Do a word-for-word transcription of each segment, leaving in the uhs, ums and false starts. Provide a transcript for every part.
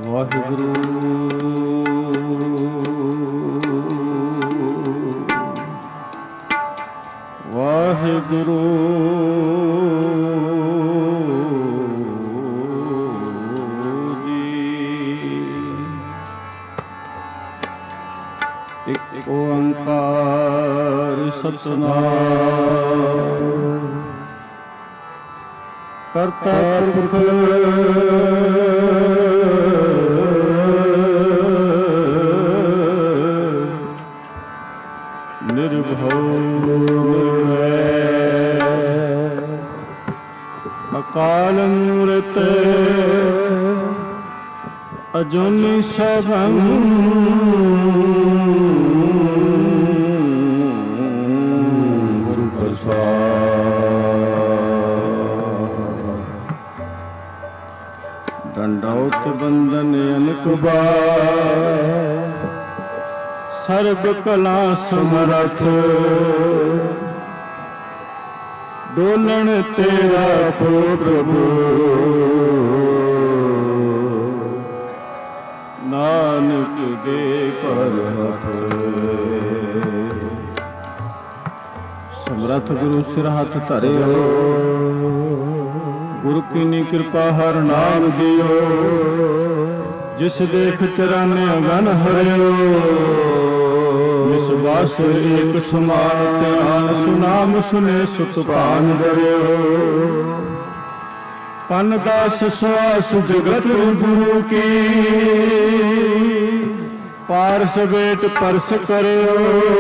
ਵਾਹਿਗੁਰੂ ਵਾਹਿਗੁਰੂ ਇੱਕ ਓੰਕਾਰ ਸਤਿਨਾਮ ਕਰਤਾ ਪੁਰਖ ਨਿਰਭਉ ਅਕਾਲ ਮੂਰਤ ਅਜੂਨੀ ਸਭੰ ਗੁਰੂ ਪ੍ਰਸਾਦਿ। ਦੰਡੌਤ ਬੰਦਨ ਅਨਕ ਬਾਰ ਸਰਬ ਕਲਾ ਸਮਰਥ ਡੋਲਣ ਤੇਰਾ ਕੋ ਪ੍ਰਭੂ ਨਾਨਕ ਦੇ ਪਰ ਹੱਥ। ਸਮਰੱਥ ਗੁਰੂ ਸਿਰ ਹੱਥ ਧਰਿਓ ਗੁਰੂ ਕੀਨੀ ਕਿਰਪਾ ਹਰ ਨਾਮ ਦਿਓ ਜਿਸ ਦੇਖ ਚਰਾਨੇ ਅਗਨ ਹਰਿਓ ਇਸ ਬਾਸੁਰ ਇੱਕ ਸਮਾਨ ਧਿਆਨ ਸੁਨਾਮ ਸੁਨੇ ਸੁਤ ਭਾਨ ਦਰਿਓ ਪਨ ਦਾਸ ਸਵਾਸ ਜਗਤ ਗੁਰੂ ਕੀ ਪਾਰਸ ਬੇਟ ਪਰਸ ਕਰਿਓ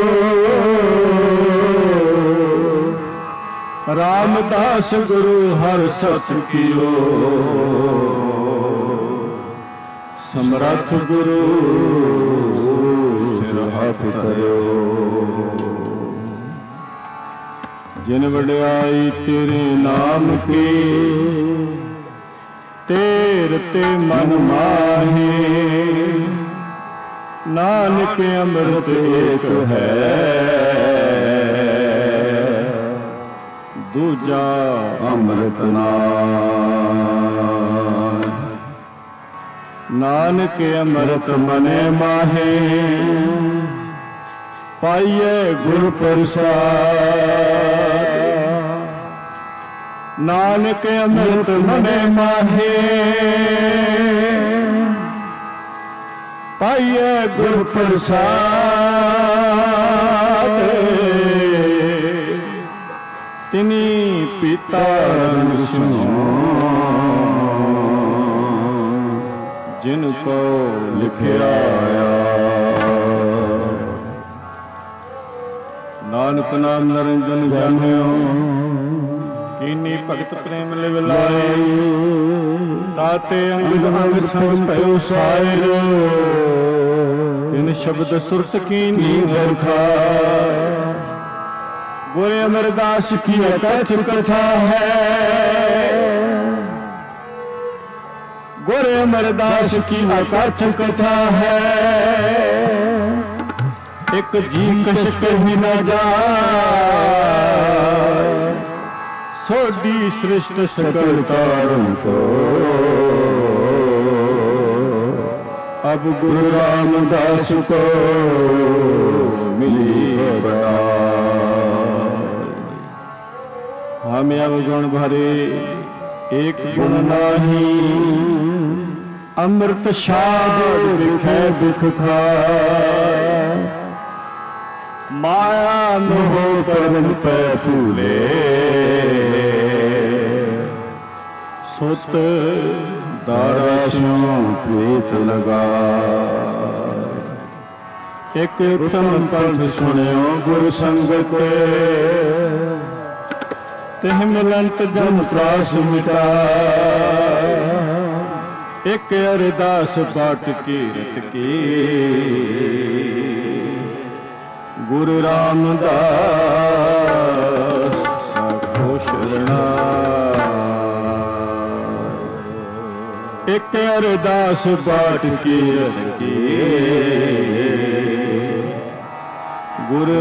ਰਾਮਦਾਸ ਗੁਰੂ ਹਰ ਸਤ ਕੀਓ ਸਮਰੱਥ ਗੁਰੂ ਸਿਰ ਹੱਥ ਧਰਿਓ ਜਿਨ ਵਡਿਆਈ ਤੇਰੇ ਨਾਮ ਕੀ ਤੇਰ ਤੇ ਮਨ ਮਾਹੀ ਨਾਨਕ ਅੰਮ੍ਰਿਤ ਏਕ ਹੈ ਦੂਜਾ ਅੰਮ੍ਰਿਤ ਨਾਮ। ਨਾਨਕ ਅੰਮ੍ਰਿਤ ਮਨੇ ਮਾਹੇ ਪਾਈਏ ਗੁਰ ਪ੍ਰਸਾਦਿ। ਨਾਨਕ ਅੰਮ੍ਰਿਤ ਮਨੇ ਮਾਹੇ ਪਾਈਏ ਗੁਰ ਪ੍ਰਸਾਦਿ। ਤਿਨੀ ਪੀਤਾ ਰੰਗ ਸੁਨੋ ਜਿਨ ਕੋ ਲਿਖਿਆ ਆਇਆ। ਨਾਨਕ ਨਾਮ ਨਿਰੰਜਨ ਜਾਣਿਓ ਕੀਨੀ ਭਗਤ ਪ੍ਰੇਮ ਲਿਵ ਲਾਏ ਤਾਤੇ ਅੰਗ ਅੰਗ ਸੰਗ ਭਇਓ ਸਾਇਰ ਤਿਨ ਸ਼ਬਦ ਸੁਰਤ ਕੀਨੀ ਵਰਖਾ। ਗੁਰ ਅਮਰਦਾਸ ਕੀ ਅਕਥ ਕਥਾ ਹੈ ਗੁਰ ਅਮਰਦਾਸ ਕੀ ਅਕਥ ਕਥਾ ਹੈ। ਇੱਕ ਜੀ ਕਛ ਕਹੀ ਨਾ ਜਾਏ ਸੋਢੀ ਸ੍ਰਿਸ਼ਟ ਸਕਲ ਤਾਰਨ ਕੋ। ਅਬ ਗੁਰੂ ਰਾਮਦਾਸ ਕੋ ਮਿਲੀ हम अवगुण भरे एक गुण नाही अमृत शाद बिखै दुख खाए। माया मोह कर्म पै भूले सुत दारा स्यों प्रीत लगा। एक उत्तम पंथ सुनियो गुर संगत तिह मिलंत जन त्रास मिटा। एक अरदास पाठ कीरत की गुरु रामदास सखो शरणाई। एक अरदास पाठ कीरत की गुरु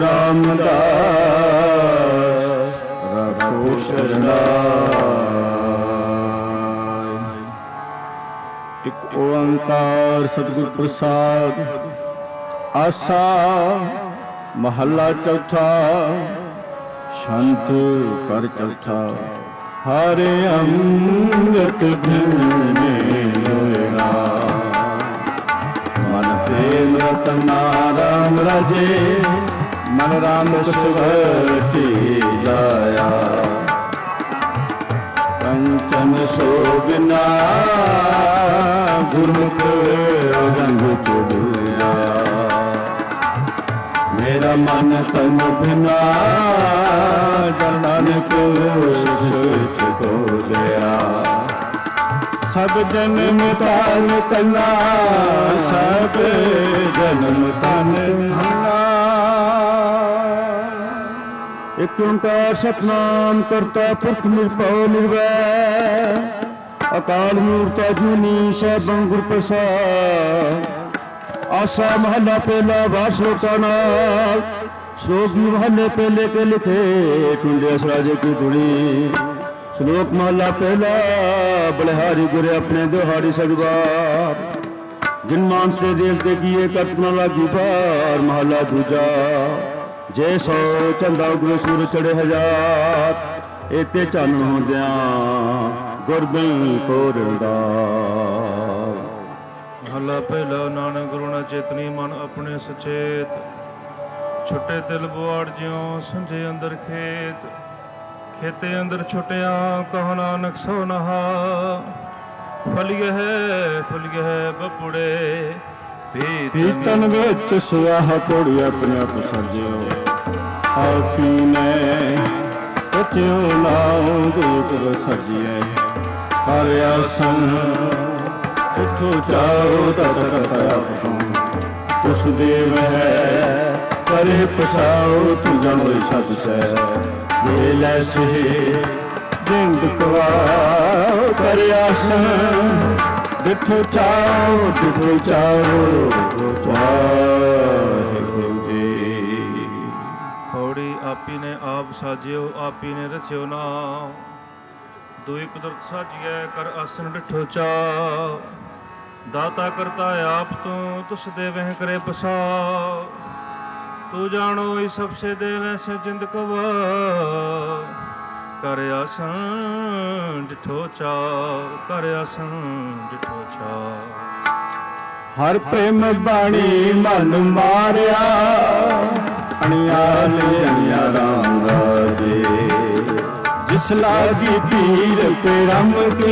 रामदास रखो शरणाई। ਇੱਕ ਓੰਕਾਰ ਸਤਿਗੁਰ ਪ੍ਰਸਾਦ। ਆਸਾ ਮਹੱਲਾ ਚੌਥਾ। ਸ਼ੰਤ ਕਰ ਚੌਥਾ। ਹਰਿ ਅੰਮ੍ਰਿਤ ਭਿੰਨੇ ਹੋਇਣਾ, ਮਨ ਪ੍ਰੇਮ ਰਤਨਾ ਰਾਮ ਰਾਜੇ, ਮਨ ਰਾਮ ਸੁਭਟੀ ਲਾਇਆ। ਕੰਚਨ ਸੋਭਨਾ ਗੁਰਮੁਖ ਰੰਗ ਚੁੜਿਆ, ਮੇਰਾ ਮਨ ਤਨ ਬਿਨਾ ਜਨ ਨਾਨਕ ਸਚ ਤੋਲਿਆ। ਸਭ ਜਨਮ ਤਨ ਤਨਾ, ਸਭ ਜਨਮ ਤਨ ਤਨਾ। ਇਕ ਓੰਕਾਰ ਸਤਿਨਾਮ ਕਰਤਾ ਪੁਰਖ ਨਿਰਭਉ ਨਿਰਵੈਰ, ਅਕਾਲ ਮੂਰਤ ਅਜੂਨੀ ਸੈਭੰ ਗੁਰ ਪ੍ਰਸਾਦ। ਆਸਾ ਮਹੱਲਾ ਪਹਿਲਾ ਵਾਰ ਸ਼ਲੋਕਾਂ ਨਾਲ। ਸ਼ਲੋਕ ਮਹੱਲੇ ਪਹਿਲੇ ਕੇ ਲਿਖੇ ਟੁੰਡੇ ਸਰਾਜੇ ਕੀ ਧੁੜੀ। ਸ਼ਲੋਕ ਮਹੱਲਾ ਪਹਿਲਾ। ਬਲਿਹਾਰੀ ਗੁਰੇ ਆਪਣੇ ਦਿਹਾੜੀ ਸਜਵਾਰ, ਜਿਨ ਮਾਨਸ ਦੇ ਦੇਵਤੇ ਕੀਏ ਕਤਨਾ ਲਾਗੀ ਪਾਰ। ਮਹੱਲਾ ਦੂਜਾ। ਜੇ ਸੋ ਚੰਦਾ ਉਗਰੇ ਸੂਰ ਚੜੇ ਹਜ਼ਾਰ, ਇਤੇ ਚਾਨਣ ਹੁੰਦਿਆਂ ਗੁਰਬਿਨ ਕੋਰਦਾ। ਮਹੱਲਾ ਪਹਿਲਾ। ਨਾਨਕ ਗੁਰੂ ਨਾ ਚੇਤਨੀ ਮਨ ਆਪਣੇ ਸੁਚੇਤ, ਛੁੱਟੇ ਦਿਲ ਬੁਆੜ ਜਿਉ ਸੰਜੇ ਅੰਦਰ ਖੇਤ। ਖੇਤੇ ਅੰਦਰ ਛੁੱਟਿਆ ਕਹੋ ਨਾਨਕ ਸੋ ਨਹਾ, ਫਲਿਏ ਹੈ ਫਲਿਏ ਹੈ ਬਪੁੜੇ। ਪੀਤਨ ਵਿੱਚ ਸੁਆਹ ਕੋੜੀ ਆਪਣੇ ਆਪ ਸਾਜਿਓ, ਆਪੀ ਨੇ ਰਚਿਓ ਨਾਉ ਦੂਤ ਸਜੀਏ। ਹਰ ਆਸਨ ਇਥੋਂ ਚਾਉ ਤਤ ਕਰਤਾ ਆਪਤੋਂ, ਤੁਸ ਦੇਵ ਹੈ ਕਰੇ ਪਸਾਉ। ਤੂੰ ਜਨੋ ਸਤ ਸੈ ਦੇ ਲੈ ਸੇ ਜਿੰਦ ਕਵਾਉ। ਕਰ ਆਸਨ ਦਿਠੋ ਚਾਉ ਦਿਠੋ ਚਾਉ ਵਾਹਿਗੁਰੂ ਜੀ। ਪੌੜੀ। ਆਪੀ ਨੇ ਆਪ ਸਾਜਿਓ, ਆਪੀ ਨੇ ਰਚਿਓ ਨਾਮ। ਦੁਇ ਕੁਦਰਤ ਸਾਜੀਐ ਕਰ ਆਸਨ ਡਿਠੋ ਚਾਉ। ਦਾਤਾ ਕਰਤਾ ਆਪ ਤੂੰ, ਤੁਸ ਦੇਵਹਿ ਕਰੇ ਬਸਾਉ। ਤੂੰ ਜਾਣੋ ਇਸ ਸਭ ਸੇ ਦੇਵੈ ਸੇ ਜਿੰਦ ਕਵਾ। ਕਰ ਆਸਨ ਡਿਠੋ ਚਾਉ, ਕਰ ਆਸਨ ਡਿਠੋ ਚਾਉ। ਹਰ ਪ੍ਰੇਮ ਬਾਣੀ ਮਨ ਮਾਰਿਆ, ਅਣਿਆਲ ਅਣਿਆ ਰਾਮ ਰਾਜੇ। ਜਿਸ ਲਾਗੀ ਪੀਰ ਪਰਮ ਕੀ,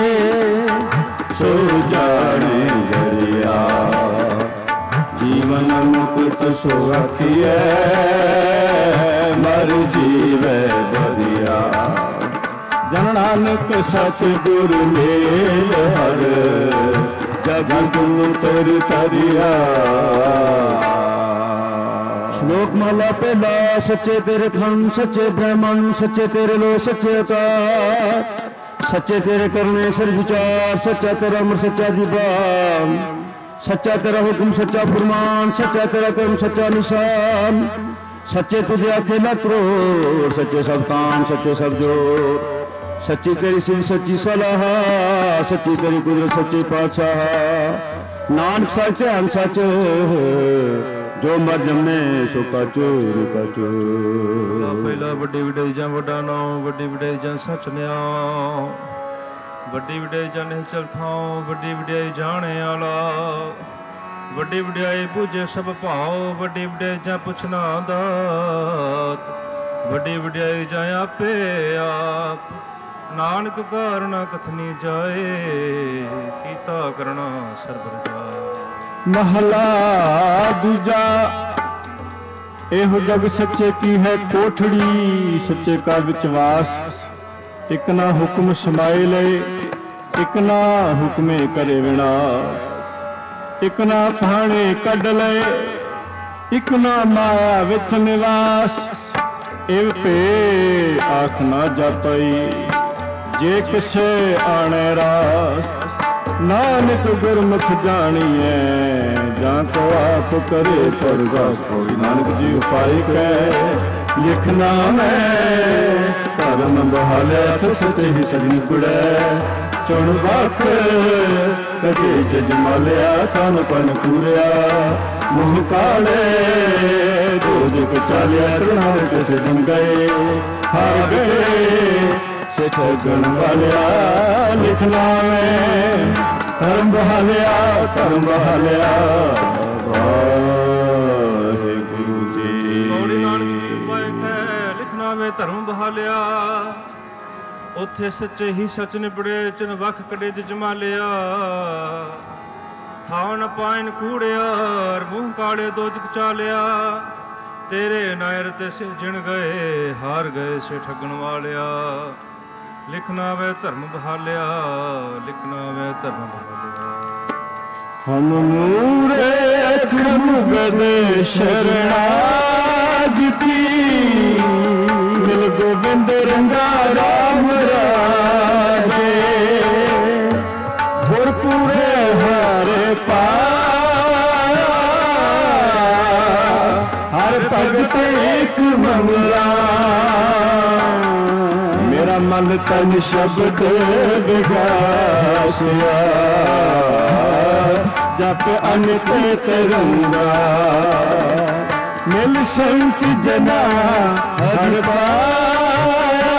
ਸੋ ਜਾਣੇ ਜਰਿਆ। ਜੀਵਨ ਮੁਕਤ ਸੋ ਆਖੀਐ, ਮਰ ਜੀਵੈ ਬਰਿਆ। ਜਨ ਨਾਨਕ ਸਤਿਗੁਰ ਮੇਲ ਹਰ, ਜਗ ਤਰ ਤਰਿਆ। ਸ਼ਲੋਕ ਮਹਲਾ ਪਹਿਲਾ। ਸੱਚੇ ਤੇਰੇ ਖੰਡ ਸੱਚੇ ਬ੍ਰਹਮਣ, ਸੱਚੇ ਤੇਰੇ ਲੋ ਸੱਚੇ ਅਵਤਾਰ। ਸੱਚੇ ਤੇਰੇ ਕਰਨੇ ਸਰ ਵਿਚਾਰ, ਸੱਚਾ ਤੇਰਾ ਅਮਰ ਸੱਚਾ ਦੀਵਾਨ। ਸੱਚਾ ਤੇਰਾ ਹੁਕਮ ਸੱਚਾ ਫੁਰਮਾਨ, ਸੱਚਾ ਤੇਰਾ ਕਰਮ ਸੱਚਾ ਨਿਸ਼ਾਨ। ਸੱਚੇ ਤੁਝੇ ਅਕੇਲਾ ਕਰੋ, ਸੱਚੇ ਸਭ ਕਾਮ ਸੱਚੇ ਸਭ ਜੋਰ। ਸੱਚੀ ਤੇਰੀ ਸਿਰ ਸੱਚੀ ਸਲਾਹ, ਸੱਚੀ ਤੇਰੀ ਕੁਦਰਤ ਸੱਚੇ ਪਾਤਸ਼ਾਹ। ਨਾਨਕ ਸੱਚ ਧਿਆਨ ਸੱਚ, ਜੋ ਮਰ ਜੰਮੇ ਸੋ ਕਚੂਰ ਕਚੂਰ। ਪਹਿਲਾ। ਵੱਡੀ ਵਡਿਆਈ ਜਾਂ ਵੱਡਾ ਨਾਉ, ਵੱਡੀ ਵਡਿਆਈ ਜਾਂ ਸੱਚ ਨਿਆਉ। ਵੱਡੀ ਵਡਿਆਈ ਜਾਂ ਨਿਹਚਲ ਥਾਉ, ਵੱਡੀ ਵਡਿਆਈ ਜਾਣੇ ਆਲਾ। ਵੱਡੀ ਵਡਿਆਈ ਬੁਝੇ ਸਭ ਭਾਉ, ਵੱਡੀ ਵਡਿਆਈ ਜਾਂ ਪੁੱਛਣਾ ਦਾਤ। ਵੱਡੀ ਵਡਿਆਈ ਜਾਂ ਆਪੇ ਆਪ, ਨਾਨਕ ਕਾਰਣਾ ਕਥਨੀ ਜਾਏ। ਕੀਤਾ ਕਰਨਾ ਸਰਬਰ ਜਾਏ। ਮਹਲਾ ਦੂਜਾ। ਇਹੋ ਜਗ ਸੱਚੇ ਕੀ ਹੈ ਕੋਠੜੀ, ਸੱਚੇ ਕਾ ਵਿਚਵਾਸ। ਇਕ ਨਾ ਹੁਕਮ ਸਮਾਏ ਲਏ, ਇਕ ਨਾ ਹੁਕਮੇ ਕਰੇ ਵਿਨਾਸ਼। ਇਕ ਨਾ ਭਾਣੇ ਕੱਢ ਲਏ, ਇਕ ਨਾ ਮਾਇਆ ਵਿੱਚ ਨਿਵਾਸ। ਇਵ ਭੇ ਆਖ ਨਾ ਜਾਪਈ, ਜੇ ਕਿਸੇ ਆਣੇ ਰਾਸ। ਨਾਨਕ ਗੁਰਮੁਖ ਜਾਣੀਐ, ਜਾਂ ਕੋ ਆਪ ਕਰੇ ਪਰਗਾਸ। ਕੋਈ ਨਾਨਕ ਜੀ ਉਪਾਇ ਕੈ ਲਿਖਣਾ ਮੈਂ, ਧਰਮ ਬਹਾਲਿਆ ਤੁਸ ਤੇ ਹੀ ਸਜਣ ਕੁੜੈ। ਚੁਣ ਬਖ ਕਦੇ ਜਜਮਲਿਆ ਤਨ ਪਨ ਪੂਰਿਆ ਮੁਹ ਕਾਲੇ ਦੋਜਕ ਚਾਲਿਆ ਤ੍ਰਿਣਾ ਕਿਸ ਜਮ ਗਏ ਹਾਰ ਗਏ ਸਿੱਖ ਗਣ ਵਾਲਿਆ ਲਿਖਣਾ ਮੈਂ ਧਰਮ ਬਹਾਲਿਆ ਧਰਮ ਬਹਾਲਿਆ ਵਾਹਿਗੁਰੂ ਜੀ। ਪੌੜੀ ਨਾਨਕ ਪਾਏ ਹੈ ਲਿਖਣਾ ਵੇ ਧਰਮ ਬਹਾਲਿਆ ਉੱਥੇ ਸੱਚੇ ਹੀ ਸੱਚ ਨਿਬੜੇ ਚਨ ਵਖ ਕੜੇ ਜਮਾਲਿਆ ਥਾਂ ਨ ਪਾਇਨ ਕੂੜਿਆ ਮੂੰਹ ਕਾਲੇ ਦੋਜਕ ਚਾਲਿਆ ਤੇਰੇ ਨਾਇਰ ਤੇ ਸਿਜਣ ਗਏ ਹਾਰ ਗਏ ਸੇ ਠੱਗਣ ਵਾਲਿਆ ਲਿਖਣਾ ਵੇ ਧਰਮ ਬਹਾਲਿਆ ਲਿਖਣਾ ਵੇ ਧਰਮ ਬਹਾਲਿਆ। ਹਮ ਮੂਰੇ ਮੁਗਦ ਸ਼ਰਣਾਗਤੀ ਮਿਲ ਗੋਬਿੰਦ ਰੰਗਾ ਰਾਮ ਰਾਜੇ ਗੁਰ ਪੂਰੇ ਹਰ ਪਾਇਆ ਹਰ ਭਗਤ ਇੱਕ ਮੰਗਲਾ ਮੇਰਾ ਮਨ ਤਨ ਸ਼ਬਦ ਵਿਗਾਸਿਆ ਜਪ ਅਨਿਤ ਤਰੰਗਾ ਮਿਲ ਸੰਤ ਜਨਾ ਹਰ ਪਾਇਆ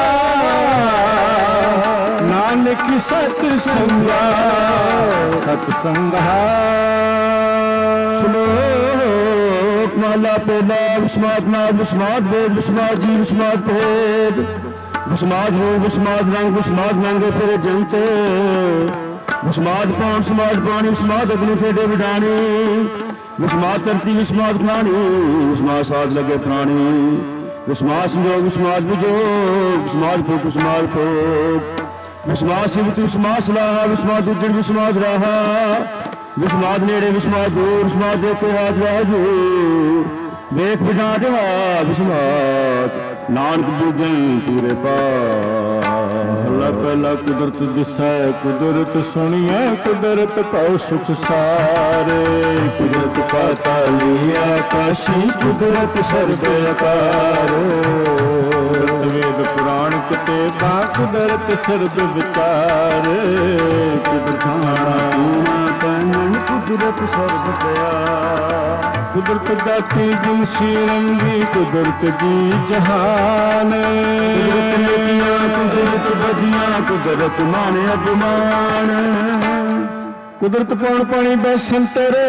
ਨਾਨਕ ਸਤ ਸੰਗਾ ਸਤ ਸੰਗਾ। ਸ਼ਲੋਕ ਮਾਲਾ ਪਹਿਲਾ ਵਿਸਮਾਦ ਨਾਦ ਵਿਸਮਾਦ ਵੇਦ ਵਿਸਮਾਦ ਜੀ ਵਿਸਮਾਦ ਭੇਦ ਵਿਸਮਾਦ ਹੋ ਵਿਸਮਾਦ ਰੰਗ ਵਿਸਮਾਦ ਨੰਗੇ ਫਿਰ ਜੰਤੇ ਵਿਸਮਾਦ ਪਾਣ ਸਮਾਦ ਪਾਣੀ ਵਿਸਮਾਦ ਅਗਨੀ ਫੇਡੇ ਵਿਡਾਣੀ ਵਿਸਮਾਦ ਧਰਤੀ ਵਿਸਮਾਦ ਖਾਣੀ ਵਿਸਮਾਦ ਸਾਧ ਲਗੇ ਪ੍ਰਾਣੀ ਵਿਸਮਾਦ ਸੰਜੋਗ ਵਿਸਮਾਦ ਵਿਜੋਗ ਵਿਸਮਾਦ ਭੋਗ ਵਿਸਮਾਦ ਭੋਗ ਵਿਸਮਾਦ ਸਿਵਤ ਵਿਸਮਾਦ ਸਲਾਹ ਵਿਸਮਾਦ ਉਜੜ ਵਿਸਮਾਦ ਰਾਹਾ ਵਿਸਮਾਦ ਨੇੜੇ ਵਿਸਮਾਦ ਦੂਰ ਵਿਸਮਾਦ ਦੇਖੇ ਹਾਜ ਰਾਜੂ ਵੇਖ ਬਿਨਾ ਰਿਹਾ ਵਿਸਮਾਦ ਨਾਨਕ ਬੁਝਣ ਪੂਰੇ ਪਾ ਹੱਲਾ ਪਹਿਲਾ ਕੁਦਰਤ ਦਿਸੈ ਕੁਦਰਤ ਸੁਣੀਐ ਕੁਦਰਤ ਭਉ ਸੁਖ ਸਾਰੇ ਕੁਦਰਤ ਪਾਤਾਲੀ ਆਕਾਸ਼ੀ ਕੁਦਰਤ ਸਰਬ ਅਕਾਰ ਵੇਦ ਪੁਰਾਣ ਕਿਤਾਬਾਂ ਕੁਦਰਤ ਸਰਬ ਵਿਚਾਰ ਕੁਦਰਤ ਖਾਣਾ ਪੀਣਾ ਪਹਿਨਣ ਕੁਦਰਤ ਸਰਬ ਪਿਆ ਕੁਦਰਤ ਦਾਤੀ ਜਿਨਸੀ ਰੰਗੀ ਕੁਦਰਤ ਜੀ ਜਹਾਨ ਕੁਦਰਤ ਨੇਕੀਆਂ ਕੁਦਰਤ ਬਦੀਆਂ ਕੁਦਰਤ ਮਾਨ ਅਭਿਮਾਨ ਕੁਦਰਤ ਪੌਣ ਪਾਣੀ ਬੈਸਨ ਤੇਰੇ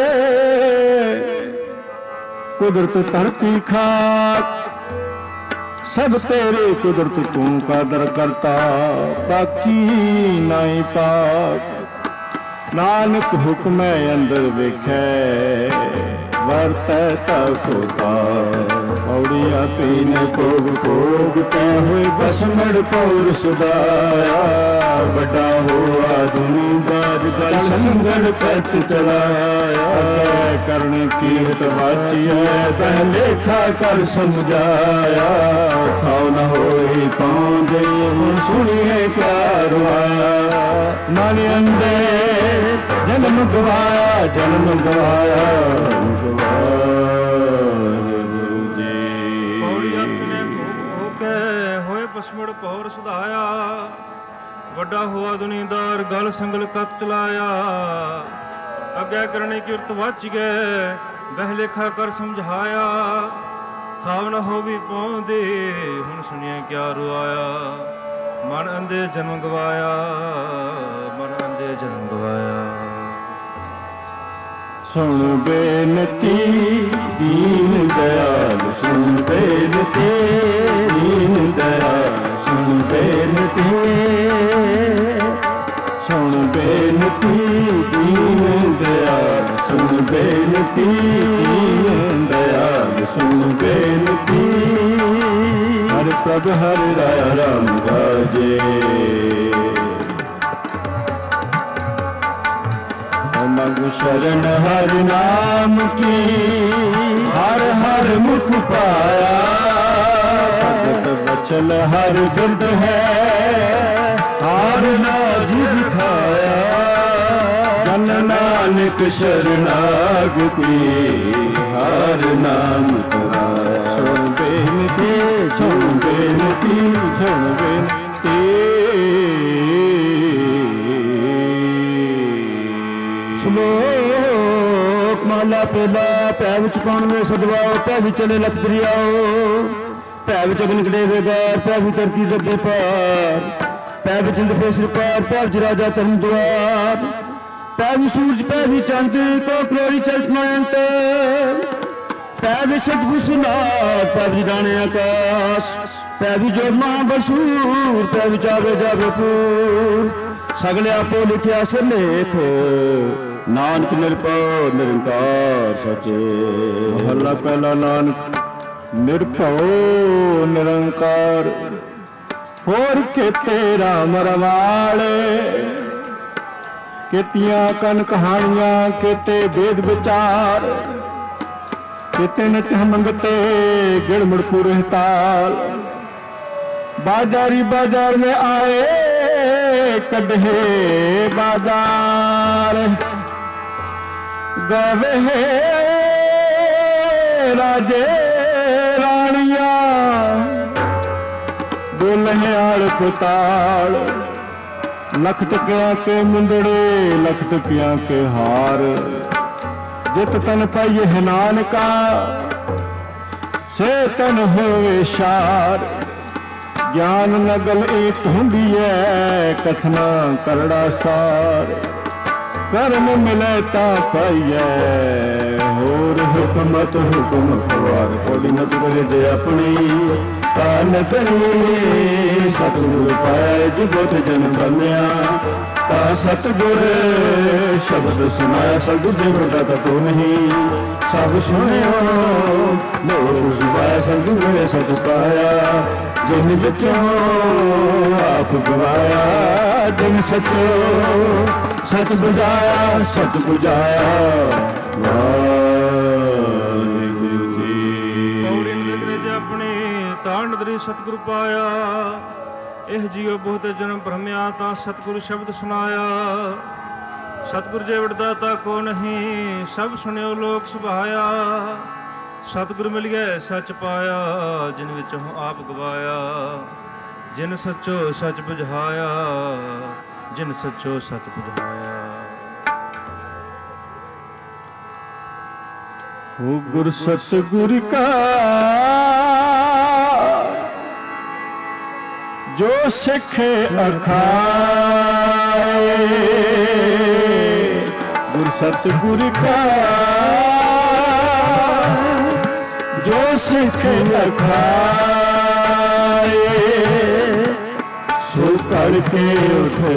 ਕੁਦਰਤ ਧਰਤੀ ਖਾਕ ਸਭ ਤੇਰੇ ਕੁਦਰਤ ਤੂੰ ਕਾਦਰ ਕਰਤਾ ਬਾਕੀ ਨਹੀਂ ਪਾਕ ਨਾਨਕ ਹੁਕਮੈ ਅੰਦਰ ਵੇਖੈ ਵਰਤੈ ਤਾ ਖੋਤਾ ਔੜੀਆ ਪੀਨੇ ਭੋਗ ਭੋਗ ਤੈ ਹੋਏ ਬਸਮੜ ਪੌਰ ਸੁਦਾਇਆ ਵੱਡਾ ਹੋਆ ਦੁਨੀ ਬਾਦ ਗਲ ਸੰਗੜ ਪਤ ਚਲਾਇਆ ਕਰਨ ਕੀਰਤ ਵਾਚੀਐ ਤਹ ਲੇਖਾ ਕਰ ਸਮਝਾਇਆ ਥਾਉ ਨ ਹੋਈ ਪਾਉਂਦੇ ਹੁਣ ਸੁਣੀਏ ਕਿਆ ਰਵਾਇਆ ਮਨ ਅੰਦੇ ਜਨਮ ਗਵਾਇਆ ਜਨਮ ਗਵਾਇਆ ਬਸਮੜ ਪੌਰ ਸੁਧਾਇਆ ਵੱਡਾ ਹੋਆ ਦੁਨੀਦਾਰ ਗਲ ਸੰਗਲ ਕਤ ਚਲਾਇਆ ਅੱਗੇ ਕਰਨੀ ਕਿਰਤ ਵਾਚ ਗਏ ਬਹਿ ਲੇਖਾ ਕਰ ਸਮਝਾਇਆ ਥਾਵ ਨ ਹੋਵੀ ਪਾਉਂਦੇ ਹੁਣ ਸੁਣਿਆ ਕਿਆ ਰੁਆਇਆ ਮਨ ਅੰਦੇ ਜਨਮ ਗਵਾਇਆ ਮਨ ਅੰਦੇ ਜਨਮ ਗਵਾਇਆ। ਸੁਣ ਬੇਨਤੀ ਦੀਨ ਦਇਆਲ ਸੁਣ ਬੇਨਤੀ ਦੀਨ ਦਇਆਲ ਸੁਣ ਬੇਨਤੀ ਸੁਣ ਬੇਨਤੀ ਦੀਨ ਦਇਆਲ ਸੁਣ ਬੇਨਤੀ ਦੀਨ ਦਇਆਲ ਸੁਣ ਬੇਨਤੀ ਹਰਿ ਪ੍ਰਭ ਹਰਿ ਰਾਇਆ ਰਾਮ ਰਾਜੇ ਮਗੁ ਸ਼ਰਨ ਹਰ ਨਾਮ ਕੀ ਹਰ ਹਰ ਮੁਖ ਪਾਇਆ ਭਗਤ ਬਚਨ ਹਰ ਬਿਰਦ ਹੈ ਹਾਰ ਨਾ ਜੀ ਦਿਖਾਇਆ ਜਨ ਨਾਨਕ ਸ਼ਰਨਾਗਤੀ ਹਰ ਨਾਮ ਕਰਾਇਆ ਸੁਣ ਬੇਨਤੀ ਸੁਣ ਬੇਨਤੀ ਸੁਣ ਬੇਨਤੀ ਮਹਲਾ ਪਹਿਲਾ। ਭੈ ਵਿੱਚ ਪਾਉਣ ਵੇ ਸਦਵਾਓ, ਭੈ ਵਿੱਚ ਚਲੇ ਲਖ ਦਰਿਆਓ, ਭੈ ਵਿੱਚ ਅਗਨ ਕੜੇ ਵੇਗਾਰ, ਭੈ ਵਿੱਚ ਧਰਤੀ ਦੱਬੇ ਪਾਰ, ਭੈ ਵਿੱਚ ਇੰਦ ਫੇਸਰ ਪਾਰ, ਭੈ ਵਿੱਚ ਰਾਜਾ ਧਰਮ ਦੁਆਰ, ਭੈ ਵਿੱਚ ਸੂਰਜ, ਭੈ ਵਿੱਚ ਚੰਦ, ਕੋ ਕਰੋੜੀ ਚਲਤਮੰਤ, ਭੈ ਵਿੱਚ ਸਤਿਗੁਰ ਸੁਨਾਰ, ਭੈ ਵਿੱਚ ਦਾਣੇ ਆਕਾਸ਼, ਭੈ ਵਿੱਚ ਜੋਤ ਮਹਾਬਸੂਰ, ਭੈ ਵਿੱਚ ਆਵੇ ਜਾਵੇ ਪੂਰ, ਸਗਲੇ ਆਪੋ ਲਿਖਿਆ ਸਿਰਲੇਖ, ਨਾਨਕ ਨਿਰਭਉ ਨਿਰੰਕਾਰ ਸਚੇ। ਮਹਲਾ ਪਹਿਲਾ। ਨਾਨਕ ਨਿਰਭਉ ਨਿਰੰਕਾਰ, ਹੋਰ ਕੀਤੇ ਰਾਮ ਰਵਾਲੇ, ਕੀਤੀਆਂ ਕਨ ਕਹਾਣੀਆਂ, ਕੀਤੇ ਵੇਦ ਵਿਚਾਰ, ਕੀਤੇ ਨਚ ਮੰਗਤੇ ਗਿਣਮੁੜ ਪੂਰੇ ਤਾਲ, बाजारी बाजार में आए कढ़े बाजार, गावे राजे रानिया, बोले आल पुताल, लख टकिया के मुंदड़े, लख टकिया के हार, जित तन पाइए है नानका, से तन होवे शार, ज्ञान नगल एक हुंदी है, कथना करड़ा सार, कर्म मिले ता पाइए, होर हुकमत हुक्म खवार, कोड़ी न तुरे जे अपनी कान धनी, सतगुर पाए जुगत जन बनिया, ता सतगुर शब्द सुनाया, सतगुर जे बड़ा तो नहीं, सब सुनियो लोग सुनाया, सतगुर ने सच पाया, जिन बिचों आप गवाया, जिन सचो सच बुझाया, सच बुझाया। वाहिगुरु जी। पौड़ी निज अपने ताण दरी सतगुर पाया, एह जियो बहुत जन्म भ्रमिया, ता सतगुर शब्द सुनाया, सतगुर जे वरदाता को नहीं, सब सुनियो लोक सुभाया, सतगुर मिल गए सच पाया, जिन विच आप गवाया, जिन सचो सच बुझाया, जिन सचो सच बुझाया। हो गुर सतगुर का जो सिखे अखाए, गुर सतगुर का जो सिख अखाए, सो पढ़ के उठे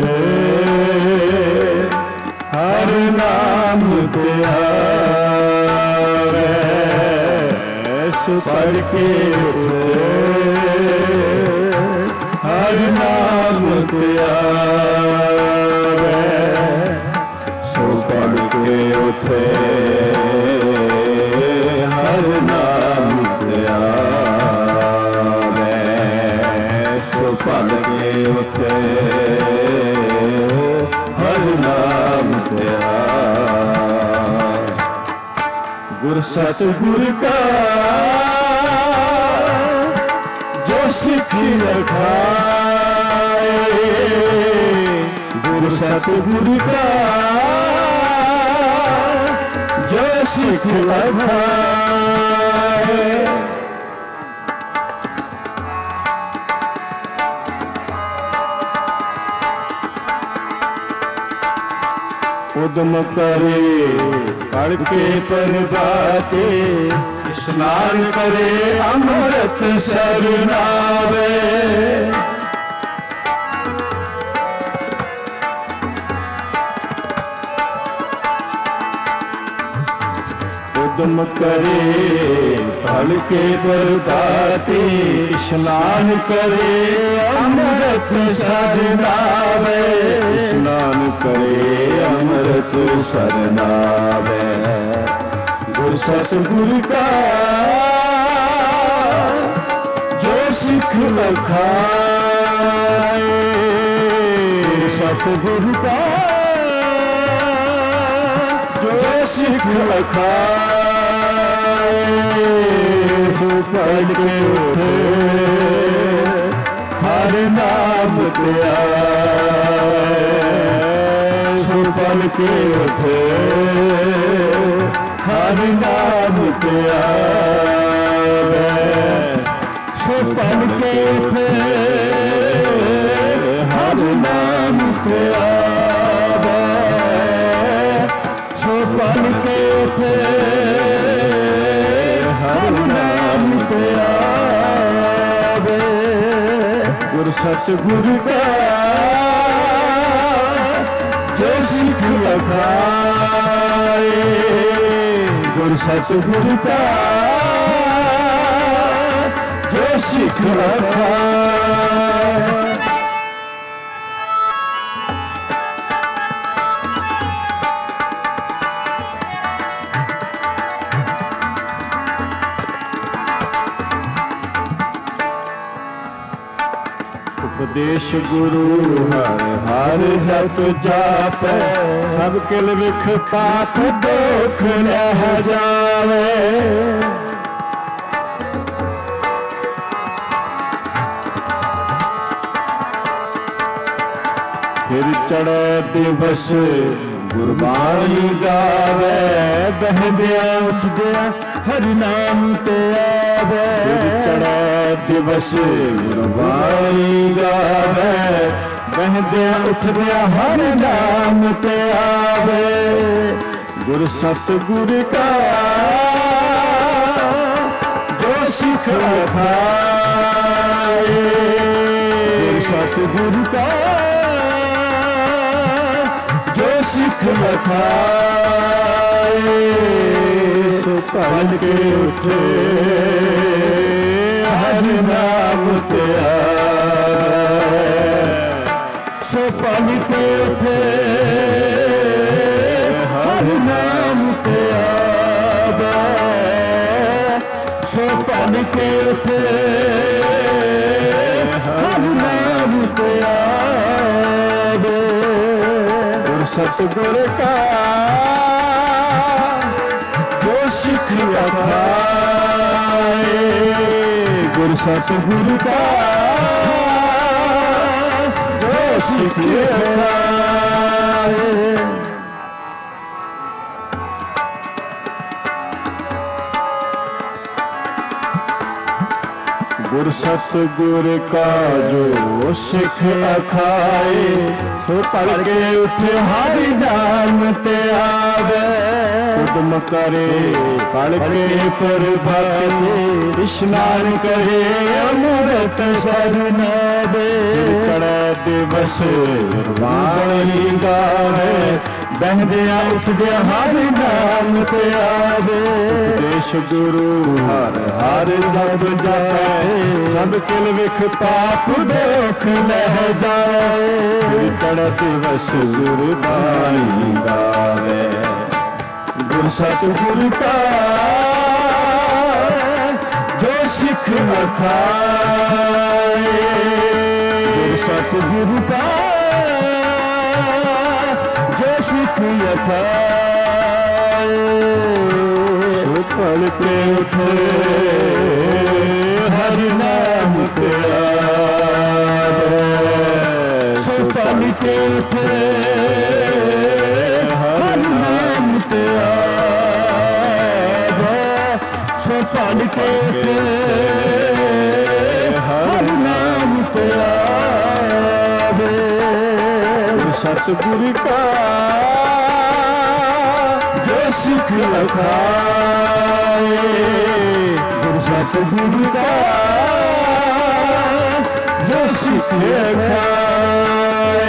हर नाम प्यारे, सो पढ़ के उठे हर नाम प्यारे, सो पढ़ के उठे हर नाम प्यारे, सो पढ़ के उठे हर नाम प्यारे। गुर सतगुर का जो सिख रखाए, गुर सतगुर का जो सिख रखाए, उद्यम करे पढ़ के प्रभाते, स्नान करे अमृत सरनावे, उद्यम करे पढ़ के प्रभाते, स्नान करे अमृत सरनावे, स्नान करे अमृत सरनावे। गुर सतगुर का जो सिख रखाए, सतगुर का जो सिख रखाए, सो पढ़ के उठे हर नाम प्यारे, सो पढ़ के उठे ਹਰ ਨਾਮ ਤੇ ਆਵੇ ਸੋ ਪਲ ਕੇ ਉਠੇ ਹਰ ਨਾਮ ਤੇ ਆਵੇ ਸੋ ਪਲ ਕੇ ਉਠੇ ਹਰ ਨਾਮ ਤੇ ਆਵੇ ਗੁਰ ਸਤਿਗੁਰ ਦਾ ਜੋ ਸਿੱਖ ਲਖਾਏ ਗੁਰ ਸਤਿਗੁਰ ਦਾ ਜੋ ਸਿੱਖ ਲਖਾਏ ਉਪਦੇਸ਼ ਗੁਰੂ ਹਰ ਹਰ ਜਪ ਜਾਪੈ ਸਭ ਕਿਲ ਵਿਖ ਪਾਪ ਦੁਖ ਲਹਿ ਜਾਵੇ ਫਿਰ ਚੜ੍ਹੈ ਦਿਵਸ ਗੁਰਬਾਣੀ ਗਾਵੇ ਬਹਿੰਦਿਆਂ ਉੱਠਦਿਆਂ ਹਰਿ ਨਾਮ ਤੇ ਆਵੇ ਫਿਰ ਚੜ੍ਹੈ ਦਿਵਸ ਗੁਰਬਾਣੀ ਗਾਵੇ ਬਹਿੰਦਿਆਂ ਉੱਠਦਿਆਂ ਹਰਿ ਨਾਮ ਤੇ ਆਵੇ ਗੁਰ ਸਤਿਗੁਰ ਕਾ ਜੋ ਸਿੱਖ ਲਖਾਏ ਗੁਰ ਸਤਿਗੁਰ ਕਾ ਜੋ ਸਿੱਖ ਲਖਾਏ ਸੋ ਪਲ ਕੇ ਉਠੇ ਹਰ ਨਾਮ ਤੇ ਆਵੇ ਸੋ ਪਲ ਕੇ ਉਠੇ ਹਰ ਨਾਮ ਤੇ ਆਵੇ ਸੋ ਪਲ ਕੇ ਉਠੇ ਹਰ ਨਾਮ ਤੇ ਆਵੇ ਸਤਿਗੁਰ ਕਾ ਜੋ ਸਿੱਖ ਲਖਾਏ ਗੁਰ ਸਤਿਗੁਰ ਕਾ ਜੋ ਸਿੱਖ ਲਖਾਏ ਗੁਰ ਸਤਿਗੁਰ ਕਾ ਜੋ ਸਿੱਖ ਅਖਾਏ ਸੋ ਪਲ ਕੇ ਉਠੇ ਹਰਿ ਨਾਮ ਤੇ ਆਵੇ ਉਦਮ ਕਰੇ ਪਲ ਕੇ ਪ੍ਰਭਾਤੇ ਇਸ਼ਨਾਨ ਕਰੇ ਅੰਮ੍ਰਿਤ ਸਰਨਾਵੇ ਚੜ੍ਹੈ ਦਿਵਸ ਗੁਰਬਾਣੀ ਗਾਵੇ ਬਹਿੰਦਿਆਂ ਉੱਠਦਿਆਂ ਹਰਿ ਨਾਮ ਤੇ ਆਵੇ ਉਪਦੇਸ਼ ਗੁਰੂ ਹਰ ਹਰ ਜਪ ਜਾਪੈ ਸਭ ਕਿਲ ਵਿਖ ਪਾਪ ਦੁਖ ਲਹਿ ਜਾਏ ਚੜ੍ਹੈ ਦਿਵਸ ਗੁਰਬਾਣੀ ਗਾਵੇ ਗੁਰ ਸਤਿਗੁਰ ਕਾ ਜੋ ਸਿੱਖ ਲਖਾਏ ਗੁਰ ਸਤਿਗੁਰ ਕਾ ਜੋ ਸਿੱਖ ਲਖਾਏ ਸੋ ਪਲ ਕੇ ਉਠੇ ਹਰਿ ਨਾਮ ਤੇ ਆਵੇ ਸੋ ਪਲ ਕੇ ਉਠੇ ਹਰਿ ਨਾਮ ਤੇ ਆਵੇ ਸੋ ਪਲ ਕੇ ਉਠੇ ਹਰਿ ਨਾਮ ਤੇ ਆਵੇ ਸਤਿਗੁਰ ਕਾ ਜੋ ਸਿੱਖ ਲਖਾਏ ਗੁਰ ਸਤਿਗੁਰ ਕਾ ਜੋ ਸਿੱਖ ਲਖਾਏ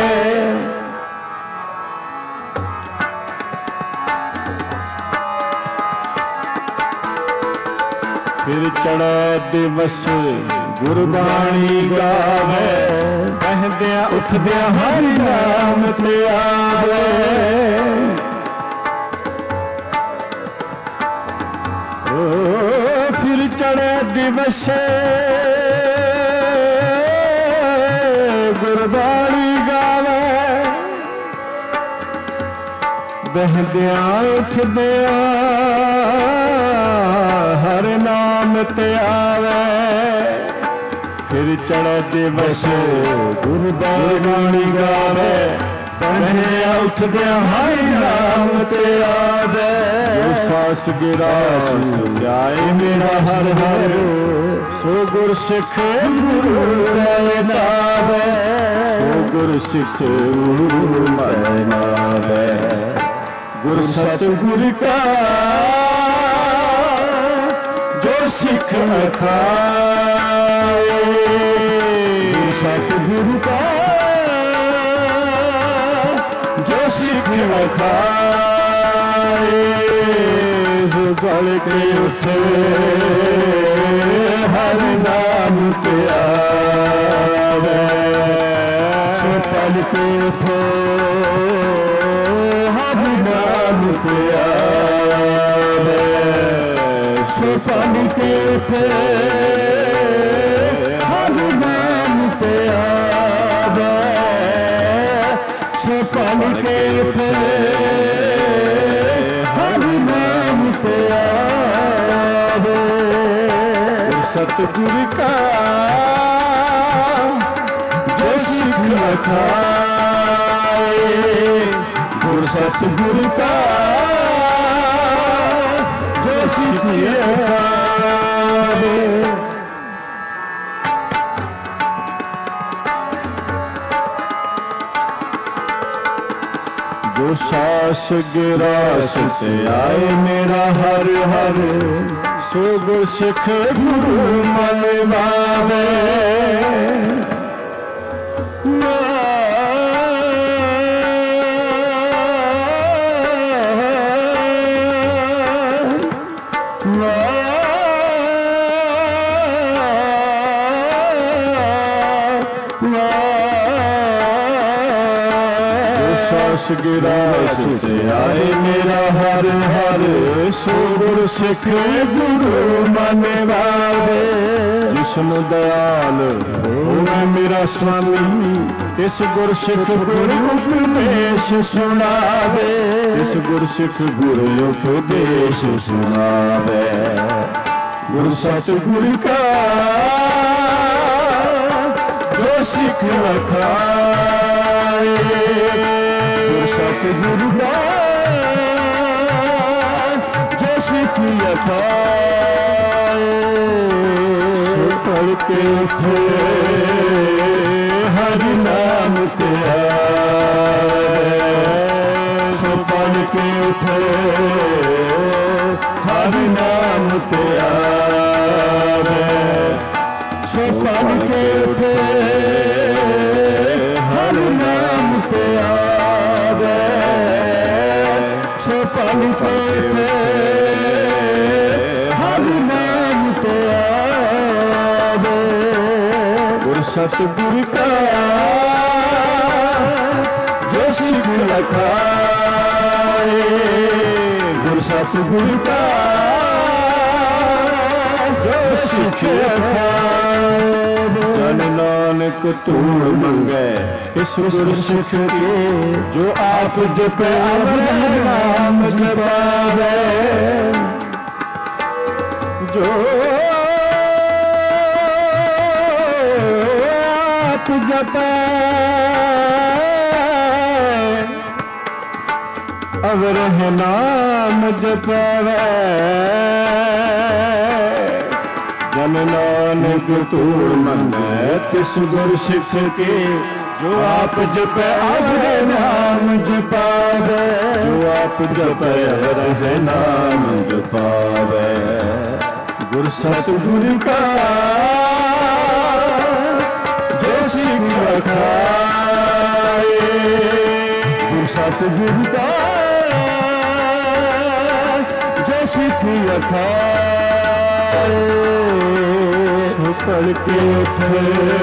ਫਿਰ ਚੜ੍ਹੈ ਦਿਵਸ ਗੁਰਬਾਣੀ ਗਾਵੇ ਬਹਿੰਦਿਆਂ ਉੱਠਦਿਆਂ ਹਰਿ ਨਾਮ ਤੇ ਆਵੇ ਓ ਫਿਰ ਚੜ੍ਹੈ ਦਿਵਸ ਗੁਰਬਾਣੀ ਗਾਵੇ ਬਹਿੰਦਿਆਂ ਉੱਠਦਿਆਂ ਹਰਿ ਨਾਮ ਤੇ ਆਵੇ ਫਿਰ ਚੜ੍ਹੈ ਦਿਵਸ ਗੁਰਬਾਣੀ ਗਾਵੇ ਬਹਿੰਦਿਆਂ ਉੱਠਦਿਆਂ ਹਰਿ ਨਾਮ ਤੇ ਆਵੇ। ਜੋ ਸਾਸ ਗਿਰਾਸ ਜਾਏ ਮੇਰਾ ਹਰ ਹਰ, ਸੋ ਗੁਰ ਸਿੱਖ ਗੁਰੂ ਮੈਂ ਨਾਵੇ। ਸੋ ਗੁਰ ਸਿੱਖ ਗੁਰੂ ਮੈਂ ਨਾਵੇ। ਗੁਰ ਸਤਿਗੁਰ ਕਾ ਜੋ ਸਿੱਖ ਖਾਏ। ਗੁਰ ਸਤਿਗੁਰ ਕਾ ਜੋ ਸਿੱਖ ਖਾਏ। ਸੋ ਪਲ ਕੇ ਉੱਠੇ ਹਰ ਨਾਮ ਤੇ ਆਵੇ। ਸੋ ਪਲ ਕੇ ਉੱਠੇ ਹਰ ਨਾਮ ਤੇ ਆਵੇ। ਸੋ ਪਲ ਕੇ ਉੱਠੇ ਹਰ ਨਾਮ ਤੇ ਆਵੇ। ਸੋ ਪਲ ਕੇ ਉੱਠੇ ਹਰ ਨਾਮ ਤੇ ਆਵੇ। ਸਤਿਗੁਰ ਕਾ ਜੋ ਸਿੱਖ ਖਾਏ। ਗੁਰ ਸਤਿਗੁਰ ਕਾ ਜੋ ਸਿੱਖ ਖਾਏ। ਜੋ ਸਾਸ ਗਿਰਾਸ ਤੇ ਆਏ ਮੇਰਾ ਹਰ ਹਰ, ਸੋ ਗੁਰ ਸਿੱਖ ਗੁਰੂ ਮਨ ਭਾਵੇ। ਸਾਸ ਗਿਰਾਸ ਤੇ ਆਏ ਮੇਰਾ ਹਰ ਹਰ, ਸੋ ਗੁਰ ਸਿੱਖ ਗੁਰੂ ਮਨ ਭਾਵੇ। ਜਿਸਨੂੰ ਦਇਆਲ ਹੋਵੇ ਮੇਰਾ ਸੁਆਮੀ, ਇਸ ਗੁਰ ਸਿੱਖ ਗੁਰੂ ਉਪਦੇਸ਼ ਸੁਣਾਵੇ। ਇਸ ਗੁਰ ਸਿੱਖ ਗੁਰੂ ਉਪਦੇਸ਼ ਸੁਣਾਵੇ। ਗੁਰ ਸਤਿਗੁਰ ਕਾ ਜੋ ਸਿੱਖ ਖਾਏ। ਗੁਰ ਸਤਿਗੁਰ ਕਾ ਜੋ ਸਿੱਖ ਖਾਏ। ਸੋ ਪਲ ਕੇ ਉੱਠੇ ਹਰਿ ਨਾਮ ਤੇ ਆਵੇ। ਸੋ ਪਲ ਕੇ ਉੱਠੇ ਹਰਿ ਨਾਮ ਤੇ ਆਵੇ। ਸੋ ਪਲ ਕੇ ਉੱਠੇ ਹਰਿ ਨਾਮ ਤੇ ਆਵੇ। ਸੋ ਪਲ ਕੇ ਉੱਠੇ ਹਰਿ ਨਾਮ ਤੇ ਆਵੇ। ਗੁਰ ਸਤਿਗੁਰ ਕਾ ਜੋ ਸਿੱਖ ਖਾਏ। ਗੁਰ ਸਤਿਗੁਰ ਕਾ ਜੋ ਸਿੱਖ ਖਾਏ। ਜਨ ਨਾਨਕ ਧੂੜ ਮੰਗੈ ਇਸ ਗੁਰ ਸਿੱਖ ਕੇ, ਜੋ ਆਪ ਜਪੈ ਅਵਰ ਨਾਮ ਜਪਾਵੇ। ਜੋ ਆਪ ਜਪੈ ਅਵਰ ਨਾਮ ਜਪਾਵੇ। ਜਨ ਨਾਨਕ ਧੂੜ ਮੰਗੈ ਤਿਸ ਗੁਰ ਸਿੱਖ ਕੇ, ਜੋ ਆਪ ਜਪੈ ਅਵਰ ਨਾਮ ਜਪਾਵੇ। ਜੋ ਆਪ ਜਪੈ ਅਵਰ ਨਾਮ ਜਪਾਵੇ। ਗੁਰ ਸਤਿਗੁਰ ਕਾ ਜੋ ਸਿੱਖ ਖਾਏ। ਗੁਰ ਸਤਿਗੁਰ ਕਾ ਜੋ ਸਿੱਖ ਖਾਏ। ਸੋ ਪਲ ਕੇ ਉੱਠੇ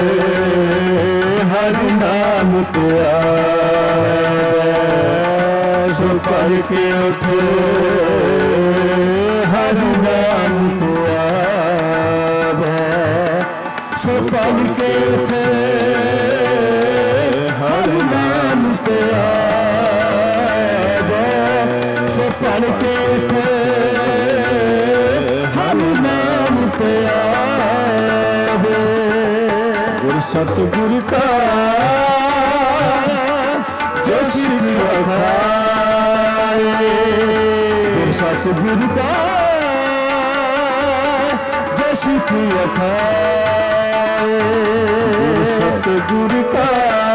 ਹਰਿ ਨਾਮ ਤੇ ਆਵੇ। ਸੋ ਪਲ ਕੇ ਉੱਠੇ ਹਰਿ ਨਾਮ ਤੇ ਆਵੇ। ਸੋ ਪਲ ਕੇ ਉੱਠੇ ਹਰਿ ਨਾਮ ਤੇ ਆਵੇ। ਸੋ ਪਲ ਕੇ ਉੱਠੇ ਹਰਿ ਨਾਮ ਤੇ ਆਵੇ। ਗੁਰ ਸਤਿਗੁਰ ਕਾ ਜੋ ਸਿੱਖ सिख खाए सतगुरु का जो सिख खाए सतगुरु का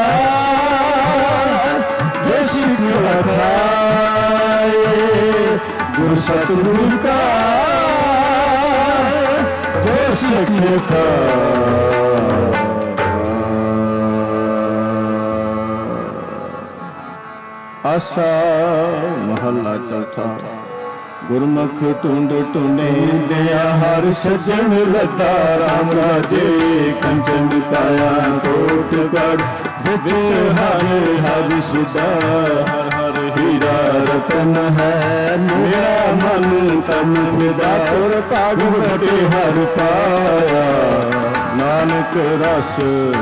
जो सिख खाए गुरु सतगुरु का जो सिख खाए। आसा महला चौथा गुरमुख टूंड टूंडे दया हर सजन लता राम राजे कंचन काया कोट गढ़ बिच हर हर सुधा हर हर हीरा रतन है मेरा मन तन फिदा तुर पाग बटे हर पाया नानक रस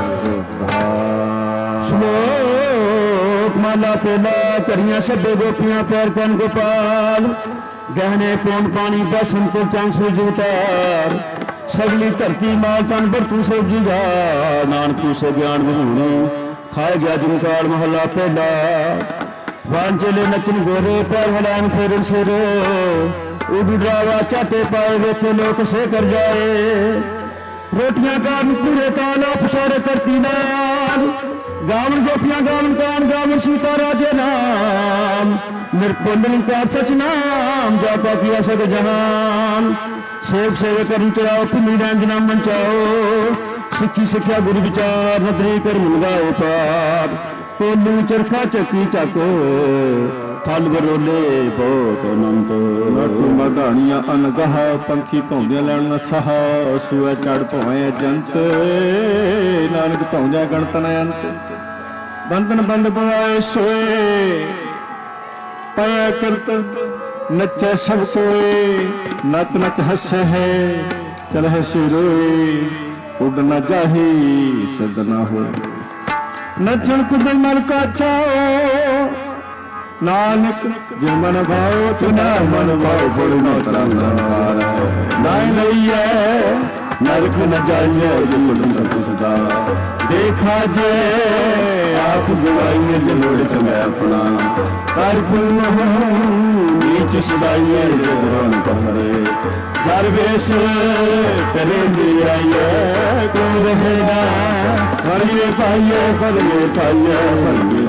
श्लोक माला पेला करियां सभे गोपियां पैर पन गोपाल गहने कौन पानी बसन को चांसू जूतार सगली धरती माल तन बरतू से जुझा नानकू से ज्ञान बहूनी खाए गया जुमकाल महला पहला वांचले नचन गोरे पर हलान फिर सिर उड़ावा चाटे पाए वेखे लोग से कर जाए रोटियां कान पूरे ताला पसारे करती नाल गावन गोपियां गावन कान गावन सीता राजे नाम निर्पुंडल का सच नाम जापा किया सब जहान सेव सेवे कर चलाओ पिनी रंजना मंचाओ सिक्खी सिक्ख्या गुरु विचार नदरी कर मुलगाओ पाप पोलू चरखा चक्की चाको थल बरोले बहुत अनंत नटू मधानिया अनगह पंखी भौंदिया लैन सह सुए चढ़ भोए जंत नानक भौंदिया गणतन अंत बंधन बंद पवाए सोए पाया करत नचे सब कोए नच नच हसे है चल हसी रोए उड़ न जाही सद न हो नचन कुदन मन का चाओ नानक जो मन भाओ तो ना मन भाओ बोल नो तरंग नाय लइए नरक न जाइए जो सब सुधा देखा जे आप गुवाइए जो लोड़ चले अपना कर पुन नीच सदाइए जो ग्रहण करे दरवेश करे दियाइए को रहेगा फरिए पाइए फरिए पाइए फरिए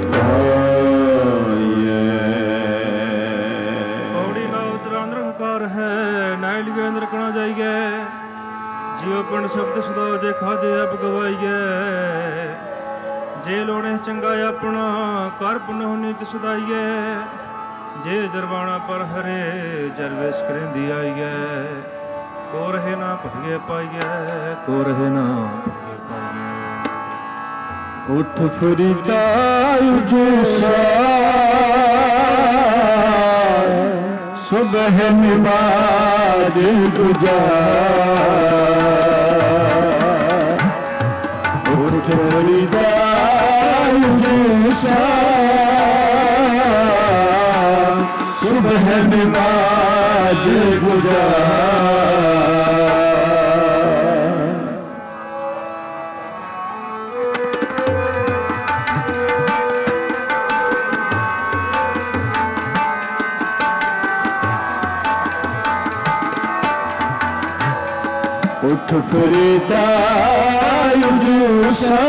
पाइए पौड़ी लाउद निरंकार है नाय लिवे नरकना जाइए जियो पिंड शब्द सदा जे खाजे अब गवाइए जे लोणे चंगा अपना कर पुनः नीच सुधाइए जे जरवाना पर हरे जरवेश करेंदी आइए को रहे ना भगे पाइए को रहे ना भगे पाइए उठ फरीदा जूसा सुबह नमाज गुजार उठ फरीदा जूसा सुबह नमाज गुजार उठ फरीदा जूसा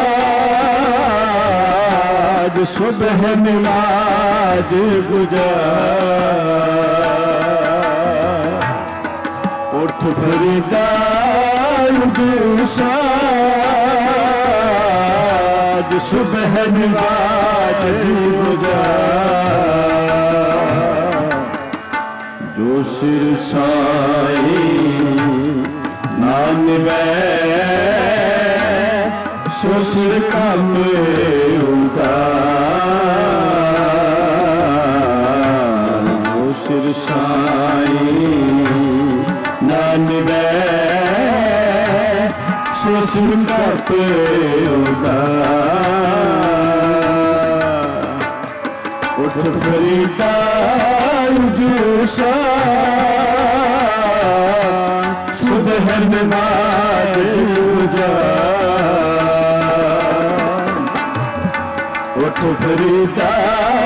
सुबह नमाज गुजार उठ फरीदा जूसा सुबह नमाज गुजार जो सिर साई नाम सो सिर कम उतार जो सिर साई नाम सो सिर कप उतार उठ फरीदा जूसा सुबह नमाज गुजार उठ फरीदा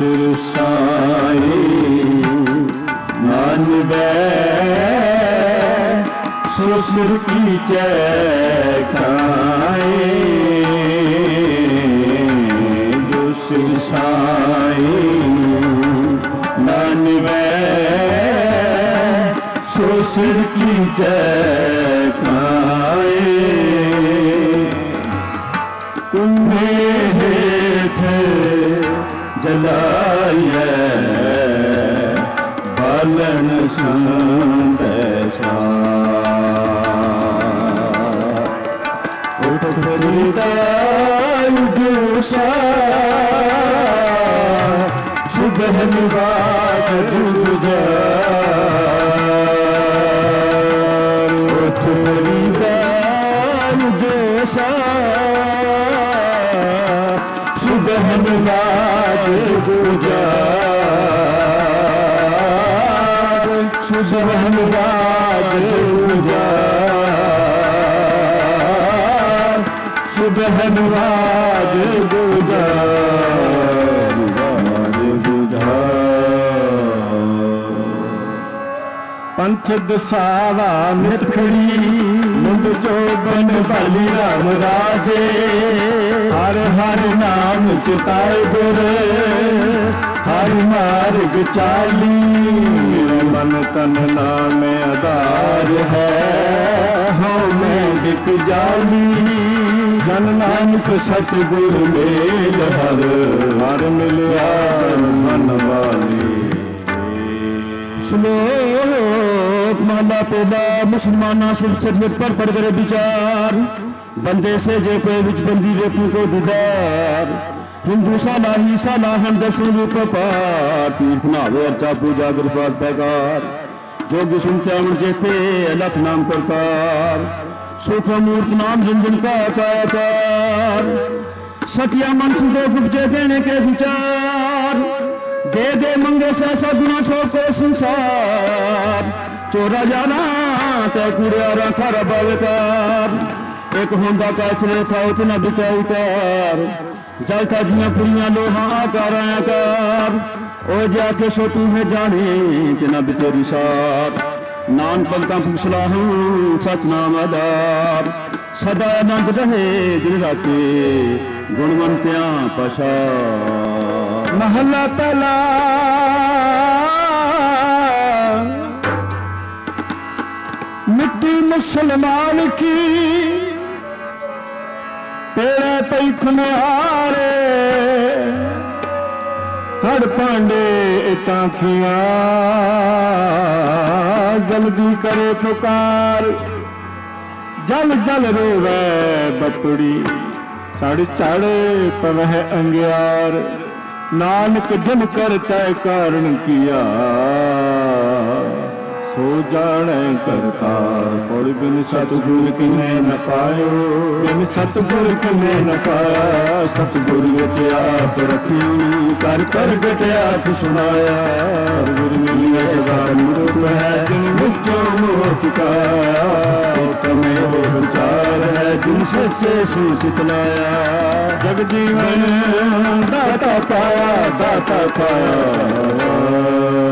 सिर साई मानवे सो सिर की जय खाए जो सिर साई मानवे सो सिर की जय खाए कुंभे हेठ जलाए बालन संदेशा उठ जोशा सुबह बाग जुजा उठ जोशा सुबह बाग जुजा सुबह बाग जुजा सुबह बाग जुजा पंथ दसावा मिथड़ी मुंड जो बन बलि राम राजे हर हर नाम चिताए गुर हर मार्ग चाली मन तन नाम आधार है हो मैं बिक जाली जन नानक सतगुर मेल हर हर मिलिया मन वाली श्लोक माला पेला मुसलमाना सिलसिले पर पड़ गए विचार बंदे से जे पे विच बंदी रेपू को दीदार हिंदू साला ही साला हम दसों रूप पार तीर्थ नावे अर्चा पूजा गिरफ्तार पैगार जोग सुनते हम जेते अलख नाम करतार सुख मूर्त नाम जिन का आकार सतिया मन सुधो गुप्जे देने के विचार दे दे मंगे से ऐसा गुना सो को संसार चोरा जाना तय कुरियारा खरा बावेकार एक होंदा का चले था उतना बिका उतार जलता जिया पुरिया लोहा आकार आकार ओ जाके सो तुम्हें जाने कि ना भी तेरी साथ नान पंक्ता पूछला हूँ सच नाम आधार सदा आनंद रहे दिन राते गुणवंत्या पशा महला पहला मिट्टी मुसलमान की पेड़े पैख में हारे कड़ पांडे ताखिया जल्दी करे पुकार जल जल रोवे बपड़ी चढ़ चढ़ पवह अंगियार नानक जन कर तय कारण किया सो जाने करता और बिन सतगुर किने न पायो बिन सतगुर किने न पाया सतगुर विच आप रखी कर कर गटिया सुनाया गुर मिलिया सदा रूप है जिन विचों मोह चुकाया तमें हो विचार है जिन सच्चे सूचित लाया जग जीवन दाता पाया दाता पाया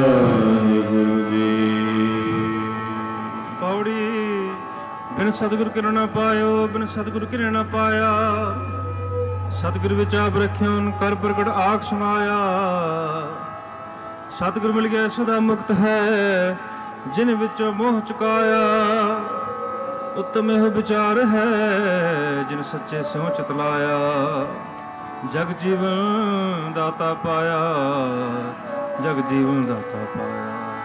बिन सतगुर किरण न पायो बिन सतगुर किरण न पाया सतगुर विच आप रखियो कर प्रगट आख समाया सतगुर मिल गया सदा मुक्त है जिन विच मोह चुकाया उत्तम यह विचार है जिन सच्चे स्यों चितलाया जग जीवन दाता पाया जग जीवन दाता पाया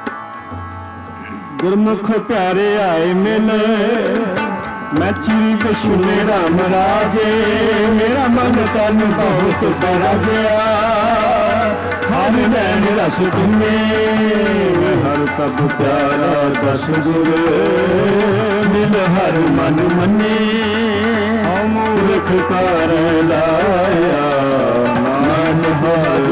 गुरमुख प्यारे आए मिल मैं चीरी कशुने राम राजे मेरा मन तन बहुत कर गया हर नैन रस तुम्हें हर तब प्यारा दस गुर मिल हर मन मने मूर्ख कर लाया मन हर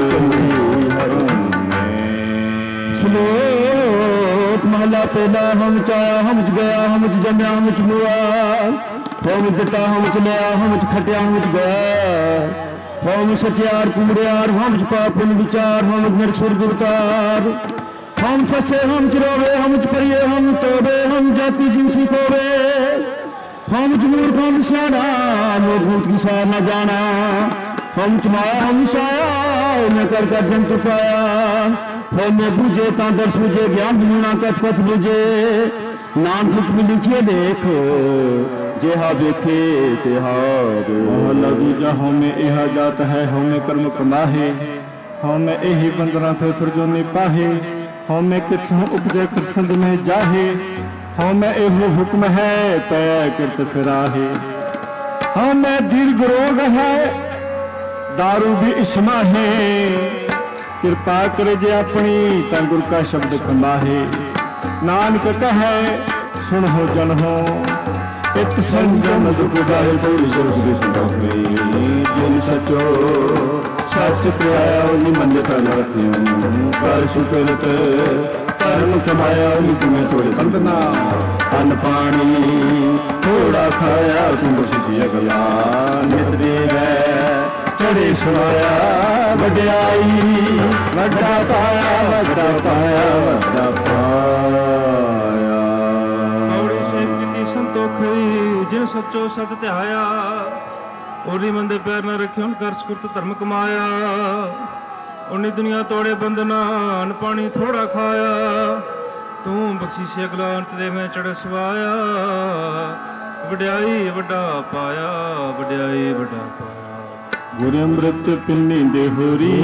सुनो महला पहला हम चाया हम गया हम जमया हम मुआ हम दिता हम लिया हम खटिया हम गया ਹੋਮ ਸਚਿਆਰ ਕੂੜਿਆਰ ਹੋਮ ਚ ਪਾਪਨ ਵਿਚਾਰ ਹੋਮ ਨਿਰ ਸੁਰਗ ਅਵਤਾਰ हम फसे हम चरोवे हम परिये हम तोबे हम जाति जिनसी कोवे हम जमूर हम सियाना भूत की सार न जाना हम चमाया हम साया न कर कर जंतु पाया हम बूझे तांदर सूझे ज्ञान बुना कथ कथ बुझे नाम हुक्म लिखिए देख जेहा देखे तेहार महला दूजा हमें यह जात है हमें कर्म कमाहे हमें यही बंदना थे फिर जो निपाहे हमें किथों उपजे कृष्ण में जाहे हमें एहो हुक्म है पै करत फिराहे हमें दीर्घ रोग है दारू भी इसमा है कृपा करे जे अपनी ता गुर का शब्द खंबाहे नानक कहे सुन हो जन हो एक संजम दुख जाए पूरी सुरख भी सुनोगे जिन सचो सच पाया उन्हीं मंदिर नरतियों कर सुकृत कर्म कमाया उन्हीं तुम्हें थोड़े बंदना अन्न पानी थोड़ा खाया तुम शिष्य गया नित देव चढ़े सुनाया वड्याई वड्डा पाया वड्डा पाया वड्डा पाया औड़ी सेव की संतोखी जिन सच्चो सत त्याया ओरी मंदे पैर न रखे उन कर सुकृत धर्म कमाया उन्नी दुनिया तोड़े बंदना अन्न पानी थोड़ा खाया तू बख्शी से अगला अंत दे में चढ़ सवाया वड्याई वड्डा पाया वड्याई वड्डा पाया गुर अमृत पिन्नी दे होरी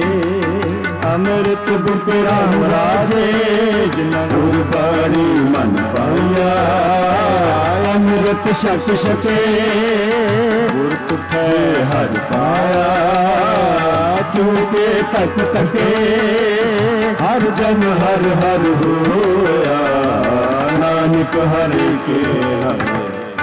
अमृत बुक राम राजे जिन्ना गुर बाणी मन पाया अमृत शक सके गुर तुठे हर पाया चूके तक तके हर जन हर हर होया नानक हरे के हरे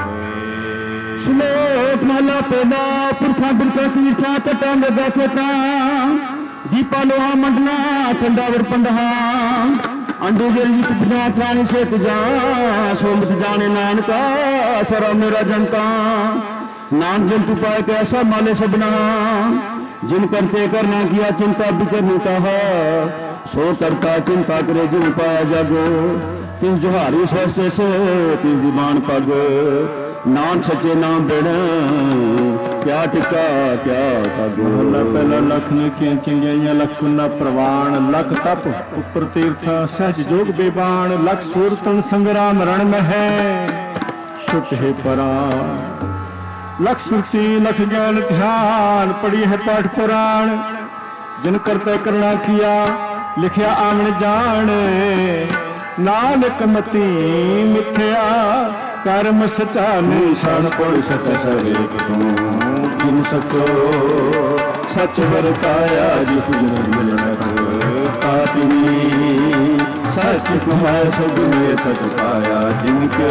सुलोक माला पेदा पुरखा बिरका तीर्था तटा में बैठेता दीपा लोहा मंडना कंडावर पंडहा अंडू जल जी तुझा प्राणी से तुझा सोमत जाने नानका सरा मेरा जनता नाम जन तू पाए कैसा माले सबना जिन करते करना किया चिंता भी करनी कहा सो करता चिंता करे जिन पाया जागो तिस जुहारी स्वस्थ से तिस दीवान पग नाम सच्चे नाम बेड़ क्या टिका क्या महला पहला लख निकिया चिंगिया लख कुन्ना प्रवाण लख तप उपर तीर्थ सहज जोग बेबान लख सूरतन संग्राम रण में है शुट है परा लख सुरती लख ज्ञान ध्यान पढ़ी है पाठ पुराण जिन करते करना किया लिखिया आमन जान नानक मती मिथ्या कर्म सचा निशान पुर सच सवेक तू जिन सचो सच वरताया जिस जन मिलन पापिनी सच कमाया सगुने सच पाया जिनके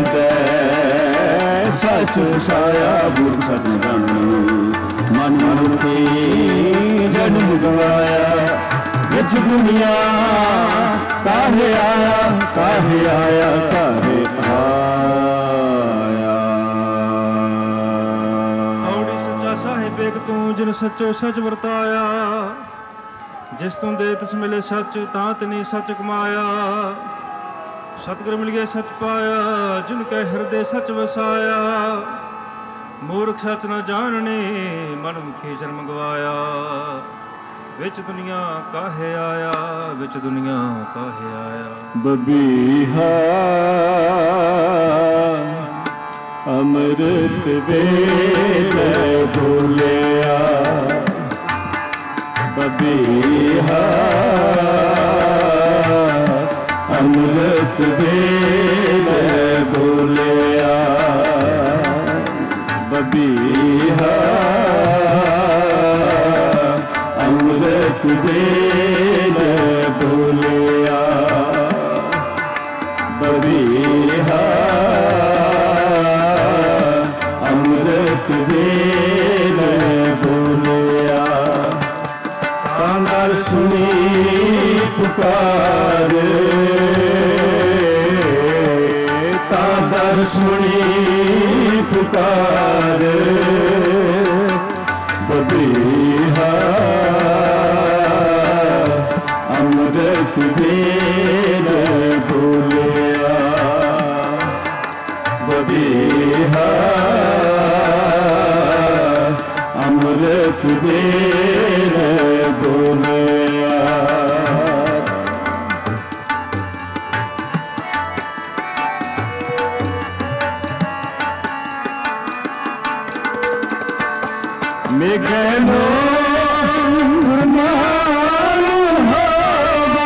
हृदय सच साया बुर सच जन मन मुखी जन्म गवाया विच दुनिया काहे आया काहे आया काहे आया औड़ी सच्चा साहिब एक तू जिन सचो सच वरताया जिस तू दे तिस मिले सच तां तिनी सच कमाया सतगुर मिल गया सच पाया जिनके हृदय सच वसाया मूर्ख सच न जानने मन मुखी जन्म गवाया विच दुनिया काहे आया विच दुनिया काहे आया बबीहा अमृत वेले बोलिया बबीहा अमृत वेले बोलिया बबीहा अमृत वेले बोलिया बबीहा अमृत वेले बोलिया कांदर सुनी पुकार तादर सुनी पुकार बबीहा अमृत बेर बोलिया बबीहा अमृत बेर बोलिया मेघनो गुरमानु होगा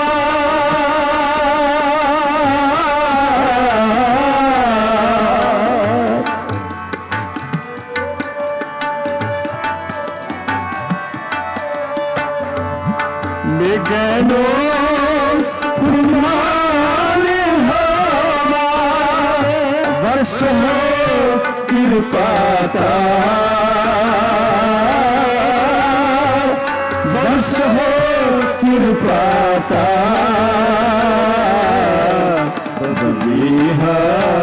मेघनो गुरमानु होगा वर्ष हो कृपाता वर्ष हो कृपाता बबीहा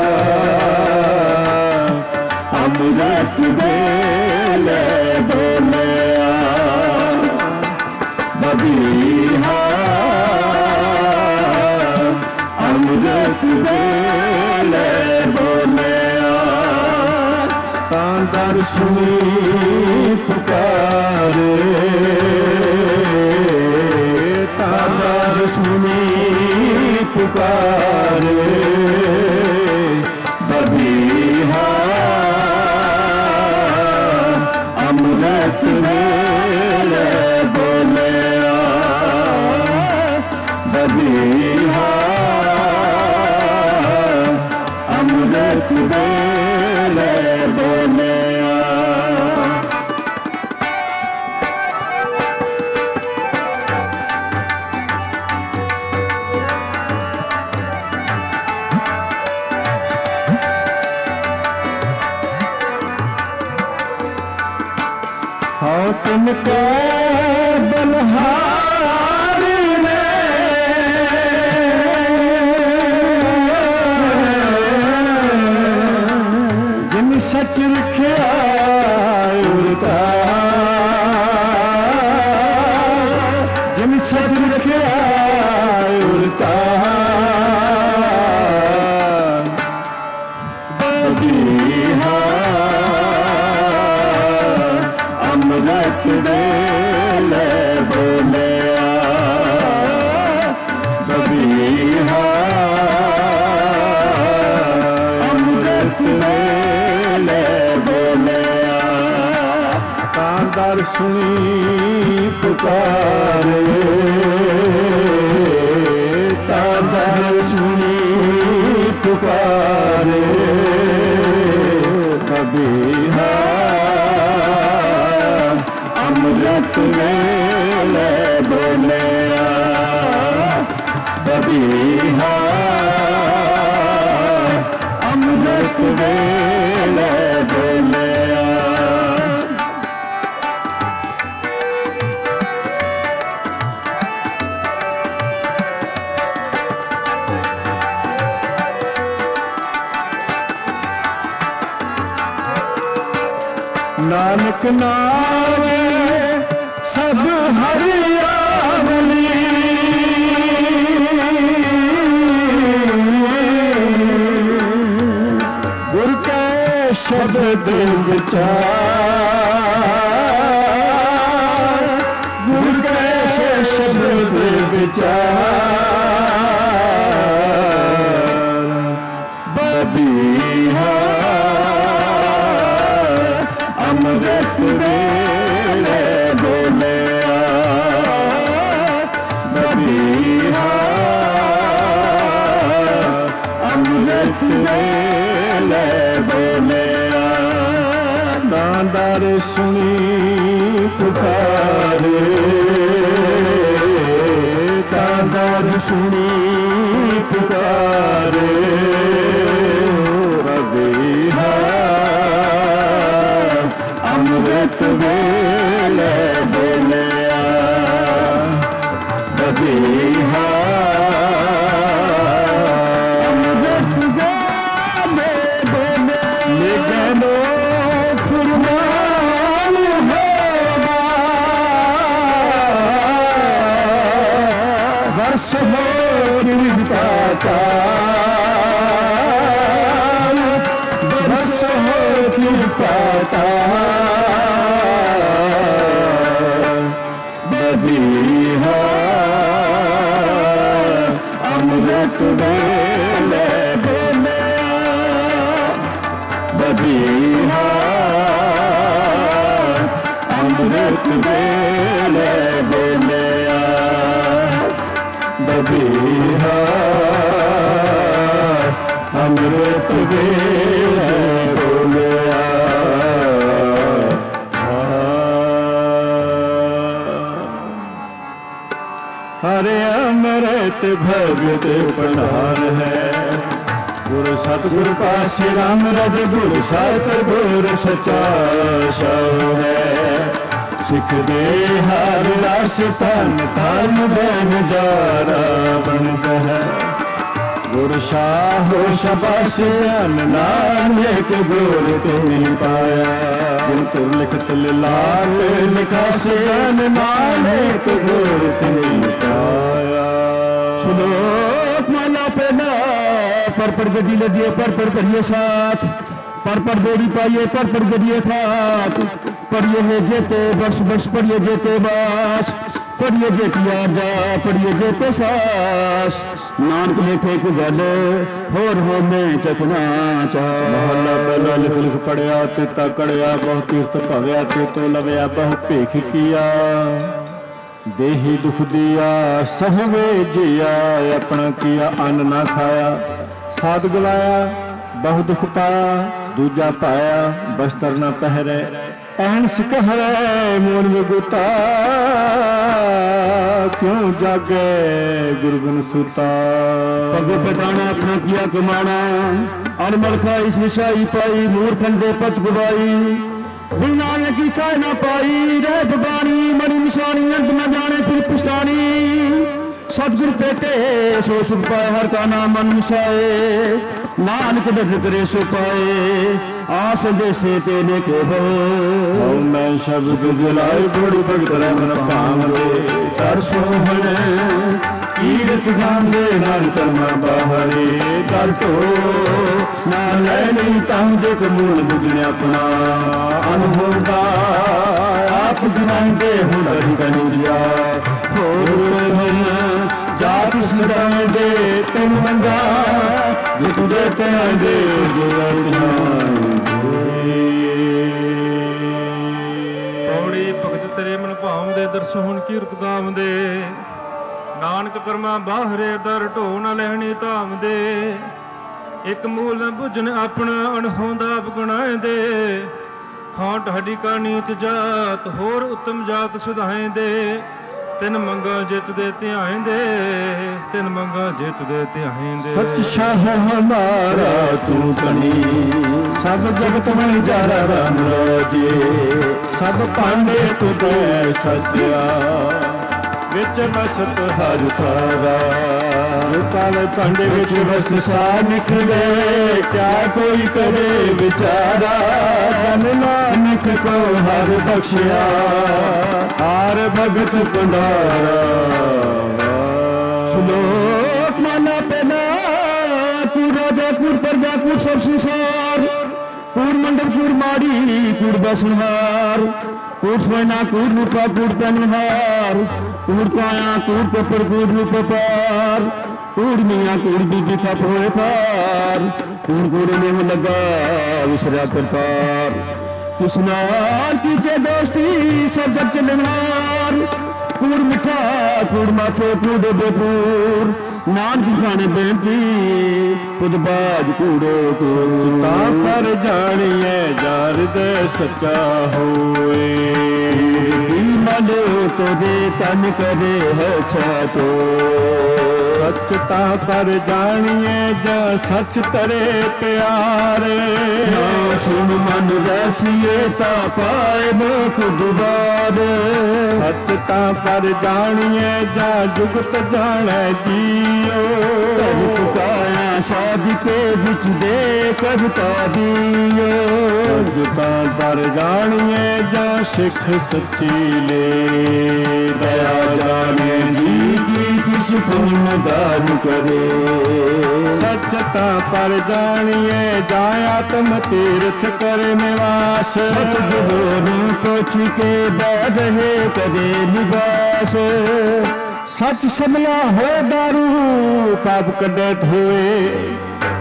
अमृत बेल बोलिया बबीहा अमृत बेल बोलिया तांदर सुनी पुकारे तांदर सुनी पुकारे बबीहा अमृत बेल बोलिया बबीहा अमृत बेल बोलिया हाँ तुमको बलहार ने जिन सच रखिया उड़ता जिन सच रखिया उड़ता बबीहा अमृत बेल बोलिया बबीहा अमृत बेल बोलिया तांदर सुनी पुकारे तांदर सुनी पुकारे बबीहा अमृत बेल बोलिया बबीहा अमृत बेल बोलिया नानक नावे सब हरियावली गुर के शब्द विचार गुर के शब्द विचार बबीहा अमृत बेल बोलिया बबीहा अमृत बेल बोलिया दांदर सुनी पुकारे दांदर सुनी पुकारे बबीहा अमृत बेल बोलिया बबीहा अमृत बेल बोलिया निगनो फुरमान होगा ਬਬੀਹਾ ਅੰਮ੍ਰਿਤ ਵੇਲੇ ਬੋਲਿਆ ਬਬੀਹਾ ਅੰਮ੍ਰਿਤ ਵੇਲੇ ਬੋਲਿਆ ਹਰੇ ਅੰਮ੍ਰਿਤ ਭਗਤ ਭੰਡਾਰ ਹੈ ਗੁਰੂ ਸਤਿਗੁਰ ਪਾਸੇ ਰਾਮ ਰਜ ਗੁਰੂ ਸਾਹਿਬ ਗੁਰ ਸਚਾ ਸੋ ਹੈ ਸਿੱਖ ਦੇ ਹਰ ਰਸ ਤਨ ਤਨ ਬਨ ਜਾਰਾ ਬਣਦਾ ਹੈ ਗੁਰ ਸ਼ਾਹੋ ਸ਼ਬਾਸ਼ ਨਾਨਕ ਗੁਰ ਤੇ ਪਾਇਆ ਜਿਨ ਤੁਰ ਲਿਖਤ ਲਾਲ ਲਿਖਾਸੇ ਨਾਨਕ ਗੁਰ ਤੇ ਪਾਇਆ ਸੁਨੋ ਮਾਲਾ ਪੈਨਾ पर पर गड्डी लदिए पर पर करिए साथ पर पर बेड़ी पाइए पर पर गडिए खात पढ़िए है जेते वर्ष वर्ष पढ़िए जेते बास पढ़िए जेतिया जा पढ़िए जेते सास नानक लेखे को गल होर हो में चखना चा महला पहला लिख लिख पढ़िया तेता कड़िया बहु तीर्थ भव्या ते तो लव्या बहु भेख किया देही दुख दिया सहवे जिया अपना किया अन्न ना खाया साध गलाया बहु दुख पाया दूजा पाया बस्तर न पहरे ऐन सिकहरे मोन विगुता क्यों जागे गुरु बिन सुता पग पटाना अपना किया कमाना अनमल खाई सिशाई पाई मूर्खन दे पत गुबाई गुरु नानक की चाह ना पाई रह बगानी मणि निशानी अंत न जाने फिर पुष्टानी सतगुर पेटे सो सुख पाए हर का नाम मन मिसाए नानक दर्द करे सो पाए आस जैसे तेने के हो मैं शब्द जलाए बड़ी भगत रमन भांगे कर सोहन कीरत गांगे नान कर्मा बाहरे कर तो ना ले नहीं तम देख मूल बुझने अपना अनुभव आप गिनाएंगे हुनर कनिया जात सदाएं दे तुम मंगा दुख देते दे जो पौड़ी भगत तेरे मन भाव दे दर्श हुन कीरत गाम दे नानक कर्मा बाहरे दर ढो न लहनी धाम दे एक मूल न बुझन अपना अणहोंदा बगणाए दे हां ढाडी का नीच जात होर उत्तम जात सुधाए दे ਤਿੰਨ ਮੰਗਾ ਜਿੱਤ ਦੇ ਧਿਆਇਂਦੇ ਤਿੰਨ ਮੰਗਾ ਜਿੱਤ ਦੇ ਧਿਆਇਂਦੇ ਸੱਚ ਸ਼ਾਹ ਹਮਾਰਾ ਤੂੰ ਕਣੀ ਸਭ ਜਗਤ ਮੈਂ ਜਾਰਾ ਰਾਮ ਰਾਜੇ ਸਭ ਭਾਂਡੇ ਤੁਦੇ ਸਸਿਆ ਵਿੱਚ ਬਸਤ ਹਰ ਥਾਰਾ ਕਾਲੇ ਭਾਂਡੇ ਵਿੱਚ ਵਸਤ ਸਾ ਨਿਕਲੇ ਕਿਆ ਕੋਈ ਕਰੇ ਵਿਚਾਰਾ ਜਨ ਨਾਨਕ ਕੋ ਹਰ ਬਖਸ਼ਿਆ हार भगत भंडारा सुलोक माना पेना कुर राजा कुर प्रजा कुर सब संसार कुर मंडल कुर माड़ी कुर बसनहार कुर सोना कुर रूपा कुर तनहार कुर काया कुर पेपर कुर रूप पार कुर मियाँ कुर बीबी खप होए पार कुर कुर में लगा विसरा करतार किसनार कीचे दोस्ती सब जग चलनार कूड़ मिठा कूड़ माथे कूड़ बेपूर नान की खाने बेनती खुद बाज कूड़ो सच्चा पर जानिए जार दे सच्चा होए मनो तो दे तन करे है छातो सचता पर जानिए जा सच तरे प्यारे ना सुन मन रसिए ता पाए मुख दुबारे सचता पर जानिए जा जुगत जाने जियो पुकाया शादी के बिच दे कविता दियो सचता पर जानिए जा सिख सच्ची ले दया जाने जी की किस पुण्य दान करे सचता पर जानिए जाया तुम तीर्थ करे निवास सतगुरु कुछ के बाद है करे निवास सच समला हो दारू पाप कटे धोए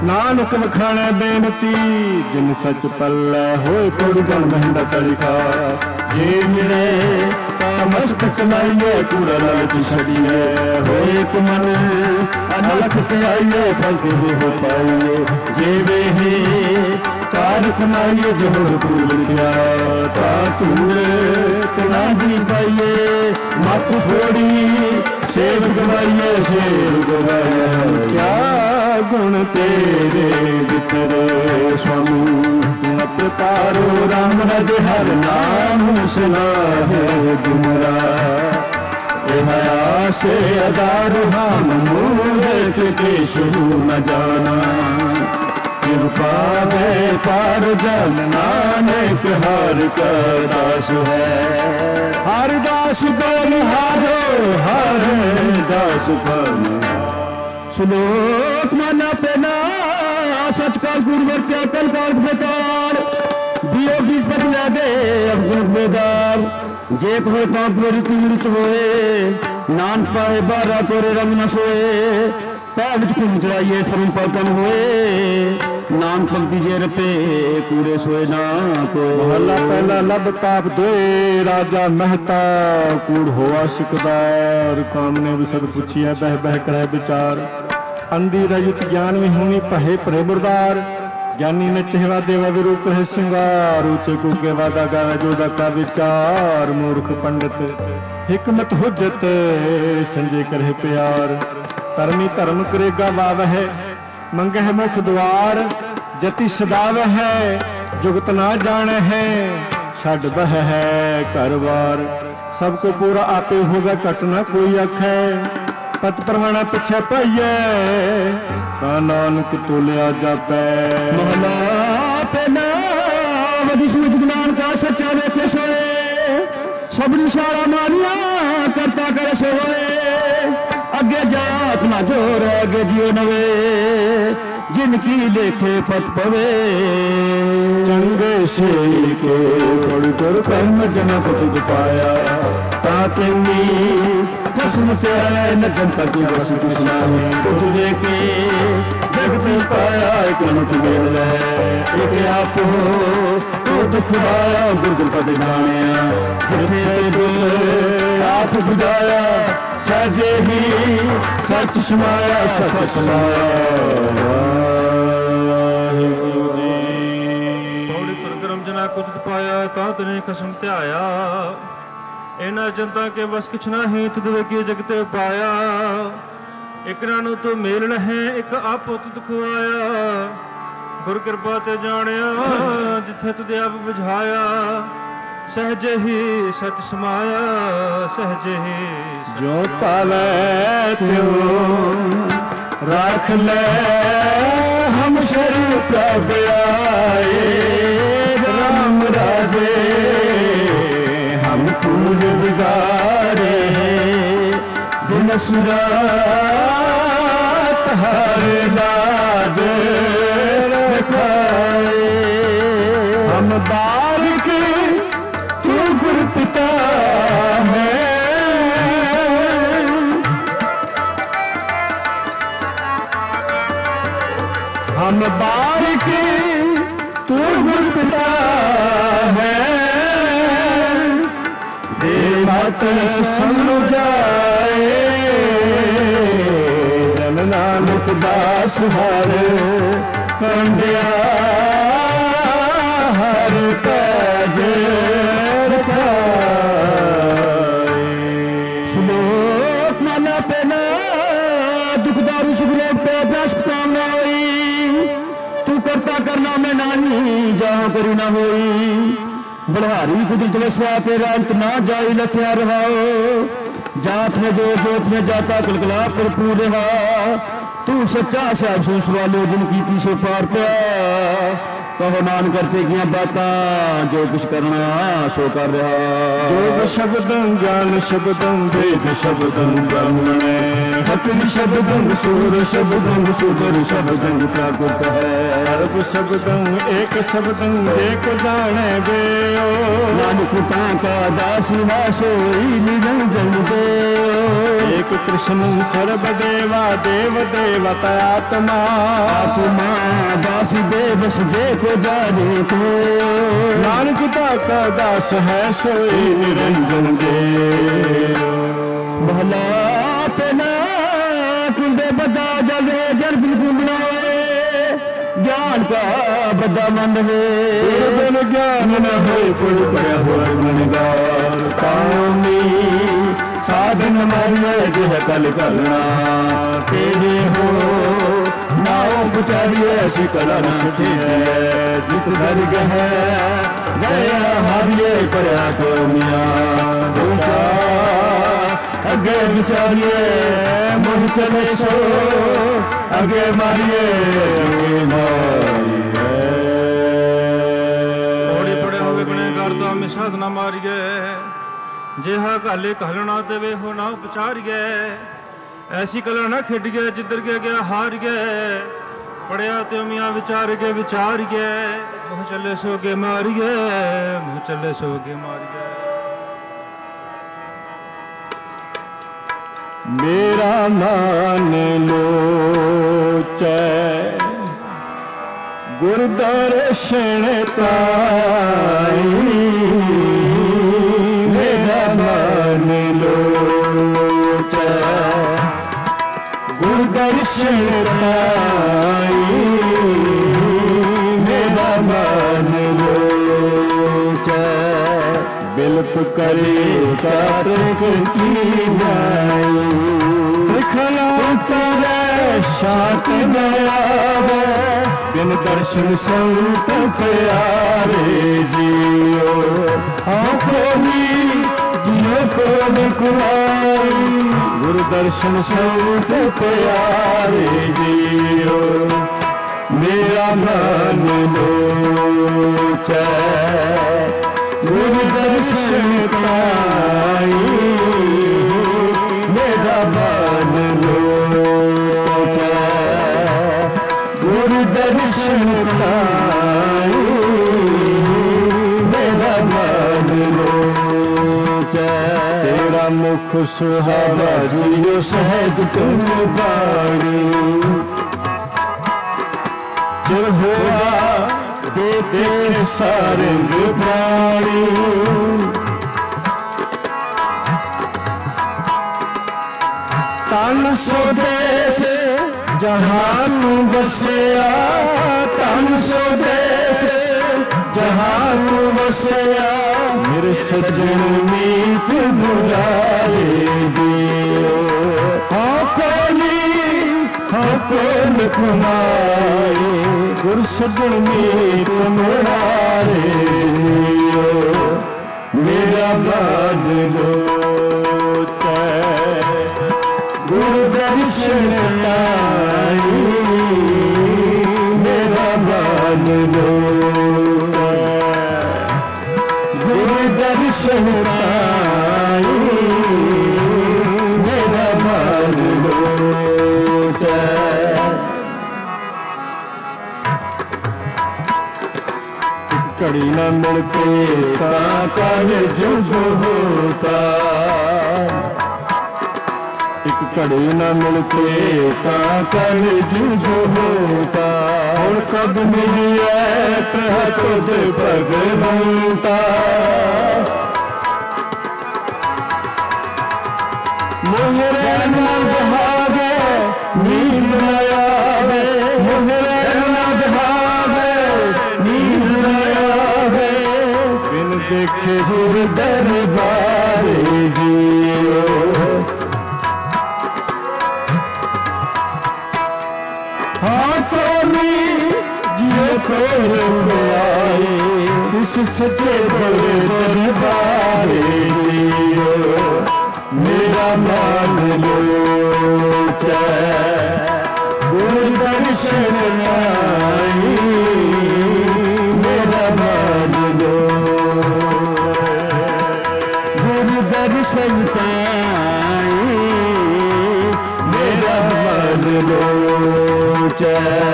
ਨਾਨਕ ਵਖਾਣੈ ਬੇਨਤੀ ਜਿਨ ਸੱਚ ਪੱਲੇ ਹੋਏ ਕੋੜੀ ਗਣ ਮਹਿੰਦਾ ਤਲਿਖਾ ਜੇ ਮਿਲੇ ਤਾਂ ਮਸਤਕ ਲਾਈਏ ਕੂੜਾ ਲਾਲਚ ਛੜੀਏ ਹੋਏ ਇੱਕ ਮਨ ਅਨਲਖ ਤੇ ਆਈਏ ਫਲ ਕੇ ਹੋ ਪਾਈਏ ਜੇ ਵੇਹੇ ਕਾਰ ਕਮਾਈਏ ਜੋੜ ਤੂੰ ਲਿਖਿਆ ਤਾਂ ਤੂੰ ਕਨਾ ਦੀ ਪਾਈਏ ਮੱਤ ਥੋੜੀ ਸੇਵ ਗਵਾਈਏ ਸੇਵ ਗਵਾਈਏ ਕਿਆ ਗੁਣ ਤੇਰੇ ਵਿਤਰੇ ਸੁਆਮੀ ਤੁਮ ਪ੍ਰਤਾਰੋ ਰਾਮ ਰਜ ਹਰ ਨਾਮ ਸੁਨਾਹੇ ਗੁਮਰਾ ਇਹ ਆਸੇ ਅਦਾਰ ਹਮ ਮੂਰਖ ਕੇ ਸ਼ੁਰੂ ਨ ਜਾਣਾ ਕਿਰਪਾ ਦੇ ਪਾਰ ਜਨ ਨਾਨਕ ਹਰ ਕਾ ਦਾਸ ਹੈ ਹਰ ਦਾਸ ਬਨਹਾਰੋ ਹਰ ਦਾਸ ਬਨਹਾਰੋ ਸ਼ਲੋਕ ਮਨਾ ਪੈਨਾ ਸਚ ਕਾ ਗੁਰ ਵਰਤਿਆ ਕਲ ਕਾਲ ਬੇਤਾਰ ਬਿਯੋਗੀ ਪਤਿਆ ਦੇ ਅਵਗੁਣ ਬੇਦਾਰ ਜੇ ਹੋਏ ਤਾਂ ਗੁਰ ਤੀਰਤ ਹੋਏ ਨਾਨ ਪਾਏ ਬਾਰਾ ਤੋਰੇ ਰੰਗ ਨ ਸੋਏ ਪੈ ਵਿੱਚ ਘੁੰਮ ਚਲਾਈਏ ਸਰਮ ਪਲਕਨ ਹੋਏ ਨਾਮ ਪੰਕਤੀ ਜੇ ਰਪੇ ਪੂਰੇ ਸੋਏ ਨਾ ਕੋਈ ਮਹਲਾ ਪਹਿਲਾ ਲੱਭ ਤਾਪ ਦੋਏ ਰਾਜਾ ਮਹਿਤਾ ਕੂੜ ਹੋਆ ਸਿਕਦਾਰ ਕਾਮ ਨੇ ਵਿਸਦ ਪੁੱਛਿਆ ਬਹਿ ਬਹਿ ਕਰੈ ਵਿਚਾਰ ਅੰਦੀ ਰਜਤ ਗਿਆਨ ਵੀ ਹੋਣੀ ਭਏ ਭਰੇ ਮੁਰਦਾਰ ਗਿਆਨੀ ਨੇ ਚਹਿਵਾ ਦੇਵਾ ਵਿਰੂਪ ਹੈ ਸਿੰਗਾਰ ਉੱਚੇ ਕੁਕੇ ਵਾਦਾ ਗਾਵੇ ਜੋ ਦਾ ਕਾ ਵਿਚਾਰ ਮੂਰਖ ਪੰਡਿਤ ਹਿਕਮਤ ਹੁਜਤ ਸੰਜੇ ਕਰਹਿ ਪਿਆਰ ਧਰਮੀ ਧਰਮ ਕਰੇਗਾ ਵਾਵਹਿ ਮੰਗਹਿ ਮੁਖ ਦੁਆਰ ਜਤੀ ਸਦਾਵਹਿ ਜੁਗਤ ਨਾ ਜਾਣੈ ਹੈ ਛੱਡ ਬਹਿ ਹੈ ਘਰ ਬਾਰ ਸਭ ਕੋ ਪੂਰਾ ਆਪੇ ਹੋਵੇ ਘਟ ਨਾ ਕੋਈ ਆਖੈ ਪਤ ਪਰਵਾਣਾ ਪਿੱਛੇ ਪਾਈਐ ਤਾਂ ਨਾਨਕ ਤੋਲਿਆ ਜਾਪੈ ਮਹਲਾ ਪਹਿਲਾ ਵਦੀ ਸੂਝ ਗੁਨਾਨ ਕਾ ਸੱਚਾ ਵੇਖੇ ਸੋਏ ਸਭ ਨਿਸ਼ਾਰਾ ਮਾਰੀਆਂ ਕਰਤਾ ਕਰ ਸੋਏ ਅੱਗੇ ਜਾਤ ਨਾ ਜੋਰ ਅੱਗੇ ਜਿਉ ਨਵੇ ਜਿਨ ਕੀ ਲੇਖੇ ਪਤ ਪਵੇ ਚੰਗੇ ਸੇ ਕੇ ਕੋੜ ਕਰ ਕਰਮ ਜਨਮ ਤੁਧ ਪਾਇਆ ਤਾਂ ਤੈਨੀ ਖਸਮ ਸੇ ਨ ਜਨਤਾ ਕੀ ਵਸ ਕ੍ਰਿਸ਼ਨਾ ਹੈ ਤੁਧ ਦੇ ਕੇ ਜਗਤ ਪਾਇਆ ਇਕ ਮਨੁੱਖ ਮੇਲ ਲੈ ਇਕ ਆਪ ਤੋ ਦੁਖ ਵਾਇਆ ਗੁਰ ਪਦ ਜਾਣਿਆ ਜਿਥੇ ਦਿਲ ਆਪ ਬੁਝਾਇਆ ਸਹਜੇ ਹੀ ਸੱਚ ਸਮਾਇਆ ਸੱਚ ਸਮਾਇਆ ਵਾਹਿਗੁਰੂ ਜੀ ਪੌੜੀ ਪ੍ਰਗਰਮ ਜਨਾ ਕੁਦਤ ਪਾਇਆ ਤਾਂ ਤਨੇ ਖਸਮ ਧਿਆਇਆ ਇਹਨਾਂ ਜਨਤਾ ਕੇ ਬਸ ਕਿਛ ਨਹੀਂ ਤੁਧ ਵੇਖੀ ਜਗਤੇ ਪਾਇਆ ਇਕਰਾਂ ਨੂੰ ਤੂੰ ਮੇਲ ਲਹੈ ਇੱਕ ਆਪੋ ਤੁਧ ਖਵਾਇਆ ਗੁਰ ਕਿਰਪਾ ਤੇ ਜਾਣਿਆ ਜਿੱਥੇ ਤੁਧ ਆਪ ਬੁਝਾਇਆ ਸਹਜੇ ਹੀ ਸਚ ਸਮਾਇਆ ਸਹਜੇ ਹੀ ਜੋ ਪਾਵੈ ਤਿਉ ਰਾਖ ਲੈ ਹਮ ਸ਼ਰ ਪ੍ਰਭ ਆਏ ਰਾਮ ਰਾਜੇ ਹਮ ਕੂਲ ਬਿਗਾਰੇ ਦਿਨ ਸੁਰਾਤ ਹਰ ਲਾਜ ਰਖਾਏ ਹਮ ਬਾਰਿਕ ਤੂ ਗੁਰ ਪਿਤਾ ਹੈ हम बारिक तू गुर पिता है दे मत समझाए जन नानक दास हर कंडिया हर पैज रखाए सुलोक माना पेना दुखदारू सुखलोक पे दस कामना करता करना में नानी जहाँ करी ना होई बढ़ारी कुदरत वस्या तेरा अंत ना जाई लखिया रहा जात में जो जोत में जाता कलकला भरपूर रहा तू सच्चा साहब सो सवालो जिन की सो पार पाया कहो नानक करते किया बातां जो कुछ करना सो कर रहा। जोग शब्दं ज्ञान शब्दं वेद शब्दं ब्रह्मणे हथिन शब्दं सूर शब्दं सुधर शब्दं प्राकृत है। सर्व शब्दं एक शब्दं जे को जाने बेओ नानक ताका दासी ना सोई निरंजन दे। एक कृष्ण सर्वदेवा देव देवता आत्मा आत्मा वासुदेव जे को जाने को नानक ताका दास है सोई निरंजन दे। भला पेना कुंडे बदा जले जर बिल्कुल बनाए ज्ञान का बदा मन हो बिन ज्ञान न हो पुर पड़ा हो गुणगार कामी साधन मारिया जह कल कलना तेरे हो नाव पुचारिए ऐसी कला न ठेके जित घर गह गया हारिए पड़ा को मिया ऊंचा अगे बिचारिए मुझ चले सो अगे मारिए थोड़ी पड़े होवे गुनेगार तो हमें साधना मारिए जेहा काले कहलना देवे हो ना उपचारिए ऐसी कला ना खिड गया जिधर के गया हार गए पढ़िया तो मियाँ विचार के विचार गए मुँह चले सो के मार गए मुँह चले सो के मार गए। मेरा मान लो चै गुरदर्शन ताई मेरा मान लो चै गुरदर्शन ताई मेरा मान लो चै बिल्प करे चातक की जाई दिखला करे शात गया बिन दर्शन संत प्यारे जियो आंखों भी जियो को कुमारी गुरु दर्शन संत प्यारे जियो मेरा मन लो चै गुरु दर्शन पाई मेरा मन लो गुरु दर्शन पाई मेरा मन लो तेरा मुख सुहावा जियो सहज तुम बाणी चिर हुआ देते सारे प्राणी तन स्वदेश जहान बसया तन स्वदेश जहान बसया मेरे सज्जन मीत मुरारे जियो हाँ कोली हाँ कोल कुमारे गुरु सज्जन मीत मुरारे जियो मेरा मान लो गुरु दर्शन लाई मेरा मान लो गुरु दर्शन लाई मेरा मान लो घड़ी न मिलते काल जुग होता एक घड़ी न मिलते कल जुग होता और कब मिलिए खुद भगवंता मोहरे न बहावे नींद न आवे मोहरे न बहावे नींद न आवे बिन देखे गुरु दरबार जियो आए इस सच्चे बड़े दरबार जियो मेरा मान लो गुरु दर्शन आई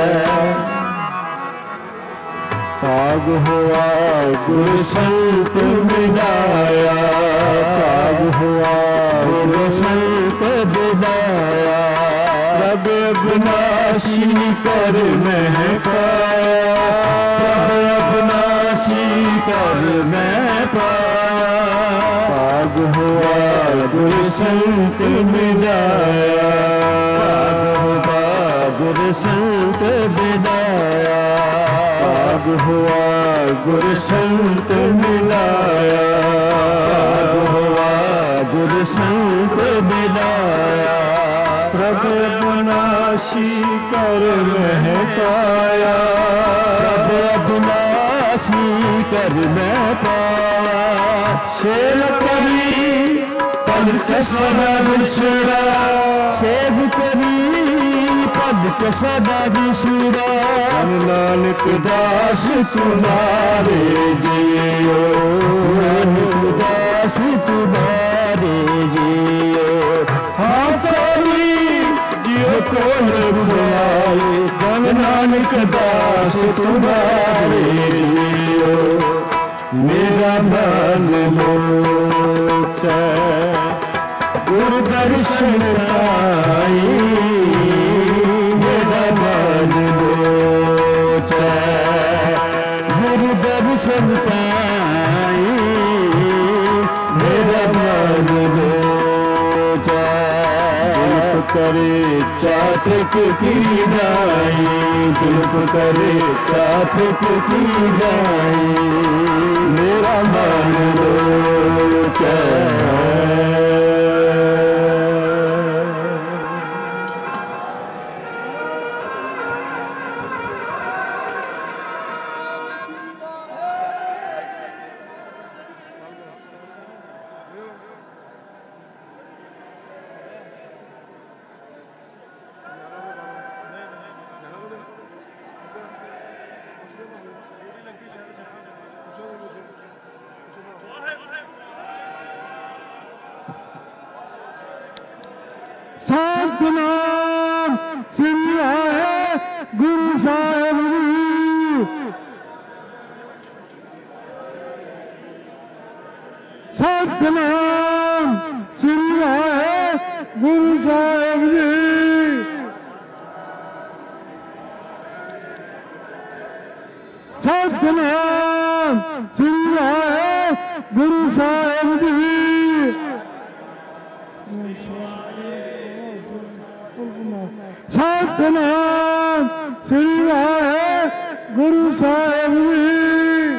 ਭਾਗ ਹੋਆ ਗੁਰ ਸੰਤ ਮਿਲਾਇਆ, ਭਾਗ ਹੋਆ ਗੁਰ ਸੰਤ ਮਿਲਾਇਆ। ਪ੍ਰਭ ਅਬਨਾਸੀ ਕਰ ਮਹਿ ਪਾਇਆ, ਪ੍ਰਭ ਅਬਨਾਸੀ ਕਰ ਮਹਿ ਪਾਇਆ। ਭਾਗ ਹੋਆ ਗੁਰ ਸੰਤ ਮਿਲਾਇਆ, ਭਾਗ ਹੋਆ ਗੁਰ ਸੰਤ ਮਿਲਾਇਆ। ਭਾਗ ਹੋਆ ਗੁਰ ਸੰਤ ਮਿਲਾਇਆ, ਭਾਗ ਹੋਆ ਗੁਰ ਸੰਤ ਮਿਲਾਇਆ। ਪ੍ਰਭ ਅਬਨਾਸੀ ਕਰ ਮਹਿ ਪਾਇਆ, ਪ੍ਰਭ ਅਬਨਾਸੀ ਕਰ ਮਹਿ ਪਾਇਆ। ਸੇਵ ਕਰੀ ਪਦ ਚ ਸਦਾ ਵਿਸਰਾ, ਸੇਵ ਕਰੀ ਪਦ ਚ ਸਦਾ ਵਿਸਰਾ। ਨਾਨਕ ਦਾਸ ਤੁਮਾਰੇ ਜੀਓ, ਨਾਨਕ ਦਾਸ ਤੁਮਾਰੇ ਜੀਓ। ਹਾਂ ਕੋਈ ਜਿਉ ਕੋਲ ਬੁਲਾਏ, ਧਨ ਨਾਨਕ ਦਾਸ ਤੁਮਾਰੇ ਜੀਓ। ਮੇਰਾ ਮਨ ਲੋਚੈ ਗੁਰ ਦਰਸ਼ਨ ਪਾਈ, ਮੇਰਾ ਮਨ ਲੋਚੈ ਗੁਰ ਦਰਸ਼ਨ ਪਾਈ। ਮੇਰਾ ਮਨ ਲੋਚੈ ਦਿਲਪ ਕਰੇ ਚਾਤਕ ਕੀ ਜਾਈ, ਦਿਲਪ ਕਰੇ ਚਾਤਕ ਕੀ ਜਾਈ। ਮੇਰਾ ਮਨ ਲੋਚੈ ਸਤਿਨਾਮ ਸ੍ਰੀ ਵਾਹਿਗੁਰੂ ਸਾਹਿਬ ਜੀ। ਸਤਿਨਾਮ ਸ੍ਰੀ ਵਾਹਿਗੁਰੂ ਸਾਹਿਬ ਜੀ। ਸਤਿਨਾਮ ਸ੍ਰੀ ਵਾਹਿਗੁਰੂ ਸਾਹਿਬ ਜੀ। ਸਤਿਨਾਮ ਸ੍ਰੀ ਵਾਹਿਗੁਰੂ ਸਾਹਿਬ ਜੀ।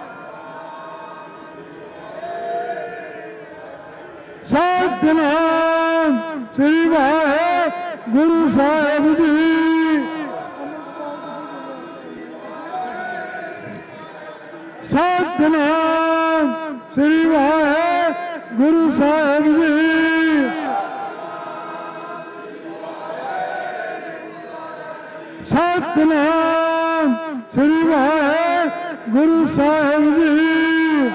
ਸਤਿਨਾਮ ਸ੍ਰੀ ਵਾਹਿਗੁਰੂ ਸਾਹਿਬ ਜੀ। ਸਤਿਨਾਮ ਸ੍ਰੀ ਵਾਹਿਗੁਰੂ ਸਾਹਿਬ ਜੀ। ਸਤਿਨਾਮ ਸ੍ਰੀ ਵਾਹਿਗੁਰੂ ਸਾਹਿਬ ਜੀ।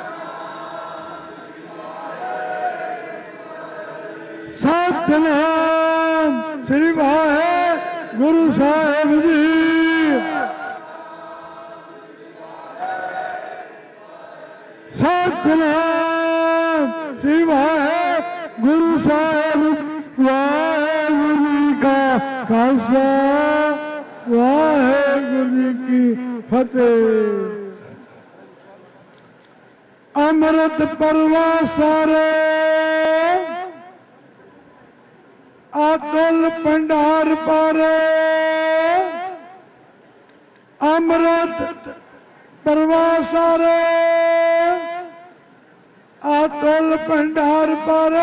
ਸਤਿਨਾਮ ਸ੍ਰੀ ਵਾਹਿਗੁਰੂ ਸਾਹਿਬ ਜੀ। ਸਤਿਨਾਮ ਸ੍ਰੀ ਵਾਹਿਗੁਰੂ ਸਾਹਿਬ। ਵਾਹਿਗੁਰੂ ਜੀ ਕਾ ਖਾਲਸਾ, ਵਾਹਿਗੁਰੂ ਜੀ ਕੀ ਫਤਿਹ। ਅੰਮ੍ਰਿਤ ਪਰਵਾਸਾਰੇ ਆਤਲ ਭੰਡਾਰ ਪਾਰੇ। ਅੰਮ੍ਰਿਤ ਪਰਵਾਸਾਰੇ ਆਤਲ ਭੰਡਾਰ ਪਾਰੇ।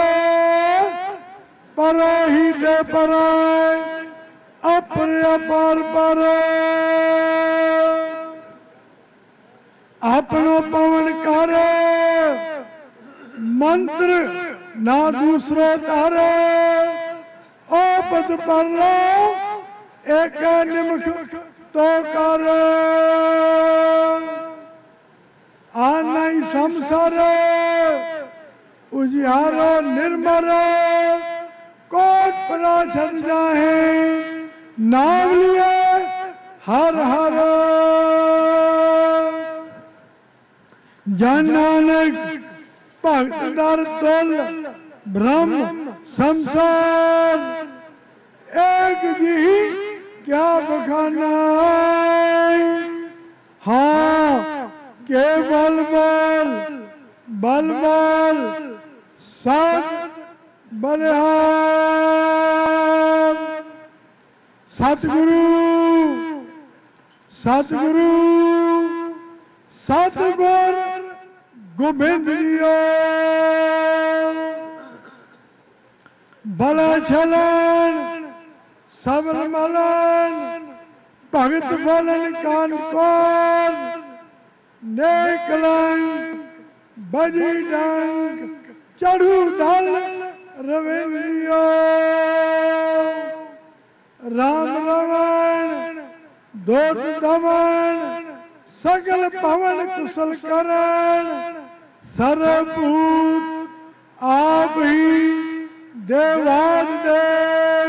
ਪਰੇ ਹੀ ਦੇ ਪਰੇ ਆਪਣੇ ਅਪਾਰ ਪਰੇ। ਆਪਣੋ ਪਵਨ ਕਰੇ ਮੰਤਰ ਨਾ ਦੂਸਰੋ ਤਾਰੇ। ओ पद पर लो एक निमख तो कर। आना ही संसार उजियारो निर्मल कोट परा छड़ जाए। नाम लिए हर हर जन नानक भगत दर तुल ब्रह्म संसार एक जी क्या बखाना हाँ के बल बल बल बल सत बलिहार सतगुरु सतगुरु सतगुर गोबिंद जियो भला छलन सबल मलन भगत फलन कान कौन नेकलंक बजी डंक चढ़ू दल रविंद्रियो राम रमण दोत दमन सकल पवन कुशल करण सर्वभूत आप ही देवाद देव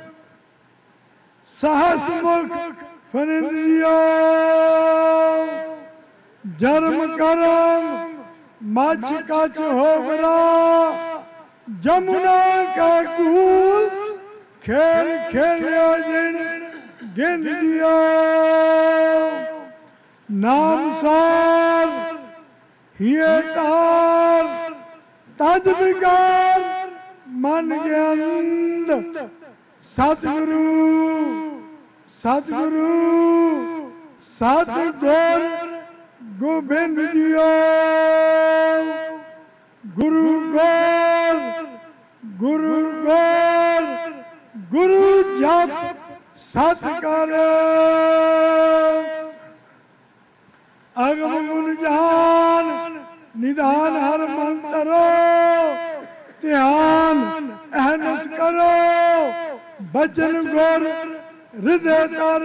सहस मुख फनिंद्रियो जन्म करम मच कच होगरा जमुना का कूल खेल खेलियो जिन गिंद दियो नाम सार हिये तार तज विकार मन ज्ञानंद सतगुरु सतगुरु सतगुर गोबिंद जियो गुरु गोर गुरु गोर गुरु जप सत कर अगम गुण जान निधान हर मंत्रो ध्यान अहनस करो बचन गुर हृदय कर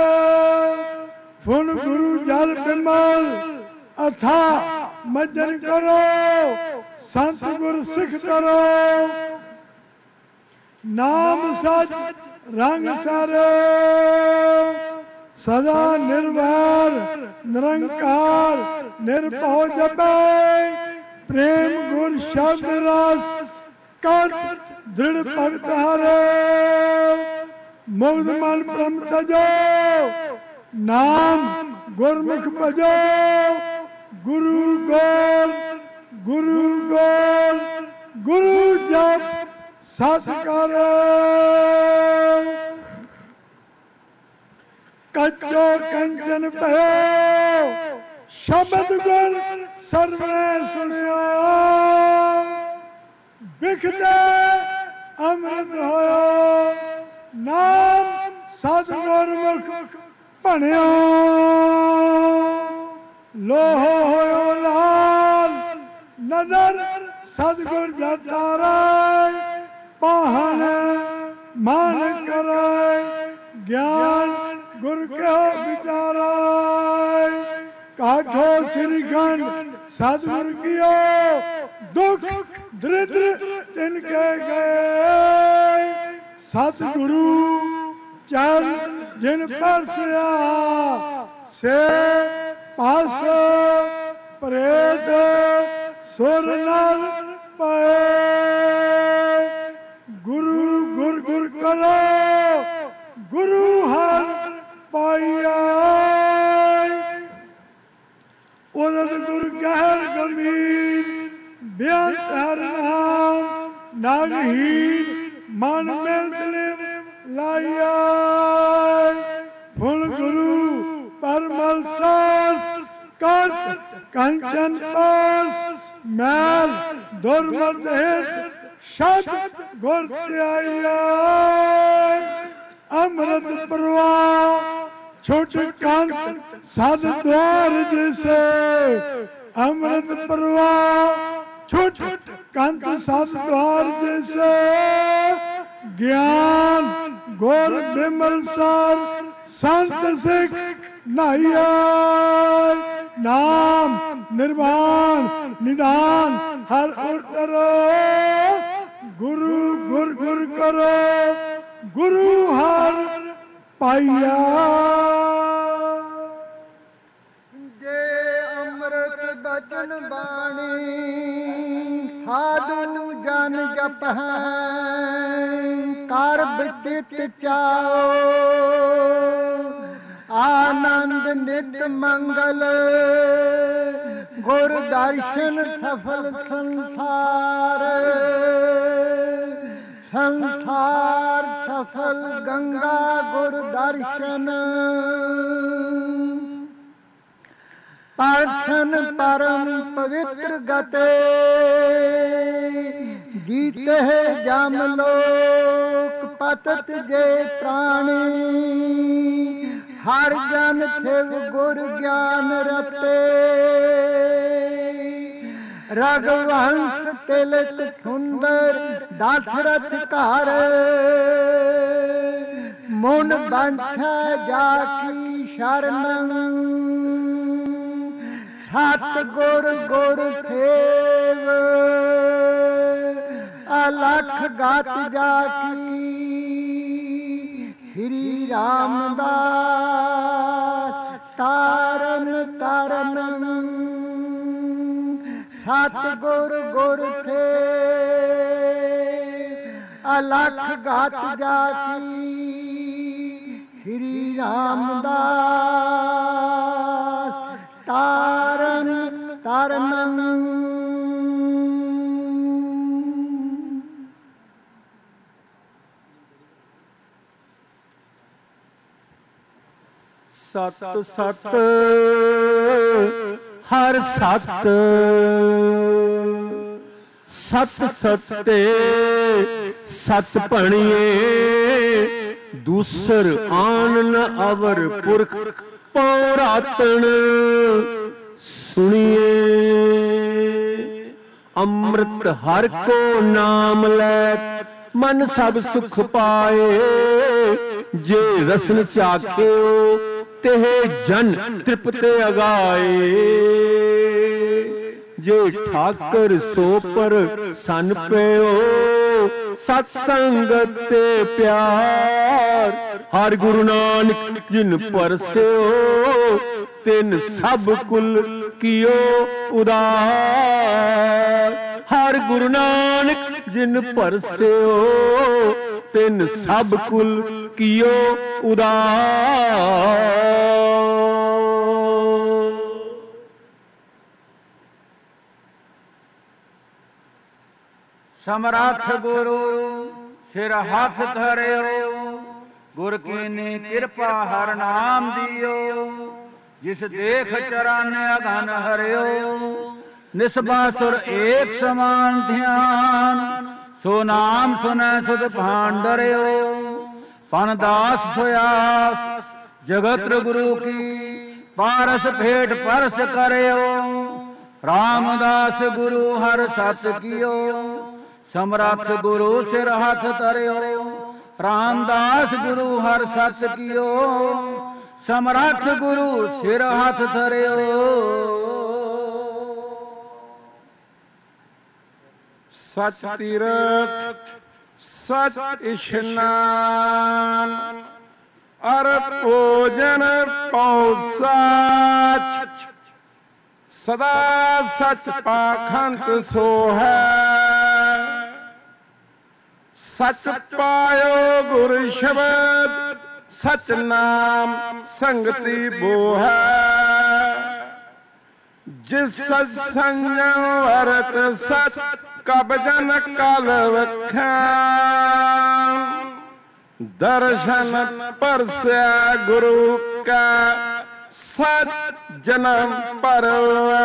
फुन गुरु जल बिमल अथा मज्जन करो संत गुर सिख करो नाम सच रंग सर सदा निर्भर निरंकार निर्भव जपे प्रेम गुर शब्द रस कर दृढ़ भक्त हरे मुग्ध मन ब्रह्म तजो नाम गुरमुख भजो गुरु गोर गुरु गोर गुरु जप सत कर कच्चो कंचन भयो शब्द गुर सर्वने सुनियो बिखते अमृत होयो नाम सतगुर मुख बनियो लोह होयो लाल नदर सतगुर जतारा पाहन मान करे ज्ञान गुरु के विचारा काठो श्रीखंड सतगुर कियो दुख दरिद्र तिनके गए सतगुरु चल जिन परसया से पास प्रेत सुर नर पाए गुरु गुर गुर करो गुरु हर पाइया उदत गुर गहर गंभीर बेअंत हर नाम नागहीन मन में दिलिम लाइया फुल गुरु परमल सास कर कंचन पास मैल दुर्मद हित शत गुर त्याइया अमृत प्रवाह छोट कांत साध द्वार जैसे अमृत प्रवाह छोट कांत साध द्वार जैसे ज्ञान गोर बिमल सार संत सिख नाहिया नाम निर्वाण निदान हर उतरो गुरु गुर गुर करो गुरु हर पाइया ਬਚਨ ਬਾਣੀ ਸਾਧੂ ਜਨ ਜਪ ਹੈ ਕਰ ਬਿਚਿਤ ਚਾਓ ਆਨੰਦ ਨਿਤ ਮੰਗਲ ਗੁਰ ਦਰਸ਼ਨ ਸਫਲ ਸੰਸਾਰ ਸੰਸਾਰ ਸਫਲ ਗੰਗਾ ਗੁਰ ਦਰਸ਼ਨ ਪਰਸ਼ਨ ਪਰਮ ਪਵਿੱਤਰ ਗਤੇ ਜੀਤੇ ਜਮ ਲੋਕ ਪਤਤ ਜੇ ਪ੍ਰਾਣੀ ਹਰ ਜਨ ਥਿਵ ਗੁਰ ਗਿਆਨ ਰਤੇ ਰਘੁਵੰਸ਼ ਤਿਲਕ ਸੁੰਦਰ ਦਸ਼ਰਥ ਘਰ ਮੁਨ ਬੰਛੈ ਜਾ ਕੀ ਸ਼ਰਨ ਸਤ ਗੁਰ ਗੁਰ ਸੇਵ ਅਲਖ ਗਤ ਜਾ ਕੀ ਸ਼੍ਰੀ ਰਾਮਦਾਸ ਤਾਰਨ ਤਾਰਨ ਸਤ ਗੁਰ ਗੁਰ ਸੇਵ ਅਲਖ ਗਤ ਜਾ ਕੀ ਸ਼੍ਰੀ ਰਾਮਦਾਸ ਤਾਰਨ ਤਾਰਨ ਸਤ ਸਤ ਹਰ ਸਤ ਸਤ ਸਤੇ ਸਤ ਭਣੀਏ ਦੂਸਰ ਆਨ ਨ ਅਵਰ ਪੁਰਖ ਪੌਰਾਤਣ ਸੁਣੀਏ ਅੰਮ੍ਰਿਤ ਹਰ ਕੋ ਨਾਮ ਲੈ ਮਨ ਸਭ ਸੁਖ ਪਾਏ ਜੇ ਰਸਨ ਚਾਖਿਓ ਤੇ ਜਨ ਤ੍ਰਿਪਤ ਅਗਾਏ ਜੇ ਠਾਕਰ ਸੋ ਪਰ ਸੰਨ ਪਿਓ ਸਤ ਸੰਗਤ ਤੇ ਪਿਆਰ ਹਰ ਗੁਰੂ ਨਾਨਕ ਜਿਨ ਪਰਸਿਓ ਤਿਨ ਸਭ ਕੁਲ ਕੀਓ ਉਦਾਰ ਹਰ ਗੁਰੂ ਨਾਨਕ ਜਿਨ ਪਰਸਿਓ ਤਿਨ ਸਭ ਕੁਲ ਕੀਓ ਉਦਾਰ। ਸਮਰੱਥ ਗੁਰੂ ਸਿਰ ਹੱਥ ਧਰਿਓ ਗੁਰ ਕੀਨੀ ਕਿਰਪਾ ਹਰ ਨਾਮ ਦਿਓ ਜਿਸ ਦੇਖ ਚਰਨ ਅਗਨ ਹਰਿਓ ਨਿਸਬਾਸੁਰ ਏਕ ਸਮਾਨ ਧਿਆਨ ਸੋ ਨਾਮ ਸੁਨੈ ਸੁਧ ਭਾਨ ਡਰਿਓ ਪਨ ਦਾਸ ਸੁਆਸ ਜਗਤ ਗੁਰੂ ਕੀ ਪਾਰਸ ਭੇਟ ਪਰਸ ਕਰਿਓ ਰਾਮਦਾਸ ਗੁਰੂ ਹਰ ਸਤ ਕੀਓ ਸਮਰੱਥ ਗੁਰੂ ਸਿਰ ਹੱਥ ਧਰਿਓ ਰਾਮਦਾਸ ਗੁਰੂ ਹਰ ਸਤ ਕੀਓ ਸਮਰੱਥ ਗੁਰੂ ਸਿਰ ਹੱਥ ਧਰਿਓ ਸਚ ਤੀਰਥ ਸਚ ਇਸ਼ਨਾਨ ਅਰ ਭੋਜਨ ਪਉ ਸਚ ਸਦਾ ਸਚ ਪਾਖੰਤ ਸੋ ਹੈ ਸਚ ਪਾਇਓ ਗੁਰ ਸ਼ਬਦ ਸਚ ਨਾਮ ਸੰਗਤੀ ਬੋ ਹੈ ਜਿਸ ਸਚ ਸੰਜਮ ਵਰਤ ਸਚ ਕਬ ਜਨ ਕਲ ਵਖਾਂ ਦਰਸ਼ਨ ਪਰਸਿਆ ਗੁਰੂ ਕਾ ਸਚ ਜਨਮ ਪਰਵਾ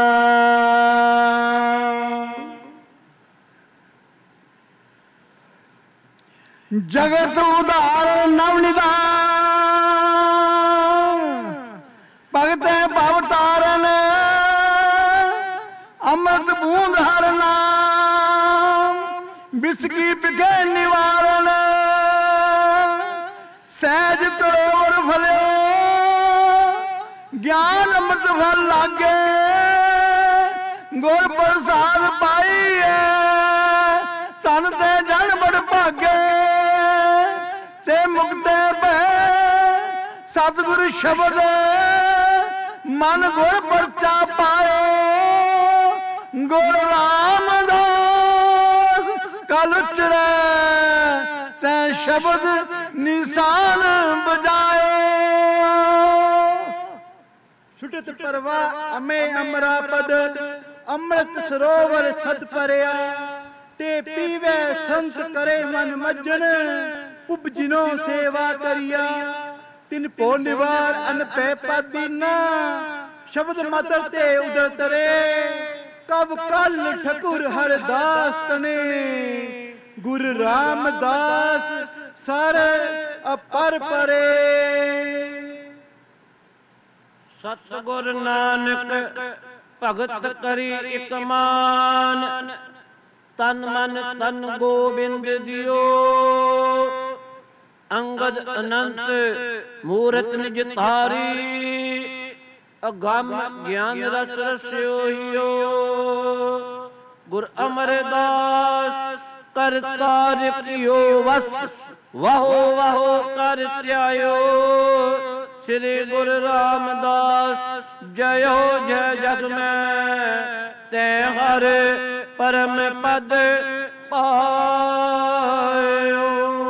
ਜਗਤ ਉਧਾਰ ਨਵ ਨਿਦਾਨ ਭਗਤੈ ਭਵ ਤਾਰਨ ਅੰਮ੍ਰਿਤ ਬੂੰਦ ਹਰ ਨਾਮ ਬਿਸਕੀ ਬਿਗੇ ਨਿਵਾਰਨ ਸਹਿਜ ਤਰੋਵਰ ਫਲਿਓ ਗਿਆਨ ਅੰਮ੍ਰਿਤ ਫਲ ਲਾਗੇ ਗੁਰ ਪ੍ਰਸਾਦ ਪਾਈਏ ਤਨ ਤੇ ਜਨ ਬੜ ਭਾਗੇ ਤੇ ਮੁਕਤੇ ਭੈ ਸਤਿਗੁਰ ਸ਼ਬਦ ਮਨ ਗੁਰ ਪਰਚਾ ਪਾਏ ਗੁਰ ਰਾਮਦਾਸ ਕਲ ਉਚਰੈ ਤੈ ਸ਼ਬਦ ਨਿਸ਼ਾਨ ਬਜਾਏ। ਛੁਟਤ ਪਰਵਾ ਅਮੇ ਅਮਰਾ ਪਦ ਅੰਮ੍ਰਿਤ ਸਰੋਵਰ ਸਤ ਭਰਿਆ। ਤੇ ਪੀਵੇ ਸੰਤ ਕਰੇ ਮਨ ਮੱਜਣ ਉਪਜਿਨੋ ਸੇਵਾ ਕਰਿਆ। ਤਿਨ ਭੋ ਨਿਵਾਰ ਅਨ ਪੈ ਪਾਦੀਨਾ ਸ਼ਬਦ ਮਦਰ ਤੇ ਉਦਰ ਤਰੇ। ਕਬ ਕਲ ਠਕੁਰ ਹਰਦਾਸ ਤਨੇ ਗੁਰ ਰਾਮਦਾਸ ਸਰ ਅਪਰ ਪਰੇ। ਸਤਿਗੁਰ ਨਾਨਕ ਭਗਤ ਕਰੀ ਇਕ ਮਾਨ। ਤਨ ਮਨ ਤਨ ਗੋਬਿੰਦ ਦਿਓ। ਅੰਗਦ ਅਨੰਤ ਮੂਰਤ ਨਿਜ ਧਾਰੀ। ਅਗੰਮ ਗਿਆਨ ਰਸ ਰਸਿਓਹਿਓ। ਗੁਰ ਅਮਰਦਾਸ ਕਰਤਾ ਰਿਕਿਓ ਵਸ। ਵਾਹੋ ਵਾਹੋ ਕਰ ਧਿਆਇਓ। ਸ੍ਰੀ ਗੁਰੂ ਰਾਮਦਾਸ ਜਯੋ ਜੈ ਜਗ ਮੈਂ। ਤੈ ਹਰ ਪਰਮ ਪਦ ਪਾਇਓ।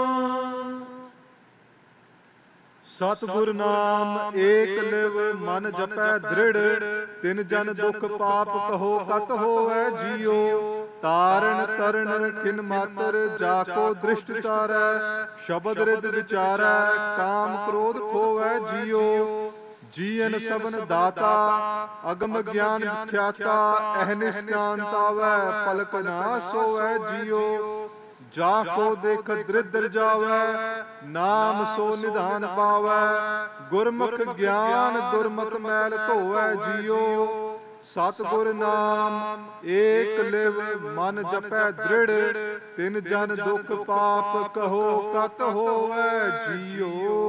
ਸਤਿਗੁਰ ਨਾਮ ਏਕ ਲਿਵ ਮਨ ਜਪੈ ਦ੍ਰਿੜ। ਤਿਨ ਜਨ ਦੁਖ ਪਾਪ ਕਹੋ ਕਤ ਹੋਵੈ ਜੀਓ। ਤਾਰਨ ਤਰਨ ਕਿਨ ਮਾਤਰ ਜਾਕੋ ਦ੍ਰਿਸ਼ਟ ਤਾਰੈ। ਸ਼ਬਦ ਰਿਦ ਵਿਚਾਰੈ ਕਾਮ ਕ੍ਰੋਧ ਖੋਵੈ ਜੀਓ। ਜੀਵਨ ਸਭਨ ਦਾਤਾ ਅਗਮ ਗਿਆਨ ਵਿਖਿਆਤਾ। ਅਹਨਿਸ ਕਾਂਤ ਆਵੈ ਪਲਕ ਨਾ ਸੋਵੈ ਜੀਓ। ਜਾ ਕੋ ਦੇਖ ਦ੍ਰਿਦਰ ਜਾਵੈ ਨਾਮ ਸੋ ਨਿਧਾਨ ਪਾਵੈ। ਗੁਰਮੁਖ ਗਿਆਨ ਦੁਰਮਤ ਮੈਲ ਧੋਵੈ ਜੀਓ। ਸਤਿਗੁਰ ਨਾਮ ਏਕ ਲਿਵ ਮਨ ਜਪੈ ਦ੍ਰਿੜ। ਤਿਨ ਜਨ ਦੁਖ ਪਾਪ ਕਹੋ ਕਤ ਹੋਵੈ ਜੀਓ।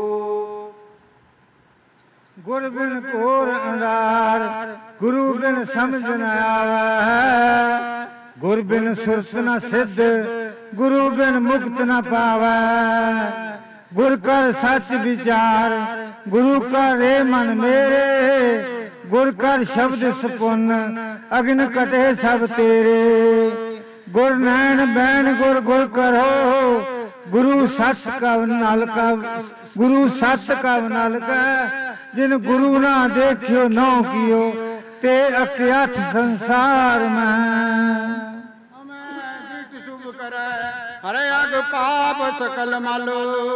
ਗੁਰ ਬਿਨ ਘੋਰ ਅੰਧਾਰ ਗੁਰੂ ਬਿਨ ਸਮਝ ਨ ਆਵੈ। ਗੁਰ ਬਿਨ ਸੁਰਤ ਨ ਸਿੱਧ ਗੁਰੂ ਬਿਨ ਮੁਕਤ ਨ ਪਾਵੈ। ਗੁਰ ਕਰ ਸੱਚ ਵਿਚਾਰ ਗੁਰੂ ਕਾ ਰੇ ਮਨ ਮੇਰੇ। ਗੁਰ ਕਰ ਸ਼ਬਦ ਸੁਪੁੰਨ ਅਗਨ ਕਟੇ ਸਭ ਤੇਰੇ। ਗੁਰ ਨੈਣ ਬੈਣ ਗੁਰ ਗੁਰ ਕਰੋ। ਗੁਰੂ ਸਤ ਕਵ ਨਲ ਕਵ ਗੁਰੂ ਸਤ ਕਵ ਨਲ ਕੈ। ਜਿਨ ਗੁਰੂ ਨਾ ਦੇਖਿਓ ਨੋ ਕੀਓ ਤੇ ਅਕਿਆਥ ਸੰਸਾਰ ਮੈਂ। ਹਰੇ ਅਗ ਪਾਪ ਸਕਲ ਮਲ।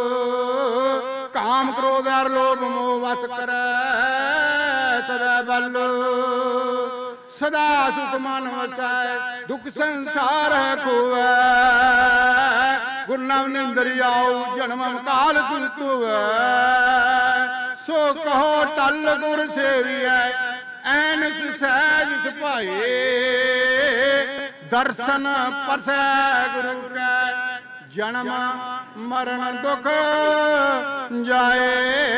ਕਾਮ ਕ੍ਰੋਧ ਅਰ ਲੋਭ ਮੋਹ ਵਸ ਕਰੈ ਸਦਾ ਬਲ। ਸਦਾ ਸੁਖ ਮਨ ਵਸੈ ਦੁਖ ਸੰਸਾਰ ਖੋਵੈ। ਗੁਰੂ ਨਾਮ ਨਿੰਦਰ ਆਉ ਜਨਮ ਕਾਲ ਕੁਲਤੁਵੈ। ਸੋ ਕਹੋ ਟਲ ਗੁਰ ਸੇਵੀਐ ਐਨਸ ਸਹਿਜ ਸੁਭਾਏ। ਦਰਸ਼ਨ ਪਰਸੈ ਗੁਰੂ ਕੈ ਜਨਮ ਮਰਨ ਦੁਖ ਜਾਏ।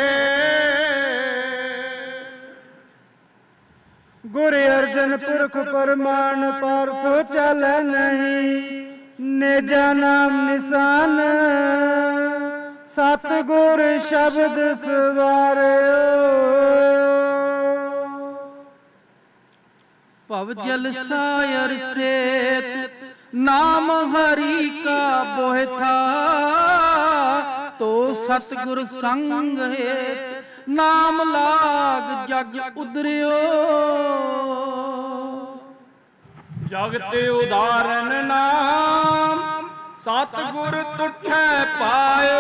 ਗੁਰ ਅਰਜਨ ਪੁਰਖ ਪਰਮਾਨ ਪਾਰਥੋ ਚਾਲੈ ਨਹੀਂ। ਨੇਜਾ ਨਾਮ ਨਿਸ਼ਾਨ ਸਤਿਗੁਰ ਸ਼ਬਦ ਸਵਾਰਿਓ। ਭਵ ਜਲ ਸਾਇਰ ਸੇਤ ਨਾਮ ਹਰੀ ਕਾ ਬੋਹਿਥਾ। ਤੋ ਸਤਿਗੁਰ ਸੰਗ ਹੈ ਨਾਮ ਲਾਗ ਜਗ ਉਦਰਿਓ। ਜਗ ਤੇ ਉਦਾਹਰਨ ਨਾਮ ਸਤਿਗੁਰ ਤੁਠੈ ਪਾਇਓ।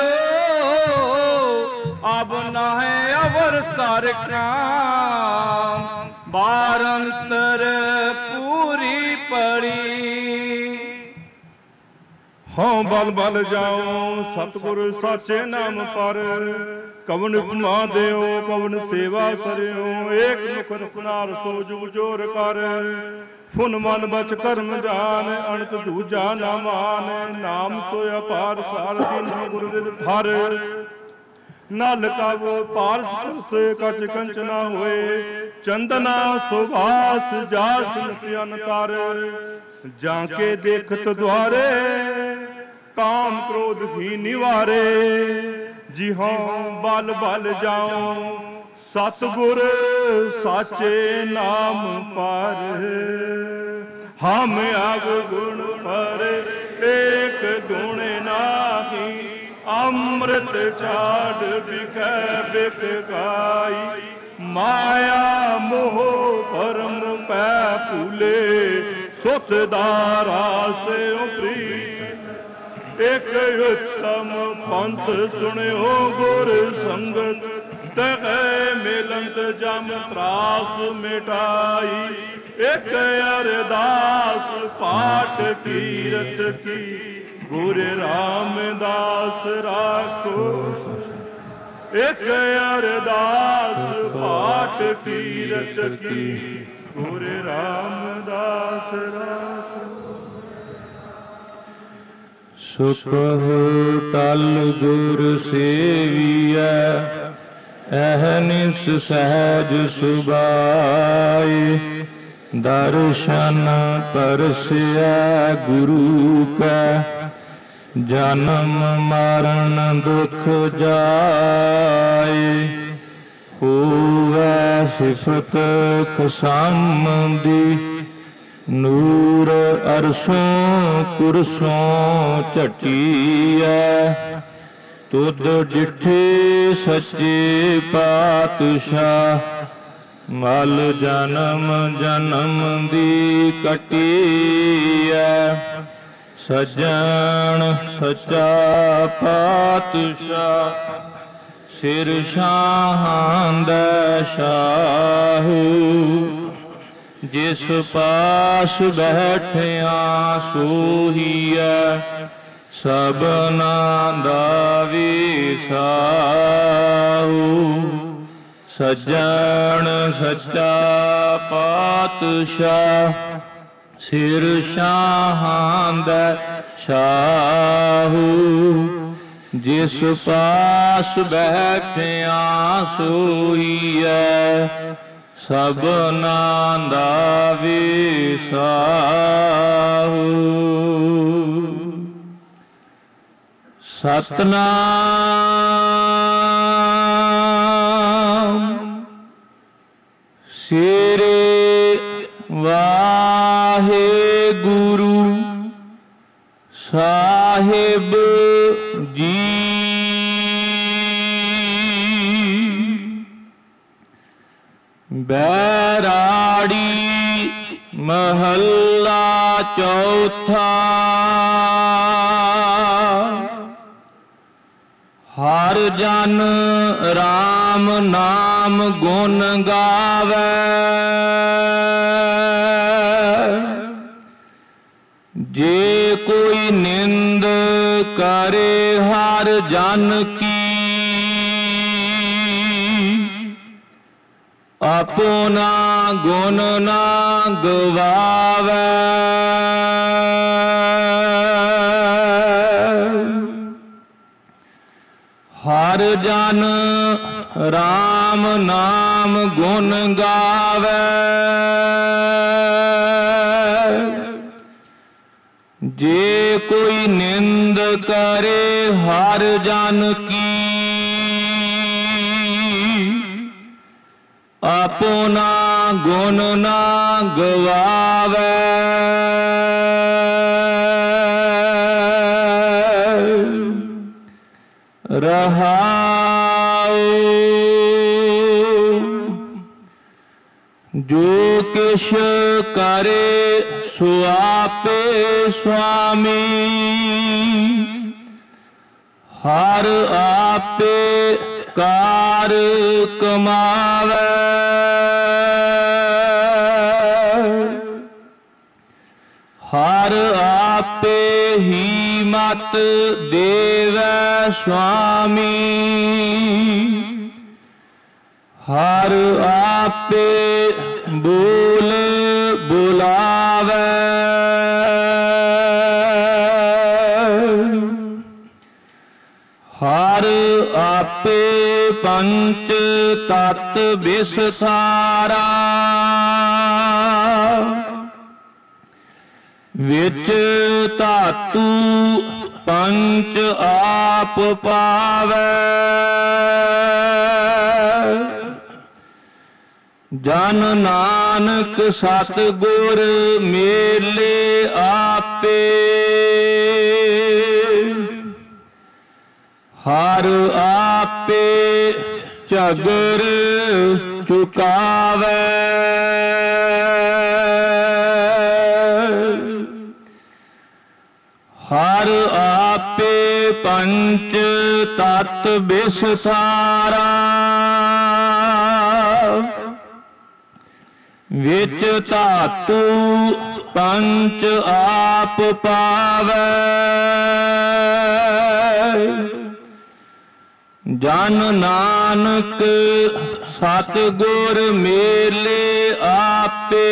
ਅਬ ਨਾਹਿ ਅਵਰ ਸਰ ਕਾਮ ਬਾਰ ਅੰਤਰ ਪੂਰੀ ਪੜੀ। ਹਉ ਬਲ ਬਲ ਜਾਉ ਸਤਿਗੁਰ ਸਾਚੇ ਨਾਮ ਪਰ। ਕਵਨ ਉਪਮਾ ਦਿਓ ਕਵਨ ਸੇਵਾ ਸਰਿਓ। ਏਕ ਮੁਖ ਰਸਨਾਰ ਸੋ ਜੁਗ ਜੋਰ ਕਰ। ਫੁਨ ਮਨ ਬਚ ਕਰਮ ਜਾਨ ਅਣਤ ਦੂਜਾ ਨਾ ਮਾਨ। ਨਾਮ ਸੋ ਅਪਾਰ ਸਾਰ ਦੀਨ ਗੁਰ ਰਿਦ ਧਰ। ਨਲ ਕਵ ਪਾਰਸ ਕਚ ਕੰਚਨਾ ਹੋਏ। ਚੰਦਨਾ ਸੁਭਾਸ ਜਾਸ ਨਿਤਿਅਨ ਤਰ। ਜਾਂ ਕੇ ਦੇਖਤ ਦੁਆਰੇ ਕਾਮ ਕ੍ਰੋਧ ਹੀ ਨਿਵਾਰੇ। ਜੀ ਹਉ ਬਲ ਬਲ ਜਾਉ ਸਤਿਗੁਰ ਸਾਚੇ ਨਾਮ ਪਰ। हम अवगुण पर एक गुण नाही, अमृत छाड़ बिकै बिक गाई। माया मोह परम पै भूले, सुख दारा से प्रीत। एक उत्तम पंथ सुनियो गुर संगत, तह मिलंत जम त्रास मिटाई। एक अरदास पाठ कीरत की, गुर रामदास राखो। एक अरदास पाठ कीरत की, गुर रामदास राखो। सुख टल गुर सेविया, अहनिस सहज सुबाई। दर्शन परसिया गुरु का, जन्म मरण दुख जाए। होवै सिफत खसामदी, नूर अरसों कुरसों झटिया। तुद डिठे सच्चे पातशाह, मल जन्म जन्म दी कटिया। सज्जन सच्चा पातशाह, सिर शाहां दा शाहू। जिस पास बैठिया सोहीया, सबना दा विसाहू। सज्जन सच्चा पातशाह, सिर शाहां दा शाहू। जिस पास बैठिया सोईया, सबना दा विसाहू। सतनाम सिरे वाहे गुरु साहिब जी। बैराड़ी महल्ला चौथा। हर जन राम नाम गुण गावे। जे कोई निंद करे हर जन की, अपना गुण ना गवावे। हर जन राम नाम गुण गावे। जे कोई निंद करे हर जन की, अपना गुण ना गवावे। रहाओ जो किश करे सो आपे स्वामी। हर आपे कार कमावे। हर आपे ही मत देवै स्वामी। हर आपे बोल बुलावे। हर आपे पंच तत् विस्तारा। विच धातु पंच आप पावै। ਜਨ ਨਾਨਕ ਸਤਿਗੁਰ ਮੇਲੇ ਆਪੇ, ਹਰ ਆਪੇ ਝਗਰ ਚੁਕਾਵੈ। ਹਰ ਆਪੇ ਪੰਚ ਤਤ ਬਿਸਥਾਰਾ, ਵਿੱਚ ਧਾਤੂ ਪੰਚ ਆਪ ਪਾਵੈ। ਜਨ ਨਾਨਕ ਸਤਿਗੁਰ ਮੇਲੇ ਆਪੇ,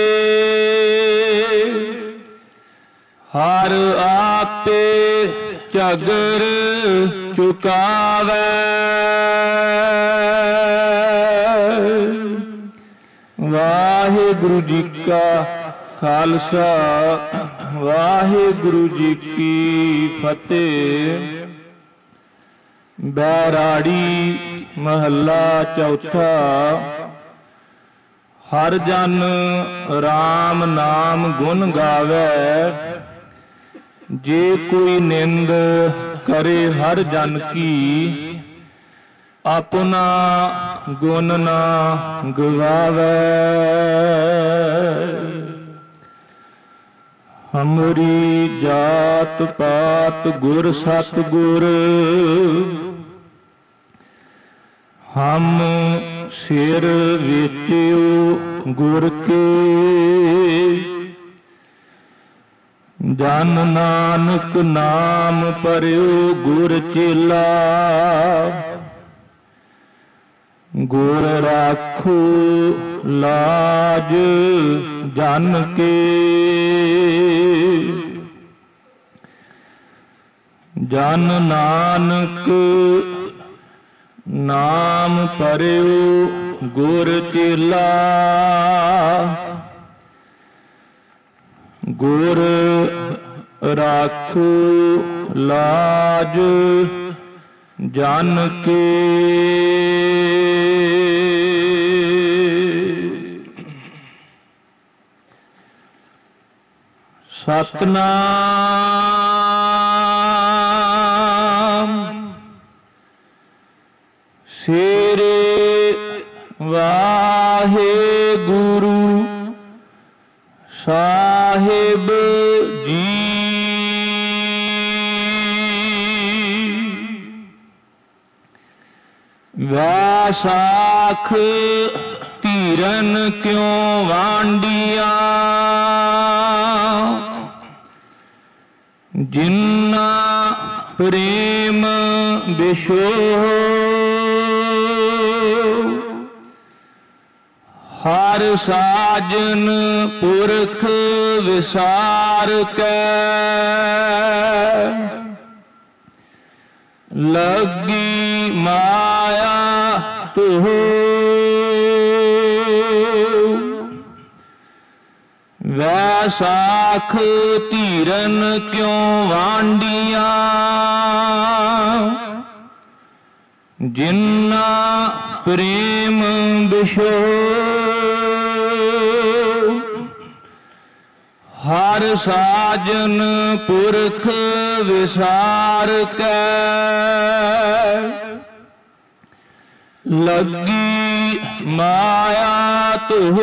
ਹਰ ਆਪੇ ਝਗਰ ਚੁਕਾਵੈ। ਵਾਹਿਗੁਰੂ ਜੀ ਕਾ ਖਾਲਸਾ, ਵਾਹਿਗੁਰੂ ਜੀ ਕੀ ਫਤਿਹ। ਬੈਰਾੜੀ ਮਹੱਲਾ ਚੌਥਾ। ਹਰ ਜਨ ਰਾਮ ਨਾਮ ਗੁਣ ਗਾਵੈ, ਜੇ ਕੋਈ ਨਿੰਦ ਕਰੇ ਹਰ ਜਨ ਕੀ, ਆਪਣਾ ਗੁਣ ਨਾ ਗਵਾਵੈ। ਹਮਰੀ ਜਾਤ ਪਾਤ ਗੁਰ ਸਤਿਗੁਰ, ਹਮ ਸਿਰ ਵੇਚਿਓ ਗੁਰ ਕੇ। ਜਨ ਨਾਨਕ ਨਾਮ ਪਰਿਓ ਗੁਰ ਚੇਲਾ, ਗੁਰ ਰਾਖੋ ਲਾਜ ਜਨ ਕੇ। ਜਨ ਨਾਨਕ ਨਾਮ ਪਰਿਓ ਗੁਰ ਚੇਲਾ, ਗੁਰ ਰਾਖੋ ਲਾਜ ਜਨ ਕੇ। ਸਤਿਨਾਮ ਸ੍ਰੀ ਵਾਹਿਗੁਰੂ ਸਾਹਿਬ ਜੀ। ਵੈਸਾਖ ਧੀਰਨ ਕਿਉ ਵਾਂਡੀਆਂ, ਜਿਨ੍ਹਾਂ ਪ੍ਰੇਮ ਬਿਸ਼ੋਹ। ਹਰ ਸਾਜਨ ਪੁਰਖ ਵਿਸਾਰ ਕੈ, ਲੱਗੀ ਮਾਇਆ ਤੁਹ। ਵੈਸਾਖ ਧੀਰਨ ਕਿਉ ਵਾਂਡੀਆਂ, ਜਿਨ੍ਹਾਂ ਪ੍ਰੇਮ ਬਿਸ਼ੋਹ। ਹਰ ਸਾਜਨ ਪੁਰਖ ਵਿਸਾਰ ਕੈ, ਲੱਗੀ ਮਾਇਆ ਤੁਹ।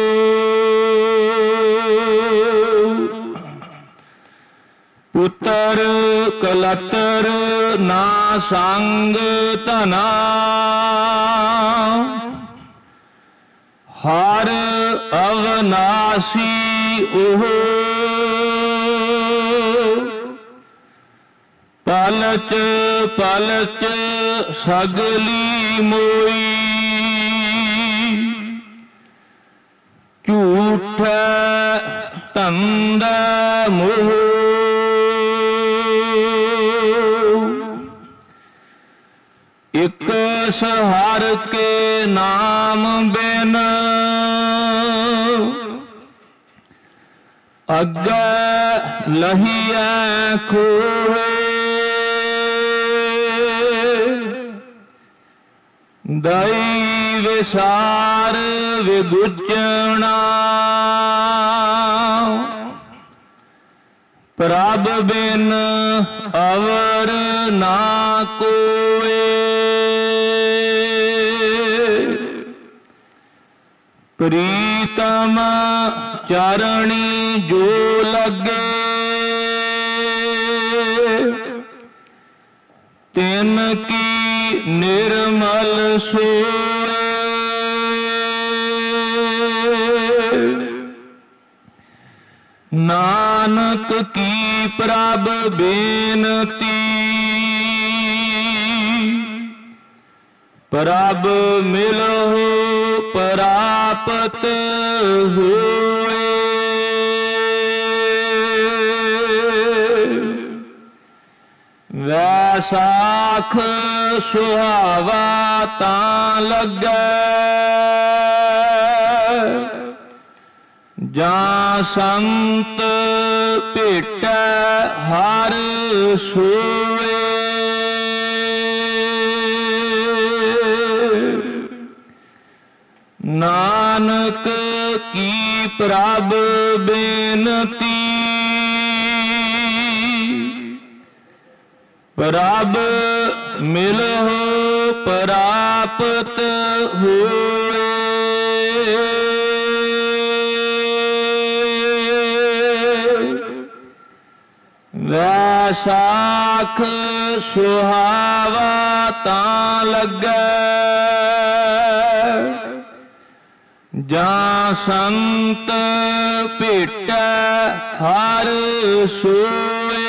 ਪੁੱਤਰ ਕਲਤਰ ਨਾ ਸੰਗ ਧਨਾ, ਹਰ ਅਵਨਾਸੀ ਉਹ। ਪਲਚ ਪਲਚ ਸਗਲੀ ਮੋਈ, ਝੂਠ ਧੰਦ ਮੋਹ। ਇਕ ਸਹਰ ਕੇ ਨਾਮ ਬਿਨ, ਅੱਗੇ ਲਹੀਐ ਖੋਏ। ਦਈ ਵਿਸਾਰ ਵਿਗੁਚਣਾ ਪ੍ਰਭ ਬਿਨ ਅਵਰ ਨਾ ਕੋਏ ਪ੍ਰੀਤਮ ਚਰਣੀ ਜੋ ਲੱਗੇ ਤਿਨ ਕੀ ਨਿਰਮਲ ਸੋਏ ਨਾਨਕ ਕੀ ਪ੍ਰਭ ਬੇਨਤੀ ਪ੍ਰਭ ਮਿਲਹੁ ਪ੍ਰਾਪਤ ਹੋਏ ਵੈਸਾਖ ਸੁਹਾਵਾ ਤਾਂ ਲੱਗੇ ਜਾਂ ਸੰਤ ਭੇਟੈ ਹਰ ਸੋਏ ਨਾਨਕ ਕੀ ਪ੍ਰਭ ਬੇਨਤੀ ਪ੍ਰਭ ਮਿਲਹੁ ਪ੍ਰਾਪਤ ਹੋਏ ਵੈਸਾਖ ਸੁਹਾਵਾ ਤਾਂ ਲੱਗੇ ਜਾਂ ਸੰਤ ਭੇਟੈ ਹਰ ਸੋਏ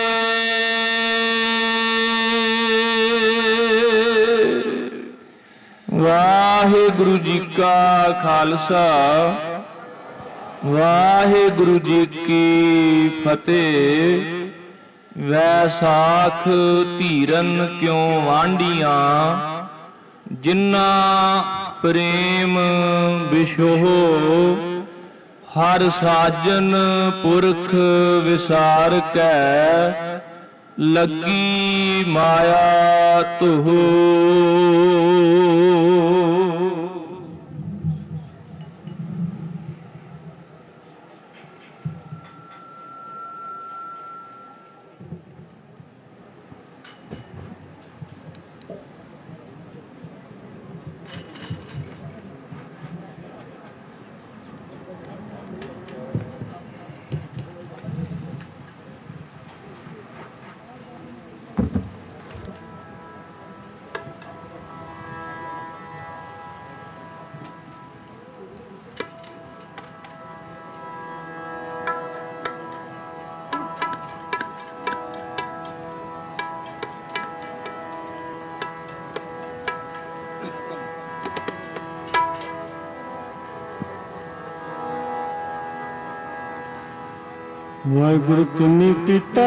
ਵਾਹਿਗੁਰੂ ਜੀ ਕਾ ਖਾਲਸਾ ਵਾਹਿਗੁਰੂ ਜੀ ਕੀ ਫਤਿਹ। ਵੈਸਾਖ ਧੀਰਨ ਕਿਉਂ ਵਾਂਡੀਆਂ ਜਿਨ੍ਹਾਂ ਪ੍ਰੇਮ ਵਿਸ਼ੋਹ ਹਰ ਸਾਜਨ ਪੁਰਖ ਵਿਸਾਰ ਕੈ ਲੱਗੀ ਮਾਇਆ ਤੁਹ। ਵਾਹਿਗੁਰੂ ਤੁਮੀ ਪਿਤਾ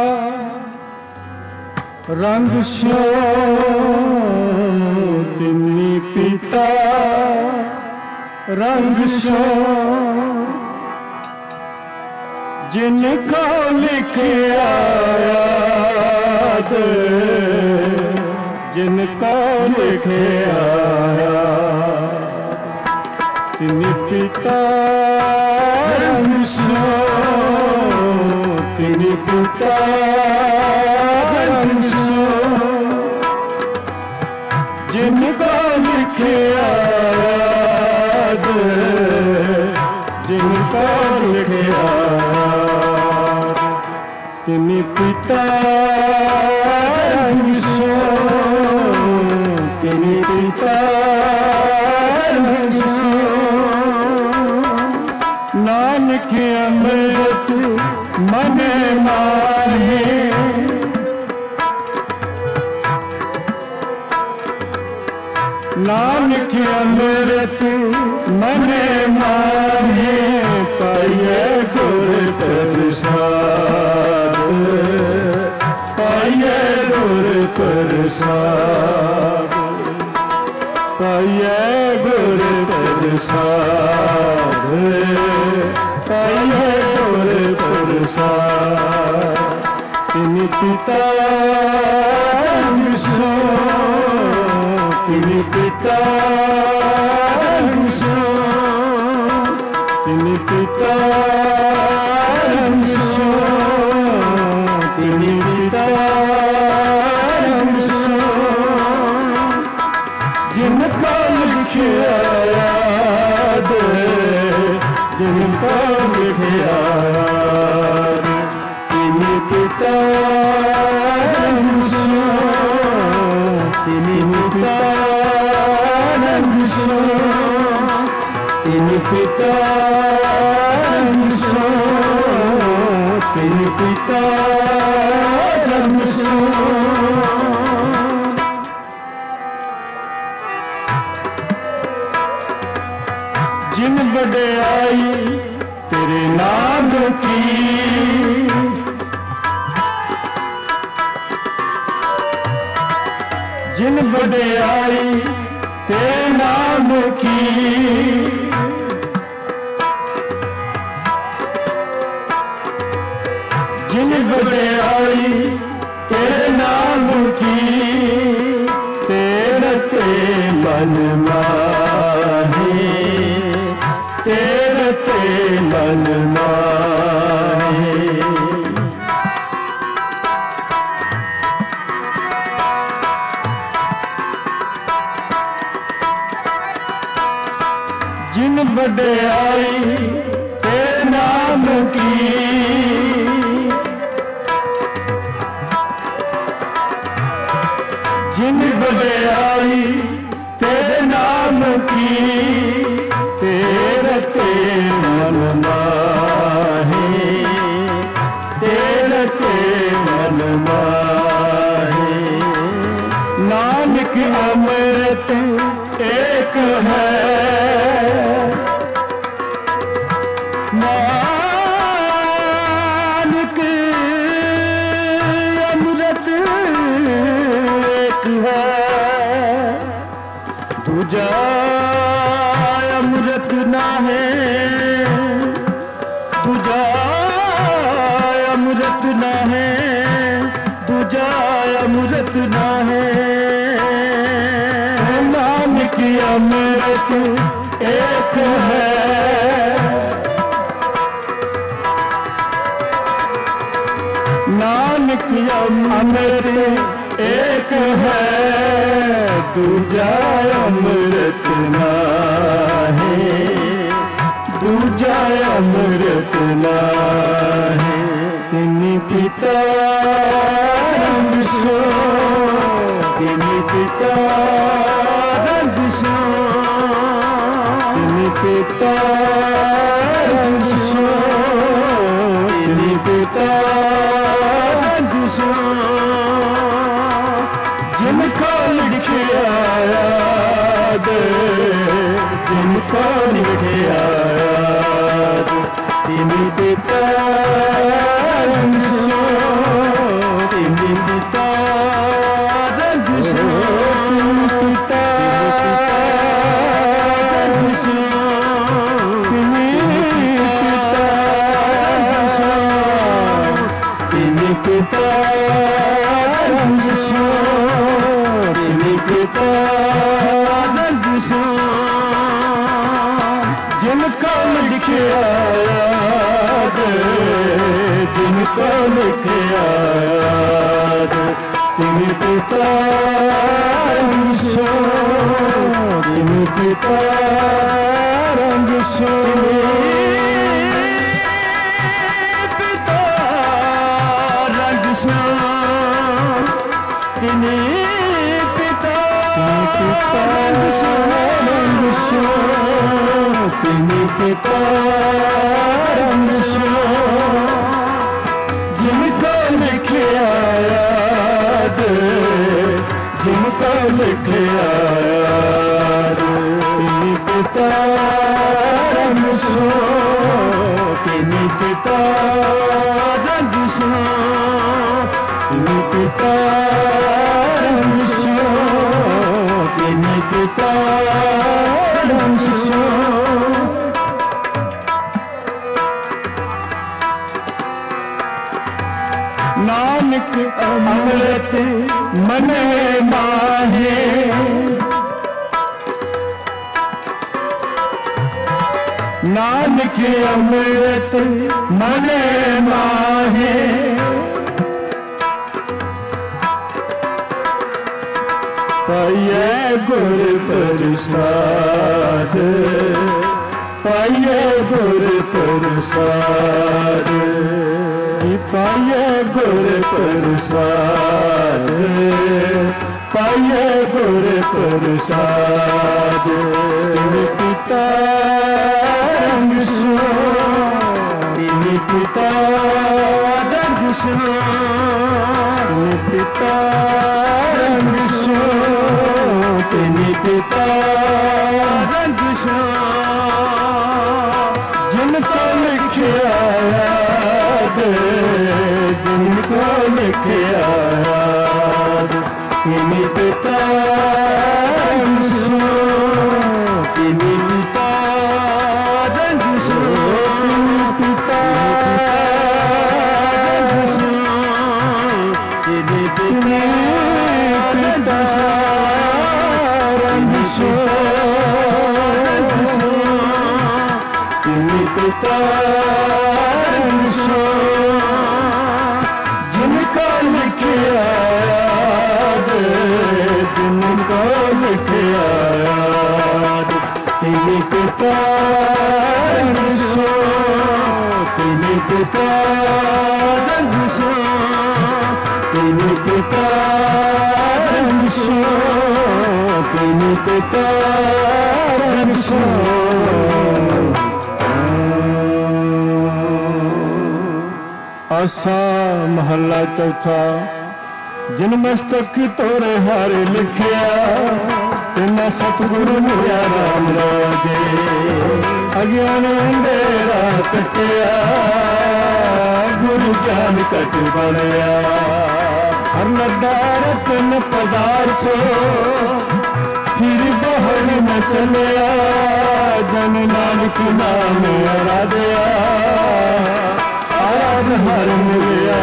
ਰੰਗ ਸਿਓ ਤੁਮੀ ਪਿਤਾ ਰੰਗ ਸਿਓ ਜਿਨ ਕੋ ਲਿਖਿਆ ਯਾਦ ਜਿਨ ਕੋ ਲਿਖਿਆ ਤੁਮੀ ਪਿਤਾ ਰੰਗ ਸਿਓ ਤਿਨੀ ਪਿਤਾ ਹੰਸੋ ਜਿਨ ਕੋ ਲਿਖਿਆ ਜਿਨ ਕੋ ਲਿਖਿਆ ਤਿਨੀ ਪਿਤਾ ਹੰਸੋ ਤਿਨੀ ਪਿਤਾ ਹੰਸੋ ਨਾਨਕ ਅੰਮ੍ਰਿਤ ਮਨੇ ਮਾਹੀ ਨਾਨਕ ਅੰਮ੍ਰਿਤ ਮਨੇ ਮਾਹੀ ਪਾਈਏ ਗੁਰ ਪ੍ਰਸਾਦ ਪਾਈਏ ਗੁਰ ਪ੍ਰਸਾਦ ਪਾਈਏ ਗੁਰ ਪ੍ਰਸਾਦ ਪਾਈਏ ਗੁਰ ਪ੍ਰਸਾਦ ਤਿਨੀ ਪਿਤਾ ਵਿਸੋ ਤਿਨੀ ਪਿਤਾ तिनि पिता रंग सो, तिनि पिता रंग सो, जिनका लिखिया याद, जिनका लिखिया याद, तिनि पिता रंग सो, तिनि पिता रंग सो, तिनि पिता रंग सो, तिनि पिता रंग सो। जिन बड़ाई तेरे नाम की, जिन बड़ाई तेरे नाम की, जिन बड़ाई तेरे नाम की, तेरे ते मन माहे, तेरे ते मन माहे। जिन बड़ाई तेरे नाम की, जिन बड़ाई तेरे नाम की, तेरे ते मन माहे, तेरे ते मन माहे। नानक अमृत एक है, नानक अमृत एक है, दूजा अमृत ना है, दूजा अमृत ना है, दूजा अमृत ना है। नानक अमृत एक है, नानक अमृत एक है, दूजा अमृत ना है, दूजा अमृत ना है। तिनि पिता रंग सो, तिनि पिता रंग सो, तिनि पिता रंग सो, तिनि पिता रंग सो। जिनका लिखिया याद, जिनका लिखिया याद, तिनि पिता रंग सो, तिनि पिता रंग सो, पिता रंग सो, तिनि पिता रंग सो, तिनि पिता रंग सो, तिनि पिता रंग सो। जिनका लिखिया याद, जिनका लिखिया याद, तिनि पिता रंग सो, तिनि पिता रंग सो, पिता रंग सो, तिनि पिता रंग सो, रंग सो, तिनि पिता रंग सो। जिनका लिखिया याद, जिनका लिखिया याद, तिनि पिता रंग सो, तिनि पिता रंग सो, तिनि पिता रंग सो, तिनि पिता रंग सो। नानक अमृत मन माहे, नानक अमृत मने माहे पाइये गुर प्रसाद पाइये गुर प्रसाद जी पाइये गुर प्रसाद पाइये गुर प्रसाद पिता रंग सो पिता रंग सो पिता रंग सो तेनी पिता रंग सो जिनको लिखिया दे जिनको लिखिया तेनी पिता रंग सो तेनी पिता रंग सो तेनी पिता रंग सो तेनी पिता पिता रंग सो तेनी पिता रंग सो जिनको लिखिया जिनको लिखिया तेनी पिता रंग सो तेनी पिता रंग सो तेनी पिता रंग सो तेनी पिता रंग सो आसा महला चौथा जिन मस्तक तोरे हारे लिखिया तेना सतगुरु मिलिया राम राजे अज्ञान अंधेरा कटिया गुरु ज्ञान कट बनया हर नदारत न पदार्थ फिर बहन न चलिया जन नानक नाम आराधया आराध हर मिलिया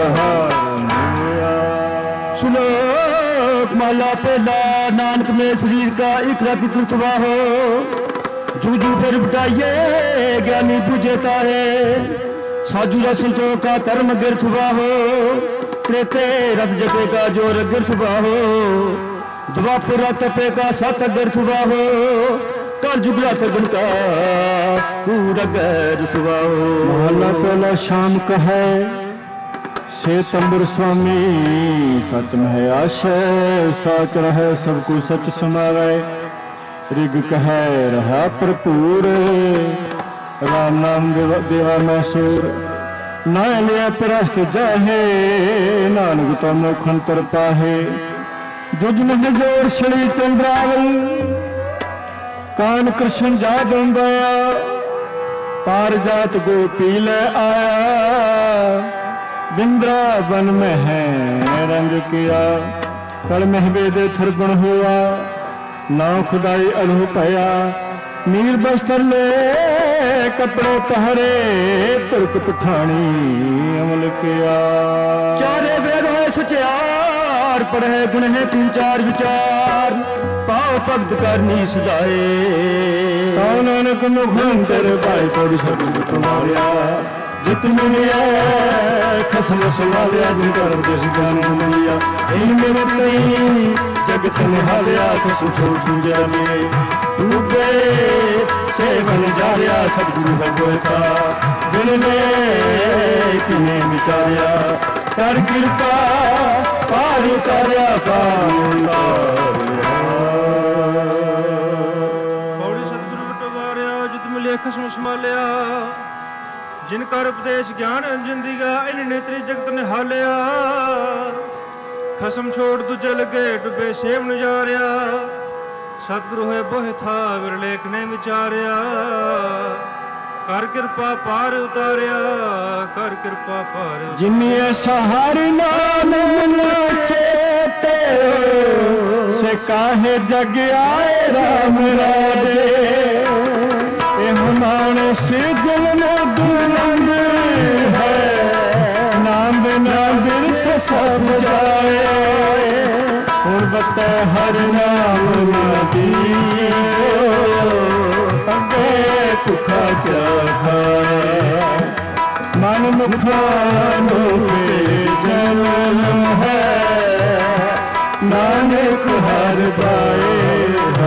श्लोक माला पहला नानक में शरीर का एक राति तुरतवा हो जुग जुग पर बिटाइए ज्ञानी पूजेता है साधु रसुलतों का धर्म गिरथुआ हो त्रेते रथ जपे का जोर गिरथुआ हो द्वापर तपे का सात गिरथुआ हो कल जुगला तगन का पूरा गिरथुआ हो। माला पहला शाम का है श्वेतंबर स्वामी सच में है आशय साच रहे सबको सच सुनावे ऋग कह रहा भरपूर राम नाम देवा, देवा मैसूर ना लिया परस्त जाहे नानक तो मुखंतर पाहे जुज नहीं जोर श्री चंद्रावल कान कृष्ण जा दया पार जात गोपी ले आया वृंदावन में है रंग किया कल महबेद थरगुण हुआ नाव खुदाई अलहु पया नीर बस्तर ले कपड़े पहरे तुर्क पठानी अमल किया चारे वेद है सचार पढ़े गुण है तीन चार विचार पाओ भगत करनी सदाए कौन नानक मुखंतर भाई पौड़ी सब तुम्हारा जित मिलिया खसम संभालिया जिन कर देश ज्ञान मिलिया मेरे तेरी जगत निहालिया खसम सो सूझा में डूबे सेवन जारिया सतगुरु है गोता दिल में किने विचारिया कर कृपा पार उतारिया पौड़ी सतगुरु बटवारिया जित मिलिया खसम संभालिया जिन कर उपदेश ज्ञान जिंदगा इन नेत्री जगत ने हालिया खसम छोड़ दूजे लगे डुबे सेव नजारिया सतगुरु है बोह था विरलेख ने विचारिया कर कृपा पार उतारिया कर कृपा पार जिन्हें सहारी नाम चेते से काहे जग आए राम राजे हमारे से जन्म दुर्लभ है नाम बिना बिरथ सब जाए और बता हर नाम नदी अगे ਭੁੱਖਾ ਕਿਆ ਖਾਏ। ਮਨ ਮੁਖਾਨੋਂ ਕੇ ਜਨਮ ਹੈ, ਨਾਨਕ ਹਰ ਪਾਏ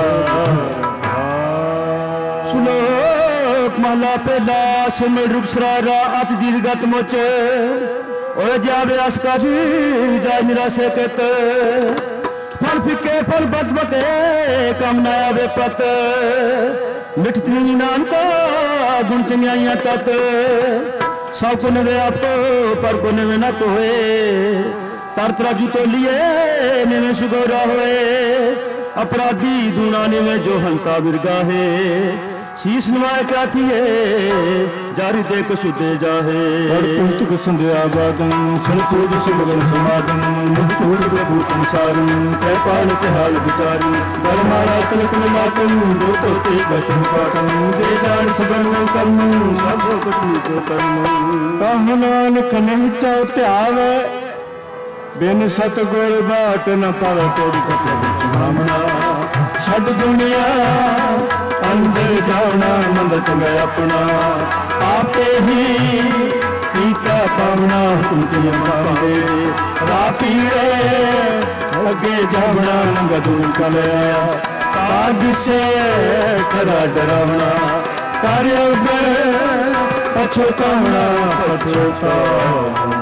ਸ਼ਲੋਕ ਮਹਲਾ ਪਹਿਲਾ ਸਿਮਰ ਰੁਖ ਸਰਾਰਾ ਅਤ ਦੀਰਗਤ ਮੁਚ ਓਏ ਜਾਵੇ ਅਸ ਕਾਫੀ ਜਾਇ ਨਿਰਾਸੇ ਕਿਤ ਫਲ ਫਿੱਕੇ ਫਲ ਬਦ ਬਕੇ ਕੰਮ ਨਾ ਆਵੇ ਪਤ ਮਿਠ ਤਰੀ ਨਾਨਕਾ ਗੁਣ ਚੰਗਿਆਈਆਂ ਤਤ ਸਭ ਕੋ ਨਵੇਂ ਆਪੋ ਪਰ ਕੋ ਨਵੇਂ ਨਾ ਕੋਏ ਤਰ ਤਰਾਜੂ ਤੋਲੀਏ ਨਵੇਂ ਸੁਗੋਰਾ ਹੋਏ अपराधी दूना निवे जो हंता बिरगाहे शीश नवाए क्या थिए जारी देख सुदे जाहे हर पुस्तक संध्या बादन सन पूज सिमरन समागम मुझूर प्रभूतम सारम कै पाल के हाल विचारी घर माया तिलक मातम दो तोते गचन पाटम दे जान सगन कर्म सब कटी जो कर्म कह नानक नहीं चाओ त्यावे बिन सतगुर बाट न पावे तोड़ी कपड़े सुहामना छड़ दुनिया अंदर जाना मंद चंगा अपना आपे ही पीता पावना तुमकी मांगे रापीड़े अगे जावना नंगा दूर कलिया ताग से खरा डरावना कार्य पछोतावना पछोतावना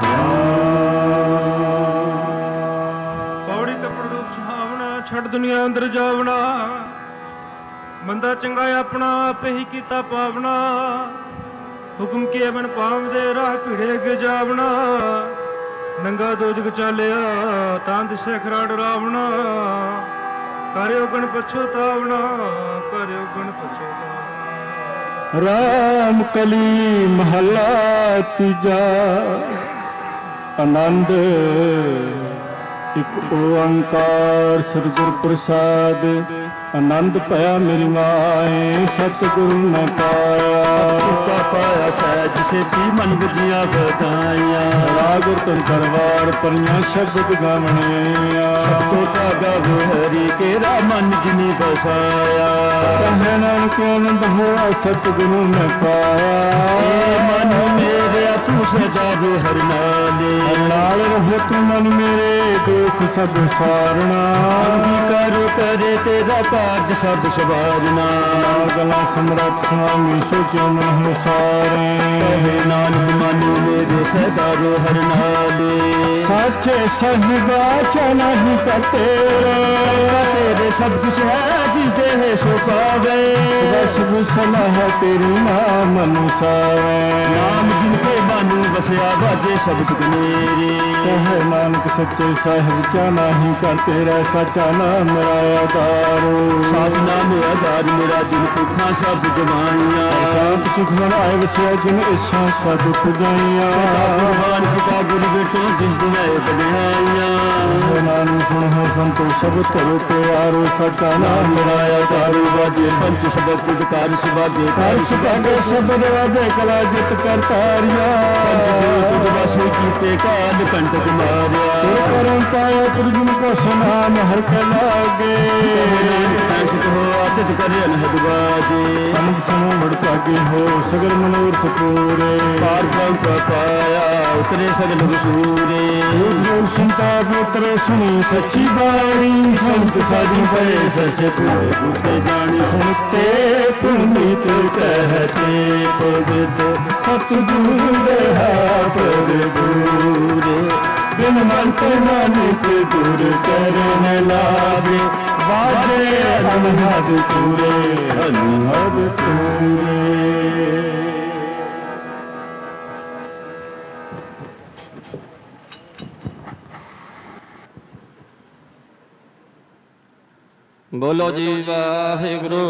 ਛੱਡ ਦੁਨੀਆ ਅੰਦਰ ਜਾਵਣਾ ਮੰਦਾ ਚੰਗਾ ਆਪਣਾ ਆਪੇ ਹੀ ਕੀਤਾ ਪਾਵਣਾ ਹੁਕਮ ਕੀਏ ਬਨ ਪਾਵ ਦੇ ਰਾਹ ਭੀੜੇ ਅੱਗੇ ਜਾਵਣਾ ਨੰਗਾ ਦੋਜਗ ਚਾਲਿਆ ਤਾਂ ਦਿਸੇ ਖਰਾ ਡਰਾਵਣਾ ਕਰਿਓ ਗਣ ਪਛੋਤਾਵਣਾ ਕਰਿਓ ਗਣ ਪਛੋਤਾਵਣਾ। ਰਾਮ ਕਲੀ ਮਹਲਾ ਤੀਜਾ ਆਨੰਦ ਇੱਕ ਓੰਕਾਰ ਸਤਿਗੁਰ ਪ੍ਰਸਾਦ ਆਨੰਦ ਭਇਆ ਮੇਰੀ ਮਾਏ ਸਤਿਗੁਰੂ ਮੈਂ ਪਾਇਆ ਸਤਿਗੁਰ ਪਾਇਆ ਸਹਿਜ ਸੇਤੀ ਮਨ ਬੁਝੀਆਂ ਵਧਾਈਆਂ ਰਾਗ ਤਨ ਕਰਵਾਰ ਪਰੀਆਂ ਸ਼ਬਦ ਗਾਵਣੀਆਂ ਸਭ ਤੋਂ ਭਾਗਾ ਹਰੀ ਕੇਰਾ ਮਨ ਜਿਨੀ ਬਸਾਇਆ ਕਹੇ ਨਾਨਕ ਆਨੰਦ ਹੋਆ ਸਤਿਗੁਰੂ ਮੈਂ ਪਾਇਆ ਏ ਮਨ ਮੇਰੇ ਤੂੰ ਸਦਾ ਰੋ ਹਰ ਨਾਲੇ ਨਾਲ ਰਹੇ ਤੂੰ ਮਨ ਮੇਰੇ ਦੁੱਖ ਸਭ ਸਾਰਣਾ ਅੰਗੀਕਾਰ ਕਰੇ ਤੇਰਾ ਕਾਰਜ ਸਭ ਸਵਾਰਨਾ ਗਲਾ ਸਮਰੱਥ ਸੁਆਮੀ ਸੋਚਿਓ ਮਨ ਸਾਰੇ ਕਹੇ ਨਾਨਕ ਮਨ ਮੇਰੇ ਸਦਾ ਰੋ ਹਰ ਨਾਲੇ ਸੱਚੇ ਸਹਿਬਾ ਕਿਆ ਨਹੀਂ ਕਤੇਰੇ ਤੇਰੇ ਸਭ ਕੁਛ ਹੈ ਜਿਸ ਦੇ ਹੈ ਸੋ ਪਾਵੇ ਸਭ ਸਲਾਹ ਤੇਰੀ ਨਾਮ ਅਨੁਸਾਰੇ ਨਾਮ ਜਿਨ ਕੇ ਬਾਨੂ ਵਸਿਆ ਬਾਜੇ ਸਭ ਸੁਖ ਮੇਰੇ ਕਹੇ ਨਾਨਕ ਸੱਚੇ ਸਾਹਿਬ ਕਿਆ ਨਹੀਂ ਕਰ ਤੇਰਾ ਸੱਚਾ ਨਾਮ ਮੇਰਾ ਆਧਾਰੋ ਸਾਧ ਨਾਮ ਆਧਾਰ ਮੇਰਾ ਜਿਨ ਭੁੱਖਾਂ ਸਭ ਗਵਾਈਆਂ ਸ਼ਾਂਤ ਸੁਖ ਮਨ ਆਏ ਵਸਿਆ ਜਿਨ ਇੱਛਾ ਸਭ ਪੁਜਾਈਆਂ ਭਗਵਾਨ ਪਿਤਾ ਗੁਰੂ ਬੇਟੋ ਜਿਸ ਦੁਆਏ ਬੜਾਈਆਂ ਨਾਮ ਸੁਣੋ ਸੰਤੋ ਸਭ ਧਰੋ ਪਿਆਰੋ ਸੱਚਾ ਨਾਮ ਮੇਰਾ ਆਧਾਰੋ ਵਾਜੇ ਪੰਚ ਸ਼ਬਦ ਪੁਕਾਰ ਸੁਭਾਗੇ ਹਰ ਸੁਭਾਗੇ ਸ਼ਬਦ ਵਾਜੇ ਕਲਾ ਜਿਤ ਕਰਤਾਰਿਆ ਪੰਚ ਗੁਰੂ ਵਾਸੇ ਕੀਤੇ ਕਾਲ ਕੰਟਕ ਮਾਰਿਆ ਤੋ ਕਰਮ ਪਾਇਆ ਤੁਰਜੁਨ ਕੋ ਸਨਾਮ ਹਰ ਕੇ ਲਾਗੇ ਐਸਿਤ ਹੋ ਆਤਿਤ ਕਰੇ ਅਨਹਦ ਬਾਜੇ ਅਨੰਦ ਸਮੋ ਬੜ ਭਾਗੇ ਹੋ ਸਗਲ ਮਨੋਰਥ ਪੂਰੇ ਪਾਰ ਬ੍ਰਹਮ ਪਾਇਆ ਉਤਰੇ ਸਗਲ ਵਸੂਰੇ ਗੁਰੂ ਸੰਤਾਪ ਉਤਰੇ ਸੁਣੀ ਸੱਚੀ ਬਾਣੀ ਸੰਤ ਸਾਧੂ ਪਏ ਸੱਚੇ ਗੁਰਤੇ ਜਾਣੀ ਸੁਣਤੇ ਪੁਨੀਤ ਕਹਤੇ ਪਵਿੱਤ ਸਤਿਗੁਰੂ ਦੇਹਾ ਪ੍ਰਭੂਰੇ ਬਿਨ ਮਨ ਤੇ ਨਾਨਕ ਗੁਰ ਚਰਨ ਲਾਗੇ ਵਾਜੇ ਅਨਹਦ ਪੂਰੇ ਅਨਹਦ ਪੂਰੇ। ਬੋਲੋ ਜੀ ਵਾਹਿਗੁਰੂ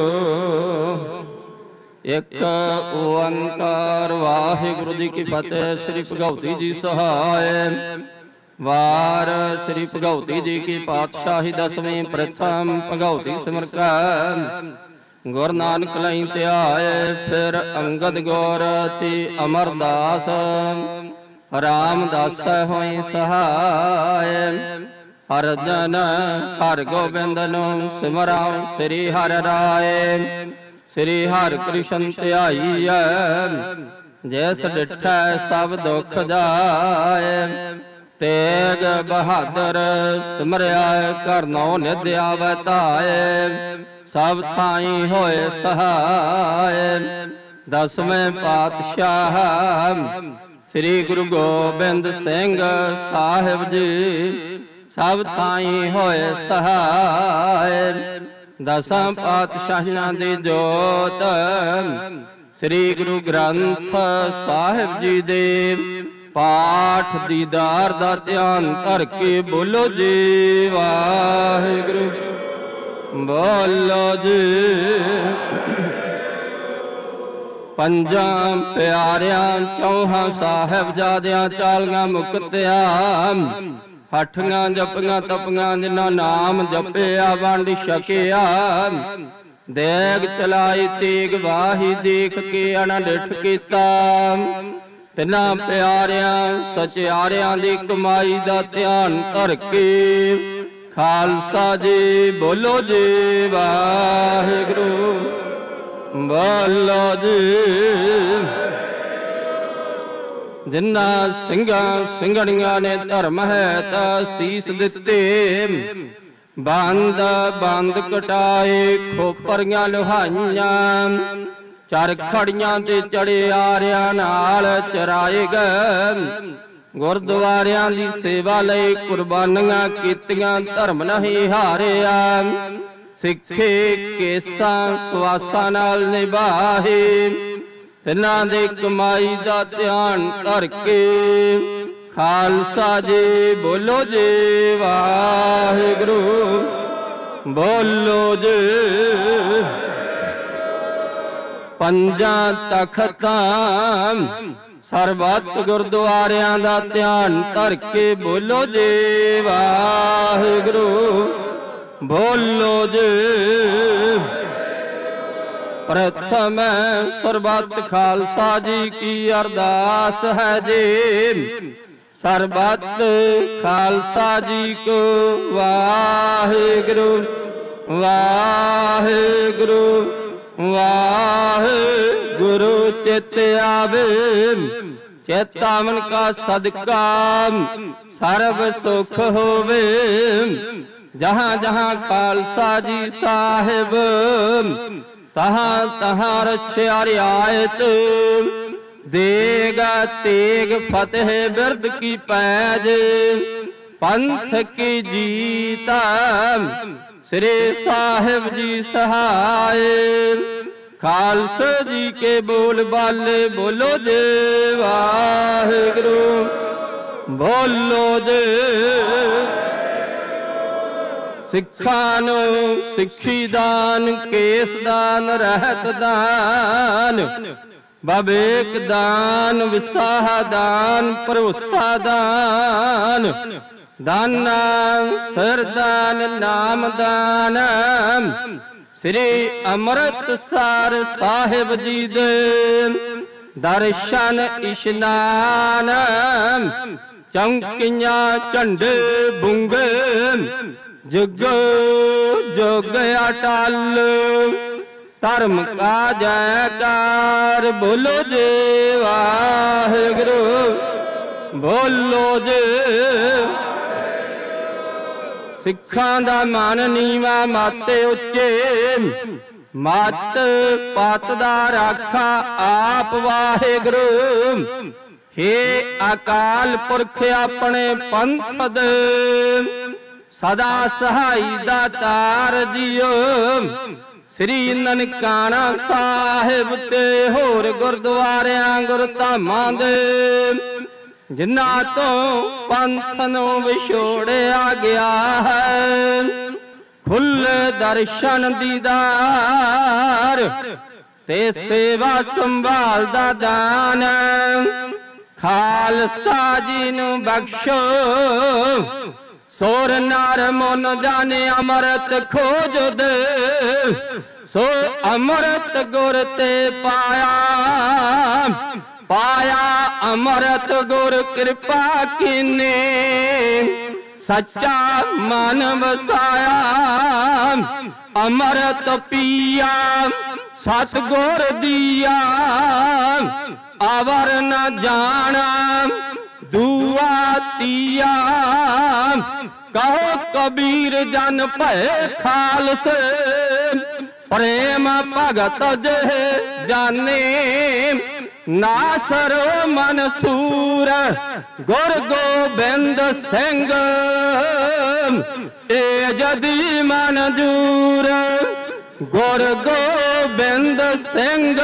ਇੱਕ ਓੰਕਾਰ ਵਾਹਿਗੁਰੂ ਜੀ ਕੀ ਫਤਿਹ। ਸ੍ਰੀ ਭਗਉਤੀ ਜੀ ਸਹਾਇ ਵਾਰ ਸ੍ਰੀ ਭਗਉਤੀ ਜੀ ਕੀ ਪਾਤਸ਼ਾਹੀ ਦਸਵੀਂ ਪ੍ਰਥਮ ਭਗਉਤੀ ਸਿਮਰ ਕੈ ਗੁਰ ਨਾਨਕ ਲਈ ਧਿਆਏ ਫਿਰ ਅੰਗਦ ਗੌਰ ਤੀ ਅਮਰਦਾਸ ਰਾਮਦਾਸ ਹੋਈ ਸਹਾਇ ਹਰ ਜਨ ਹਰ ਗੋਬਿੰਦ ਨੂੰ ਸਿਮਰਾਉ ਸ੍ਰੀ ਹਰਿ ਰਾਏ ਸ੍ਰੀ ਹਰਿ ਕ੍ਰਿਸ਼ਨ ਧਿਆਈਐ, ਜੈਸ ਡਿਠੈ ਸਭ ਦੁਖ ਜਾਏ। ਤੇਗ ਬਹਾਦਰ ਸਿਮਰਿਆ, ਕਰਨੋ ਨਿਧ ਆਵੈ ਧਾਏ। ਸਭ ਥਾਈ ਹੋਏ ਸਹਾਏ, ਦਸਵੇਂ ਪਾਤਸ਼ਾਹ ਸ੍ਰੀ ਗੁਰੂ ਗੋਬਿੰਦ ਸਿੰਘ ਸਾਹਿਬ ਜੀ। ਸਭ ਥਾਈ ਹੋਏ ਸਹਾਏ, ਦਸਾਂ ਪਾਤਸ਼ਾਹਾਂ ਦੀ ਜੋਤ ਸ੍ਰੀ ਗੁਰੂ ਗ੍ਰੰਥ ਸਾਹਿਬ ਜੀ ਦੇ ਪਾਠ ਦੀਦਾਰ ਦਾ ਧਿਆਨ ਧਰ ਕੇ ਬੋਲੋ ਜੀ ਵਾਹਿਗੁਰੂ। ਬੋਲੋ ਜੀ। ਪੰਜਾਂ ਪਿਆਰਿਆਂ ਚੌਹਾਂ ਸਾਹਿਬਜ਼ਾਦਿਆਂ ਚਾਲੀਆਂ ਮੁਕਤਿਆਂ, ਹੱਠੀਆਂ ਜਪੀਆਂ ਤਪੀਆਂ ਜਿਨ੍ਹਾਂ ਨਾਮ ਜਪਿਆ ਵੰਡ ਛਕਿਆ। ਦੇਗ ਚਲਾਈ ਤੇਗ ਵਾਹੀ ਦੇਖ ਕੇ ਅਣਡਿਠ ਕੀਤਾ। ਤਿੰਨਾਂ ਪਿਆਰਿਆਂ ਸਚਿਆਰਿਆਂ ਦੀ ਕਮਾਈ ਦਾ ਧਿਆਨ ਧਰ ਕੇ ਖਾਲਸਾ ਜੀ ਬੋਲੋ ਜੀ ਵਾਹਿਗੁਰੂ। ਬੋਲੋ ਜੀ। ਜਿਨ੍ਹਾਂ ਸਿੰਘਾਂ ਸਿੰਘਣੀਆਂ ਨੇ ਧਰਮ ਹੈ ਤਾਂ ਸੀਸ ਦਿੱਤੇ। ਬੰਦ ਬੰਦ ਕਟਾਏ ਖੋਪਰੀਆਂ ਲੋਹਾਈਆਂ, ਚਰਖੜੀਆਂ ਤੇ ਚੜੇ ਆਰਿਆਂ ਨਾਲ ਚਰਾਏ ਗਏ। ਗੁਰਦੁਆਰਿਆਂ ਦੀ ਸੇਵਾ ਲਈ ਕੁਰਬਾਨੀਆਂ ਕੀਤੀਆਂ, ਧਰਮ ਨਹੀਂ ਹਾਰਿਆ। ਸਿੱਖੇ ਕੇਸਾਂ ਸਵਾਸਾਂ ਨਾਲ ਨਿਭਾਏ। ਤਿੰਨਾਂ ਦੇ ਕਮਾਈ ਦਾ ਧਿਆਨ ਧਰ ਕੇ ਖਾਲਸਾ ਜੀ ਬੋਲੋ ਜੀ ਵਾਹਿਗੁਰੂ। ਬੋਲੋ ਜੀ। ਪੰਜਾਂ ਤਖਤਾਂ ਸਰਬੱਤ ਗੁਰਦੁਆਰਿਆਂ ਦਾ ਧਿਆਨ ਧਰ ਕੇ ਬੋਲੋ ਜੀ ਵਾਹਿਗੁਰੂ। ਬੋਲੋ ਜੀ। ਪ੍ਰਥਮ ਸਰਬੱਤ ਖਾਲਸਾ ਜੀ ਕੀ ਅਰਦਾਸ ਹੈ ਜੀ। ਸਰਬੱਤ ਖਾਲਸਾ ਜੀ ਕੋ ਵਾਹਿਗੁਰੂ ਵਾਹਿਗੁਰੂ ਵਾਹਿਗੁਰੂ। ਚਿਤ ਆਵੇ ਚੇਤਾਵਨ ਕਾ ਸਦਕਾ, ਸਰਬ ਸੁਖ ਹੋਵੇ। ਜਹਾਂ ਜਹਾਂ ਖਾਲਸਾ ਜੀ ਸਾਹਿਬ, ਤਹਾਂ ਤਹਾਂ ਰਛਿਆ ਰਿਆਇਤ। ਦੇਗਾ ਤੇਗ ਫਤਿਹ ਬਿਰਦ ਕੀ ਪੈਜ, ਪੰਥ ਕੀ ਜੀਤਾ ਸ੍ਰੀ ਸਾਹਿਬ ਜੀ ਸਹਾਏ। ਖਾਲਸੇ ਜੀ ਕੇ ਬੋਲ ਬਾਲੇ ਬੋਲੋ ਜੀ ਵਾਹਿਗੁਰੂ। ਬੋਲੋ ਜੀ। ਸਿੱਖਾਂ ਨੂੰ ਸਿੱਖੀ ਦਾਨ, ਕੇਸ ਦਾਨ, ਰਹਿਤ ਦਾਨ, ਬਵੇਕ ਦਾਨ, ਵਿਸਾਹ ਦਾਨ, ਭਰੋਸਾ ਦਾਨ, ਦਾਨਾ ਸਿਰ ਦਾਨ, ਨਾਮ ਦਾਨ। ਸ੍ਰੀ ਅੰਮ੍ਰਿਤਸਰ ਸਾਹਿਬ ਜੀ ਦੇ ਦਰਸ਼ਨ ਇਸ਼ਨਾਨ, ਚੌਂਕੀਆਂ ਝੰਡੇ ਬੁੰਗੇ, ਜੁਗ ਜੁਗ ਅਟਲ। ਧਰਮ ਕਾ ਜੈਕਾਰ ਬੋਲੋ ਜੀ ਵਾਹਿਗੁਰੂ। ਬੋਲੋ ਜੀ। ਸਿੱਖਾਂ ਦਾ ਮਨ ਨੀਵਾਂ ਮਾਤੇ ਉੱਚੇ, ਮਤ ਪਤ ਦਾ ਰਾਖਾ ਆਪ ਵਾਹਿਗੁਰੂ। ਹੇ ਅਕਾਲ ਪੁਰਖ ਆਪਣੇ ਪੰਥ ਦੇ, ਸਦਾ ਸਹਾਈ ਦਾ ਤਾਰ ਜੀਓ। ਸ੍ਰੀ ਨਨਕਾਣਾ ਸਾਹਿਬ ਤੇ ਹੋਰ ਗੁਰਦੁਆਰਿਆਂ ਗੁਰਧਾਮਾਂ ਦੇ, ਜਿਨ੍ਹਾਂ ਤੋਂ ਪੰਥ ਨੂੰ ਵਿਛੋੜਿਆ ਗਿਆ ਹੈ। ਖੁੱਲੇ ਦਰਸ਼ਨ ਦੀਦਾਰ ਤੇ ਸੇਵਾ ਸੰਭਾਲ ਦਾ ਦਾਨ, ਖਾਲਸਾ ਜੀ ਨੂੰ ਬਖਸ਼ੋ। ਸੋਰ ਨਰ ਮਨ ਜਾਣੇ ਅੰਮ੍ਰਿਤ ਖੋਜ ਦੇ, ਸੋ ਅੰਮ੍ਰਿਤ ਗੁਰ ਤੇ ਪਾਇਆ। ਪਾਇਆ ਅੰਮ੍ਰਿਤ ਗੁਰ ਕਿਰਪਾ ਕੀਨੇ, ਸੱਚਾ ਮਨ ਵਸਾਇਆ। ਅੰਮ੍ਰਿਤ ਪੀਆ सतगुर दिया अवर न जाना दुआ तिया कहो कबीर जन भय खालस प्रेम भगत जे जाने नासर मनसूर गुर गोबिंद सिंह ए जदी मंजूर गुर गोबिंद सिंह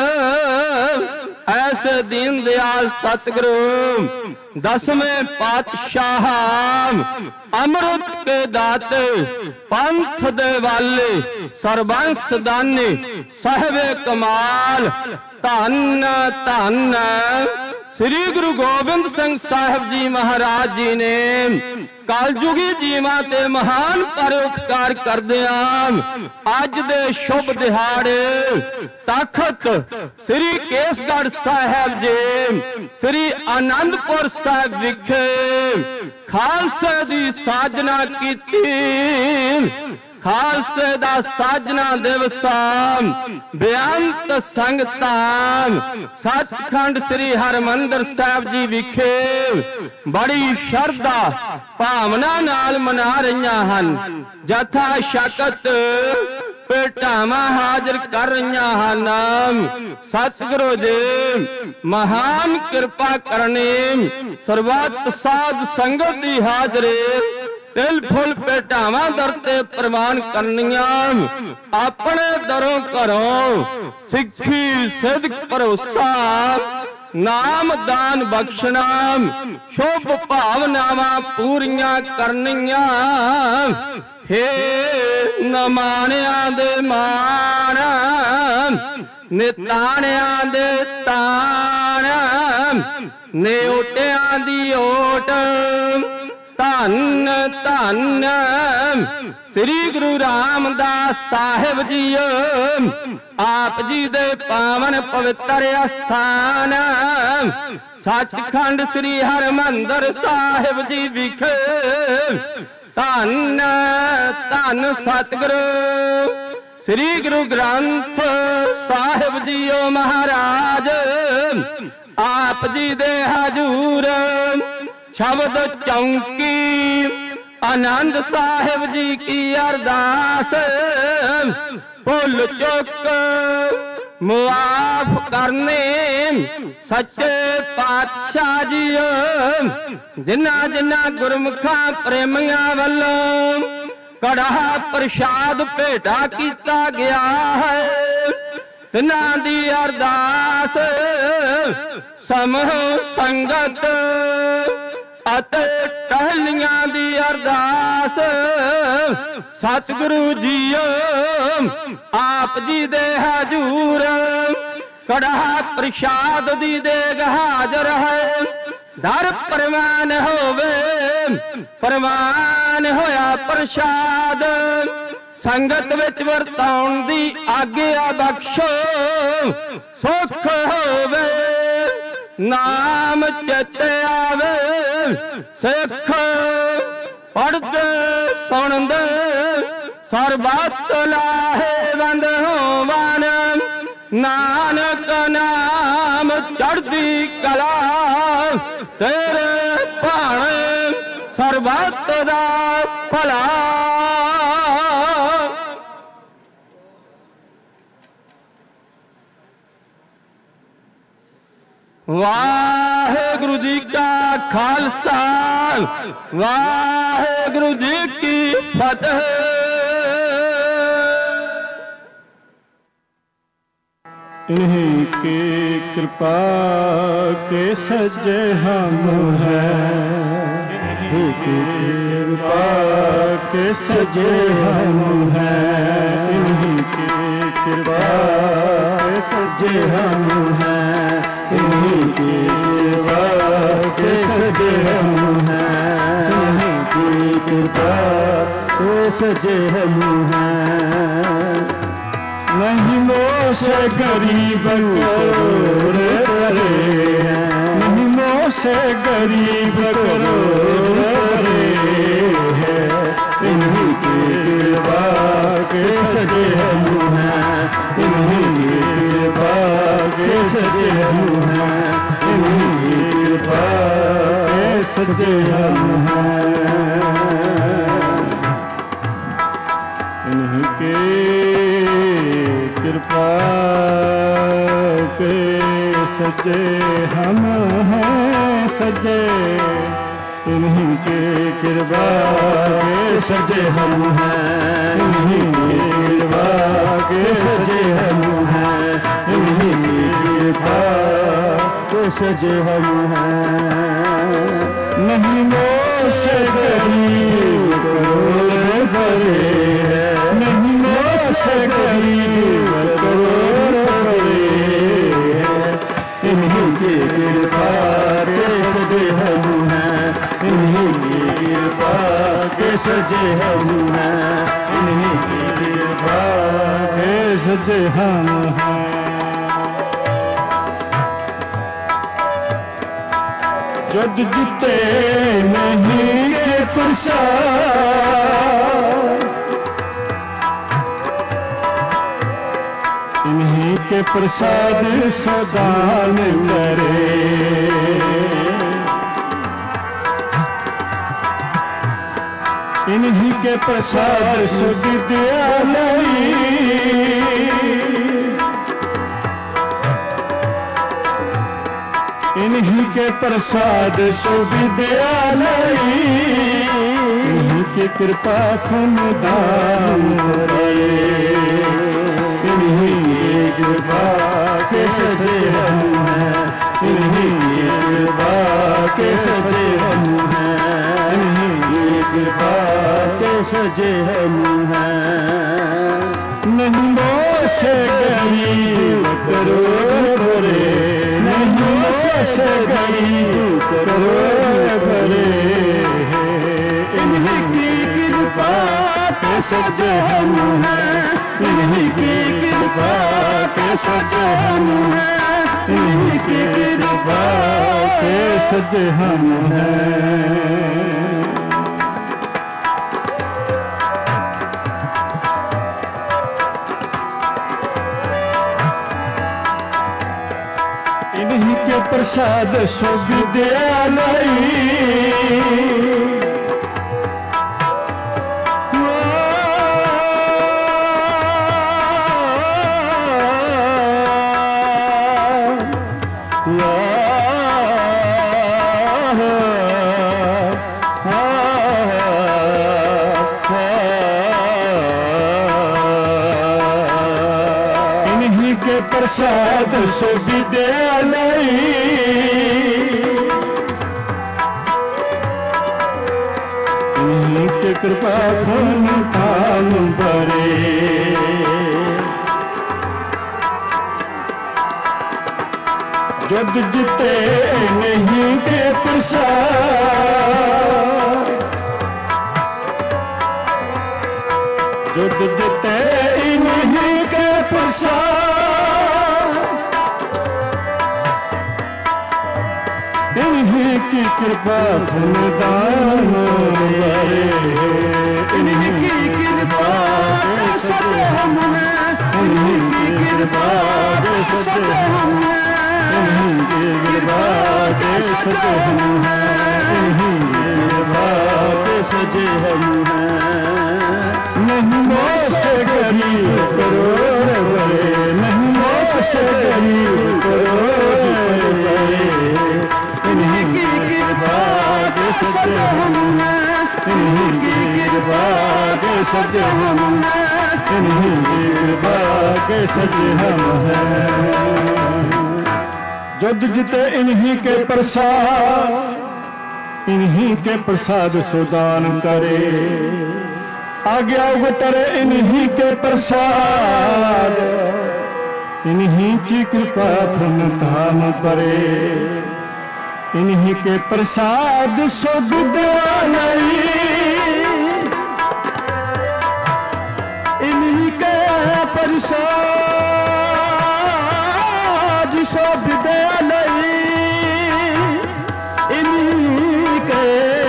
ऐसे दीन दयाल सतगुरु दसवें पातशाह अमृत के दाते पंथ दे वाले सरबंस दानी साहिबे कमाल धन धन श्री गुरु गोबिंद सिंह साहिब जी महाराज जी ने कलयुगी जीवां ते महान परोपकार करदियां अज दे शुभ दिहाड़े तखत श्री केसगढ़ साहिब जी श्री आनंदपुर साहिब विखे खालसे दी साजना कीती। खालसे दा साजना दिवसा बेअंत संगतां सचखंड श्री हरमंदर साहिब जी विखे बड़ी शरधा भावना नाल मना रही हन। जथा शकत भेटावां हाजिर कर रही हन। सतगुरु जी महान कृपा करनी सर्वत साध संगत दी हाजरी तिल फुल भेटावां दर ते प्रवान करनियां अपने दरों घरों सिक्खी सिद्ध भरोसा नाम दान बख्शना शुभ भावनावां पूरियां करनियां। हे नमाणिया दे मान निताणिया दे ताण नेउटिया दी ओट धन धन श्री गुरु रामदास साहिब जी आप जी दे पावन पवित्र अस्थान सचखंड श्री हरमंदर साहिब जी विखे धन धन सतगुरु श्री गुरु ग्रंथ साहिब जी महाराज आप जी दे हजूर शब्द चौंकी आनंद साहिब जी की अरदास भुल चुक मुआफ करने सच्चे पातशाह जी जिन्ना जिन्ना गुरमुखा प्रेमिया वालों कड़ा प्रसाद भेटा किया गया है तिन्ना दी अरदास समूह संगत अते टहलियां दी अरदास सतगुरु जी आप जी दे हजूर कड़ा प्रसाद दी देग हाजर है दर परवान होवे परवान होया प्रसाद संगत विच वरताउण दी आग्या बख्शो सुख होवे नाम चेते आवे सिख पढ़ते सुनते सरबत लाहेवंद होवन नानक नाम चढ़दी कला तेरे भाणे सरबत दा भला। वाहेगुरु जी का खालसा वाहेगुरु जी की फतेह। इन्हीं की कृपा के सज्जे हम हैं इन्हीं की कृपा के सज्जे हम हैं इन्हीं की कृपा के सज्जे हम हैं इन्हीं की कृपा के सजे हम हैं इन्हीं की कृपा के सजे हम हैं। नहीं मोसे गरीब करोड़ करे नहीं मोसे गरीब करोड़ करे है इन्हीं की कृपा के सजे हम हैं इन्हीं सजे हम हैं, इन्हीं की कृपा के सजे हम हैं, इन्हीं की कृपा के सजे हम हैं, सजे इन्हीं के कृपा के सजे हम हैं, इन्हीं की कृपा के सजे हम हैं, इन्हीं की कृपा के सजे हम हैं। नहीं मोसे गरीब करोड़ बड़े हैं, नहीं मोसे गरीब करोड़ बड़े हैं, इन्हीं की कृपा के सजे हम हैं, इन्हीं की कृपा के सजे हम हैं, इन्हीं की कृपा के सजे हम हैं। जद जीते नहीं के प्रसाद, इन्हीं के प्रसाद सदान करे, इन्हीं के प्रसाद सुविद्यालय, इन्हीं के प्रसाद सुविद्यालय, इन्हीं की कृपा खुनदान करे, इन्हीं की कृपा के सजे हम हैं, इन्हीं की कृपा के सजे हम हैं, इन्हीं की कृपा के सजे हम हैं। नहीं मोसे गरीब करोड़ भरे, नहीं मोसे गरीब करोड़ भरे, इन्हीं की कृपा के सजे हम हैं, इन्हीं की कृपा के सजे हम हैं, इन्हीं की कृपा के सजे हम हैं। इन्हीं के प्रसाद सुविद्यालय, इन्हीं के प्रसाद सुविद्यालय, इन्हीं के कृपा खुनदान भरे, जद जीते नहीं के प्रसाद, जद जीते नहीं के प्रसाद, इन्हीं की कृपा खुनदान भरे, इन्हीं की कृपा के सजे हम हैं, इन्हीं की कृपा के सजे हम हैं, इन्हीं की कृपा के सजे हम हैं, इन्हीं की कृपा के सजे हम हैं। नहीं मोसे गरीब करोड़ बड़े, नहीं मोसे गरीब करोड़ बड़े, इन्हीं की कृपा के सजे हम हैं, इन्हीं की कृपा के सजे हम हैं, इन्हीं की कृपा के सजे हम हैं। जद जीते इन्हीं के प्रसाद, इन्हीं के प्रसाद सुदान करे, आज्ञा उतरे इन्हीं के प्रसाद, इन्हीं की कृपा खुनदान करे, इन्हीं के प्रसाद सुविद्यालय, इन्हीं के प्रसाद सुविद्यालय, इन्हीं के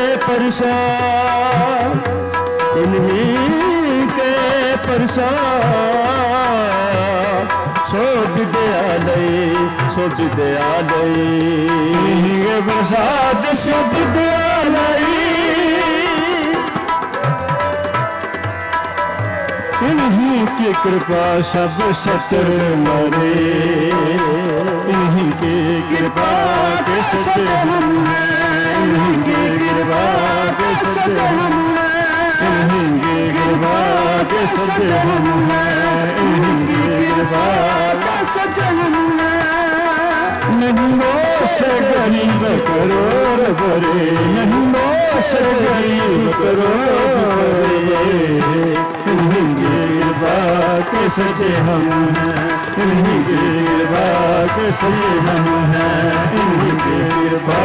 प्रसाद, इन्हीं के प्रसाद सो विद्यालय सो विद्यालय प्रसाद सो विद्यालय इन्हीं की कृपा सब सतर मरे इन्हीं की कृपा के सच हम हैं इन्हीं की कृपा के सच हम हैं इन्हीं की कृपा के सच हम हैं इन्हीं की कृपा के सच हम हैं नहीं मोह से गरीब करोड़ बरे नहीं मोह से गरीब करोड़ बरे इन्हीं की कृपा के सचे हम हैं इन्हीं की कृपा के सचे हम हैं इन्हीं की कृपा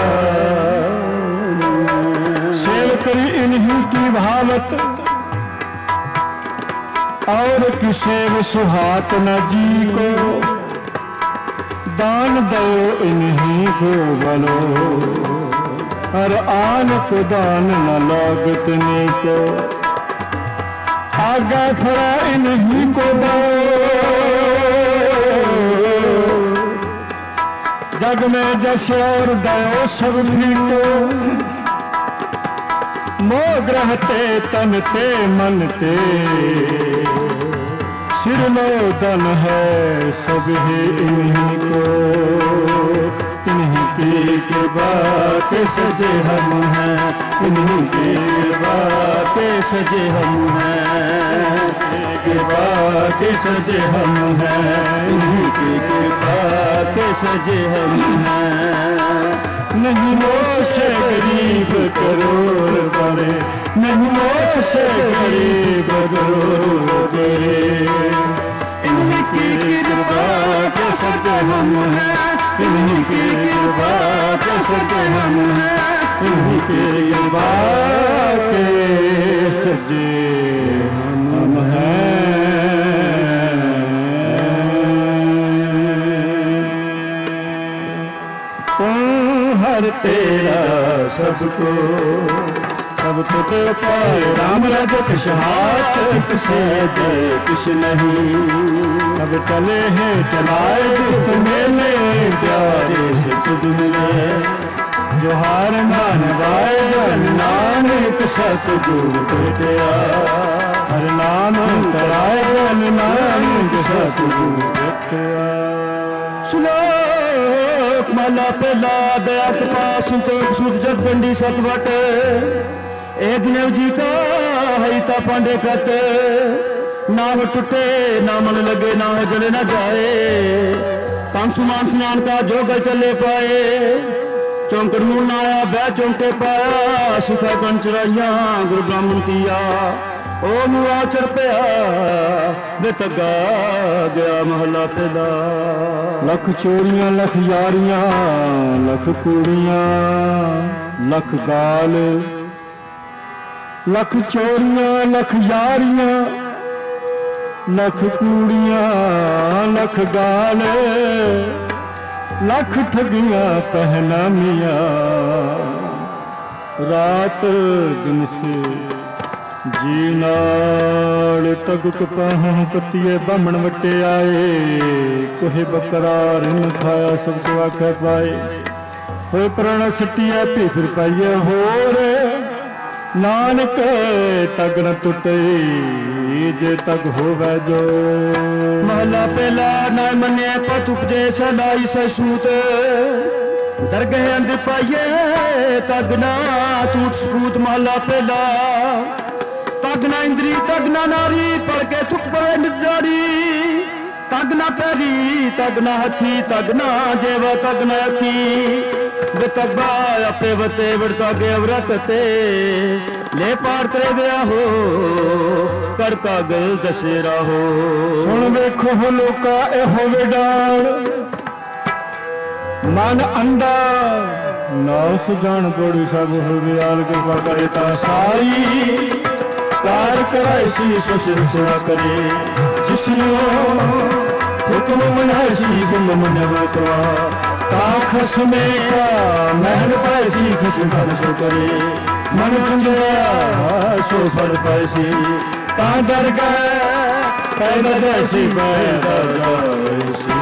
सेव करी इन्हीं की भावत और किसे सुहात न जी को दान दो इन्हीं को बलो और आन को दान न लागत नहीं को आगे खड़ा इन्हीं को दो जग में जैसे और दयो सभी को मोह ग्रहते तन ते मन ते सिरलो दन है सभी इन्हीं को इन्हीं की कृपा के सजे हम हैं इन्हीं की कृपा के सजे हम हैं कृपा के सजे हम हैं इन्हीं की कृपा के सजे हम हैं नहीं मोस से गरीब करोड़ बड़े नहीं मोस से गरीब करोड़ बड़े इन्हीं की कृपा के सजे हम हैं इन्हीं की कृपा के सजे हम हैं इन्हीं की कृपा के सजे हम हैं हर तेरा सबको सब तो ते पाए राम राज किस हाथ किसे दे किस नहीं सब चले हैं चलाए दुष्ट मेले प्यारे से खुद मिले जो हार मान वाए जन नानक सतगुरु भेटिया हर नाम कराए जन नानक सतगुरु भेटिया सुनो माला पहला दया कृपा संतोष सुध जग बंडी सतवट ए दिनेव जी का हईता पांडे कत ना हो टूटे ना मन लगे ना हो जले ना जाए तन सुमान स्नान का जोगल चले पाए चौंकड़ मुन आया बह चौंके पाया शिखा कण चढ़ाइया गुरु ब्राह्मण किया ओ मुआ चढ़ पया बेतगा गया महला पहला लख चोरियां लख यारियां लख कुड़ियां लख गाल लख चोरियां लख यारियां लख कुड़ियां लख गाल लख ठगियां पहना मिया रात दिन से जी नाल तगुक पाहों कतिए बामण वटे आए कोहे बकरार न खाया सब को आखे पाए होए प्राण सटिया पी फिर पाइए होर नानक तग न टुटे जे तग होवे जो महला पहला न मने पत उपजे सलाई सूत दरगह अंद पाइए तग ना टूट सपूत महला पहला तगना इंद्री तगना नारी पढ़ के थुक पड़े निर्जारी तगना पैरी तगना हथी तगना जेवा तगना अखी बेतबा अपे वते वड़ता के व्रत ते ले पार करे गया हो कर कागल दशेरा हो सुन वेखो हो लोका ए होवे डाल मन अंधा ना सुजान बड़ी सब होवे आल के पाए ता साई कार कराए सी सुसिर सेवा करे जिसनो हुक्म मनाए सी गुम मनवा ता खसमे का महल पाए सी खसम फल सो करे मन चंद्रा सो फल पाए सी ता डर गए ਪੈਦਾ ਜੈਸੀ ਪੈਦਾ ਜਾਇਸੀ।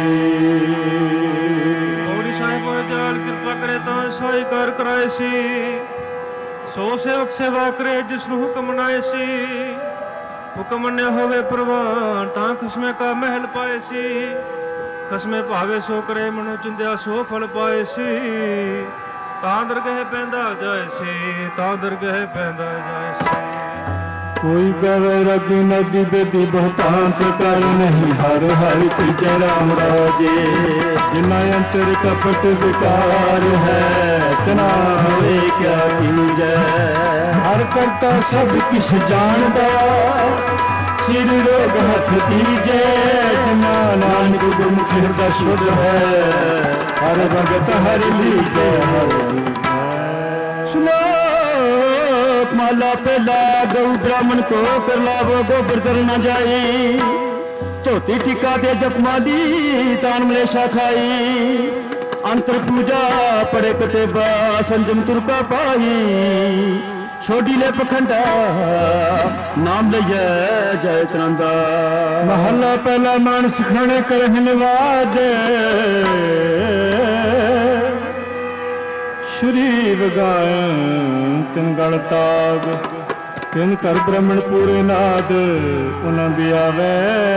ਪੌੜੀ ਸਾਹਿਬ ਜਾਲ ਕਿਰਪਾ ਕਰੇ ਤਾਂ ਸਾਈ ਕਰ ਕਰਾਏ ਸੀ, ਸੋ ਸੇਵਕ ਸੇਵਾ ਕਰੇ ਜਿਸ ਨੂੰ ਹੁਕਮ ਮਨਾਏ ਸੀ। ਹੁਕਮ ਮੰਨਿਆ ਹੋਵੇ ਪ੍ਰਵਾਨ ਤਾਂ ਖਸਮੇ ਕਾ ਮਹਿਲ ਪਾਏ ਸੀ। ਖਸਮੇ ਭਾਵੇ ਸੋ ਕਰੇ ਮਨੋ ਚਿੰਦਿਆ ਸੋ ਫਲ ਪਾਏ ਸੀ। ਤਾਂ ਦਰਗਹਿ ਪੈਂਦਾ ਜਾਏ ਸੀ, ਤਾਂ ਦਰਗਹਿ ਪੈਂਦਾ ਜਾਏ ਸੀ। ਕੋਈ ਕਵੇ ਰਗ ਨਦੀ ਬੇਦੀ ਬਹੁਤਾਂਤ ਕਰ ਨਹੀਂ, ਹਰ ਹਰ ਤੀਜੈ ਰਾਮ ਰਾਜੇ। ਜਿਨਾ ਅੰਤਰ ਕਪਟ ਵਿਕਾਰ ਹੈ, ਤਿਨਾ ਹੋਏ ਕਿਆ ਕੀਜੈ। ਹਰ ਕਰਤਾ ਸਭ ਕਿਛ ਜਾਣਦਾ, ਸਿਰ ਰੋਗ ਹੱਥ ਦੀਜੈ। ਜਿਨਾ ਨਾਨਕ ਗੁਰਮੁਖ ਹਿਰਦਾ ਸ਼ੁੱਧ ਹੈ, ਹਰ ਭਗਤ ਹਰ ਲੀਜੈ ਹਰ ਲੀਜੈ। ਸੁਨੋ माला पहला गौ ब्राह्मण को कर लावो, गोबर तर न जाई। धोती टिका दे जपमाली तान मलेशा खाई। अंतर पूजा पड़े कतेबा संजम तुरका पाई। छोड़ी ले पखंडा नाम लिया जाए त्रंदा। महला पहला मानस खाने कर नवाज, शरीर गाय तिन गल ताग। तिन कर ब्राह्मण पूरे नाद, उन बियावे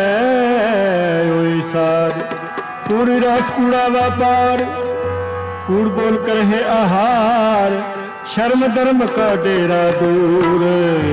ओई साध। पूरी रास कूड़ा व्यापार, कूड़ बोल कर है आहार। शर्म धर्म का डेरा दूर,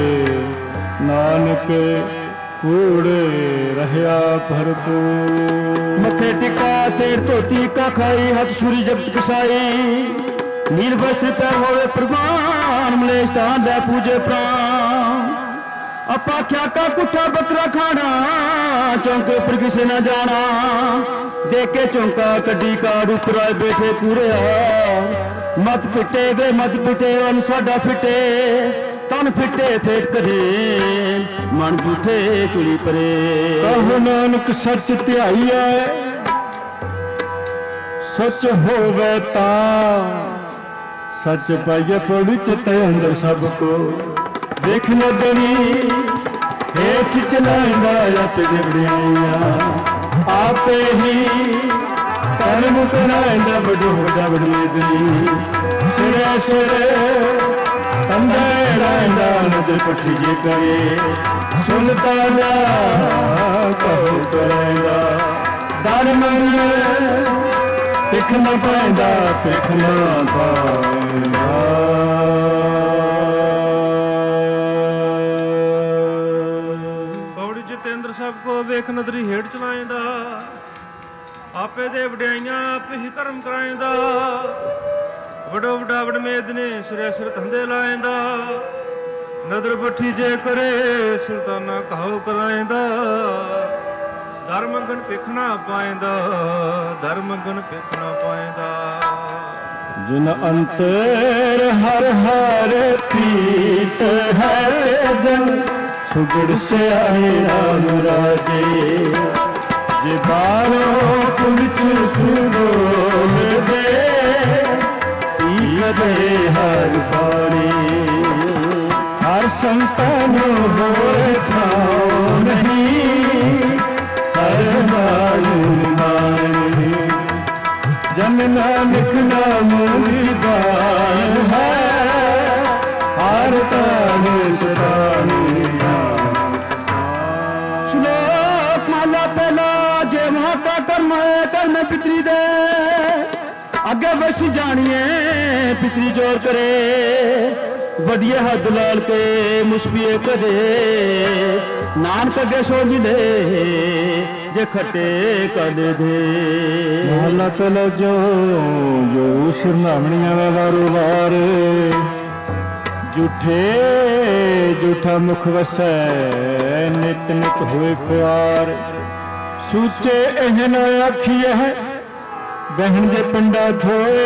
नानक कूड़ रहया भरपूर। मथे टिका तेर धोती का खाई, हथ छुरी जब्त कसाई। नील वस्त्र पैर होवे प्रवान, मलेश तान लै पूजे प्राण। अपाख्या का कुठा बकरा खाना, चौंके पर किसे न जाना। देखे चौंका कड्डी कार उपर आए बैठे पूरे आ। मत पिटे वे मत पिटे अन साडा फिटे, तन फिटे फेट करे मन झूठे चुली परे। कहो नानक सच ध्याई है, सच होवे तां। सच पाइए पौड़ी चित्ते अंदर सबको, देख न देनी हेठ चलाइंदा अत जबड़ियां। आपे ही कर्म कराइंदा बड़ो बड़ा बड़मेदनी। सिरे सिरे तंदे लाइंदा नदर पठी जे करे। सुनता जा कहो कराइंदा, दर मंगने तिखना पाइंदा पिखना पाइंदा। पौड़ी जितेंद्र सबको वेख नदरी हेठ चलाइंदा। आपे दे वड्याइयां आपे ही कर्म कराइंदा। वडो वडा वडमेद ने सिरे सिर धंधे लाइंदा। नदर पठी जे करे सुल्ताना कहो कराइंदा। धर्म गण पिखना पाइंदा, धर्म गण पिखना पाइंदा। जिन अंतर हर हर पीत है जन, सुगड़ से आए राम राजे। जे बारों कुल चुल दे, दे हर पानी। हर संतन होए ठाओ नहीं, हर मानी। जन नानक नाम निदान है, हर तान सदानी। श्लोक माला पहला, जे वहां का कर्म है कर्म पितरी दे। अगे बस जानिए पितरी जोर करे, वडिए हद लाल के मुस्पिए करे। नानक अगे सो मिले जे खटे कर दे। महला पहला जो जो सिरनावणियां दा वारो वार। झूठे झूठा मुख वसै, नित नित होए प्यार। सूचे एह न आखिए है, बहन दे पंडा धोए।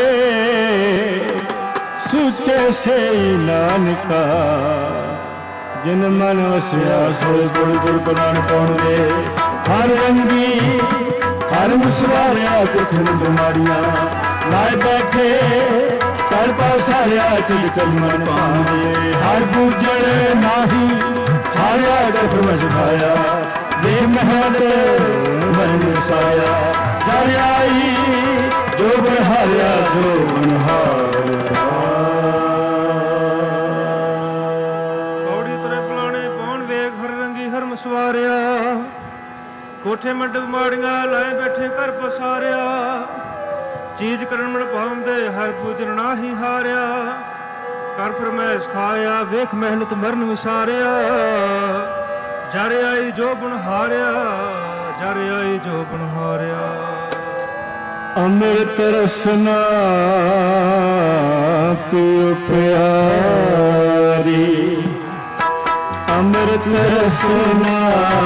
सूचे से नानका, जिन मन वसिया सोए गुर गुर प्राण पाउंदे। हर रंगी हर मुसवारिया कुठन बिमारियां। लाए बैठे कर पासारिया, चल चल मन पाउंदे। हर गुजर नाही, हर आदर मझाया। दे देख महल मन साया जर आई जो हारिया जो पौड़ी तरे पलाने पौन वेग हर रंगी हर मसवारिया कोठे मंडप माड़ियां लाए बैठे कर पसारिया चीज करन मन पाਉਂਦੇ हर पूजन ना ही हारिया कर फरमैश खाया वेख मेहनत मरन विसारिया जर आई जो बन हारिया जर आई जो बन हारिया अमृत रसना पियो प्यारी अमृत रसना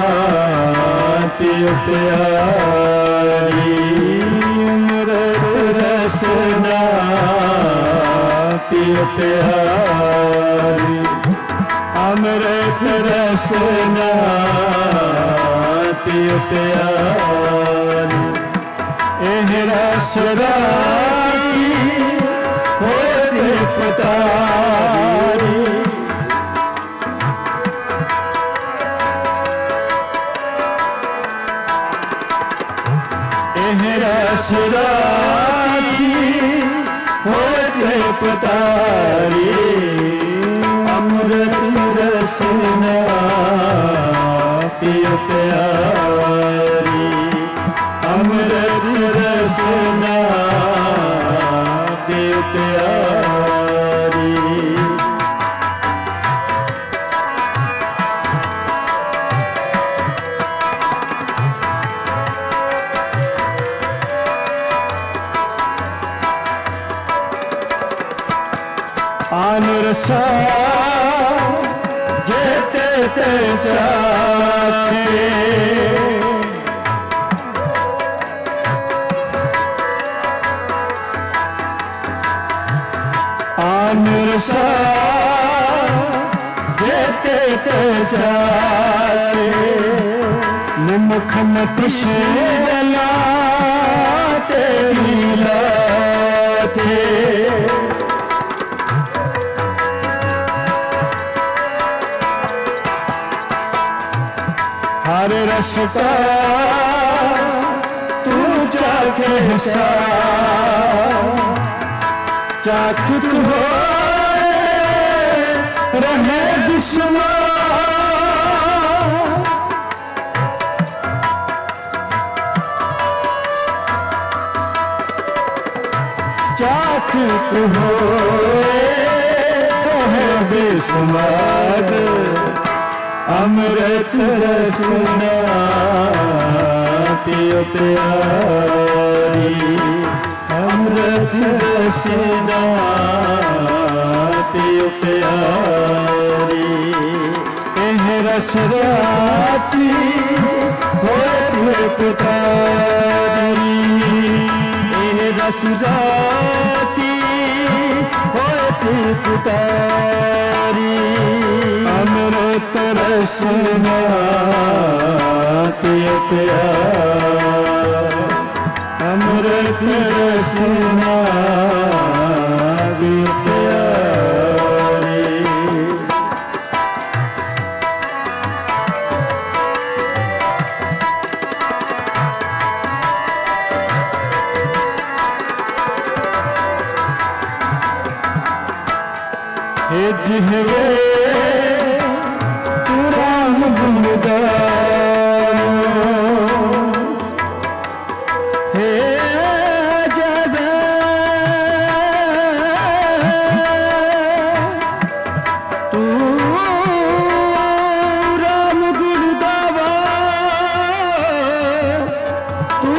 पियो प्यारी अमृत रसना पियो प्यारी अमृत रसना पियो प्यारी एह रस राती होते पतारी एह रस राती होते पतारी अमृत रसना पियो प्यारी अमृत रसना पियो प्यारी आन रसा जेते ते चाहे आन रसा जेते ते चाहे निमुख न तिशला तेरी लाते हर रस का तू चाखे सा चाखत हो रहे विश्वा चाखत हो रहे विस्वाद अमृत रसना पियो प्यारी अमृत रसना पियो प्यारी एह रस राती होते पतारी एह रस राती होते पतारी अमृत रसना पियो प्यारी अमृत रसना पियो प्यारी हे जिहवे राम गुणगान हे जग तू राम गुण गावा तू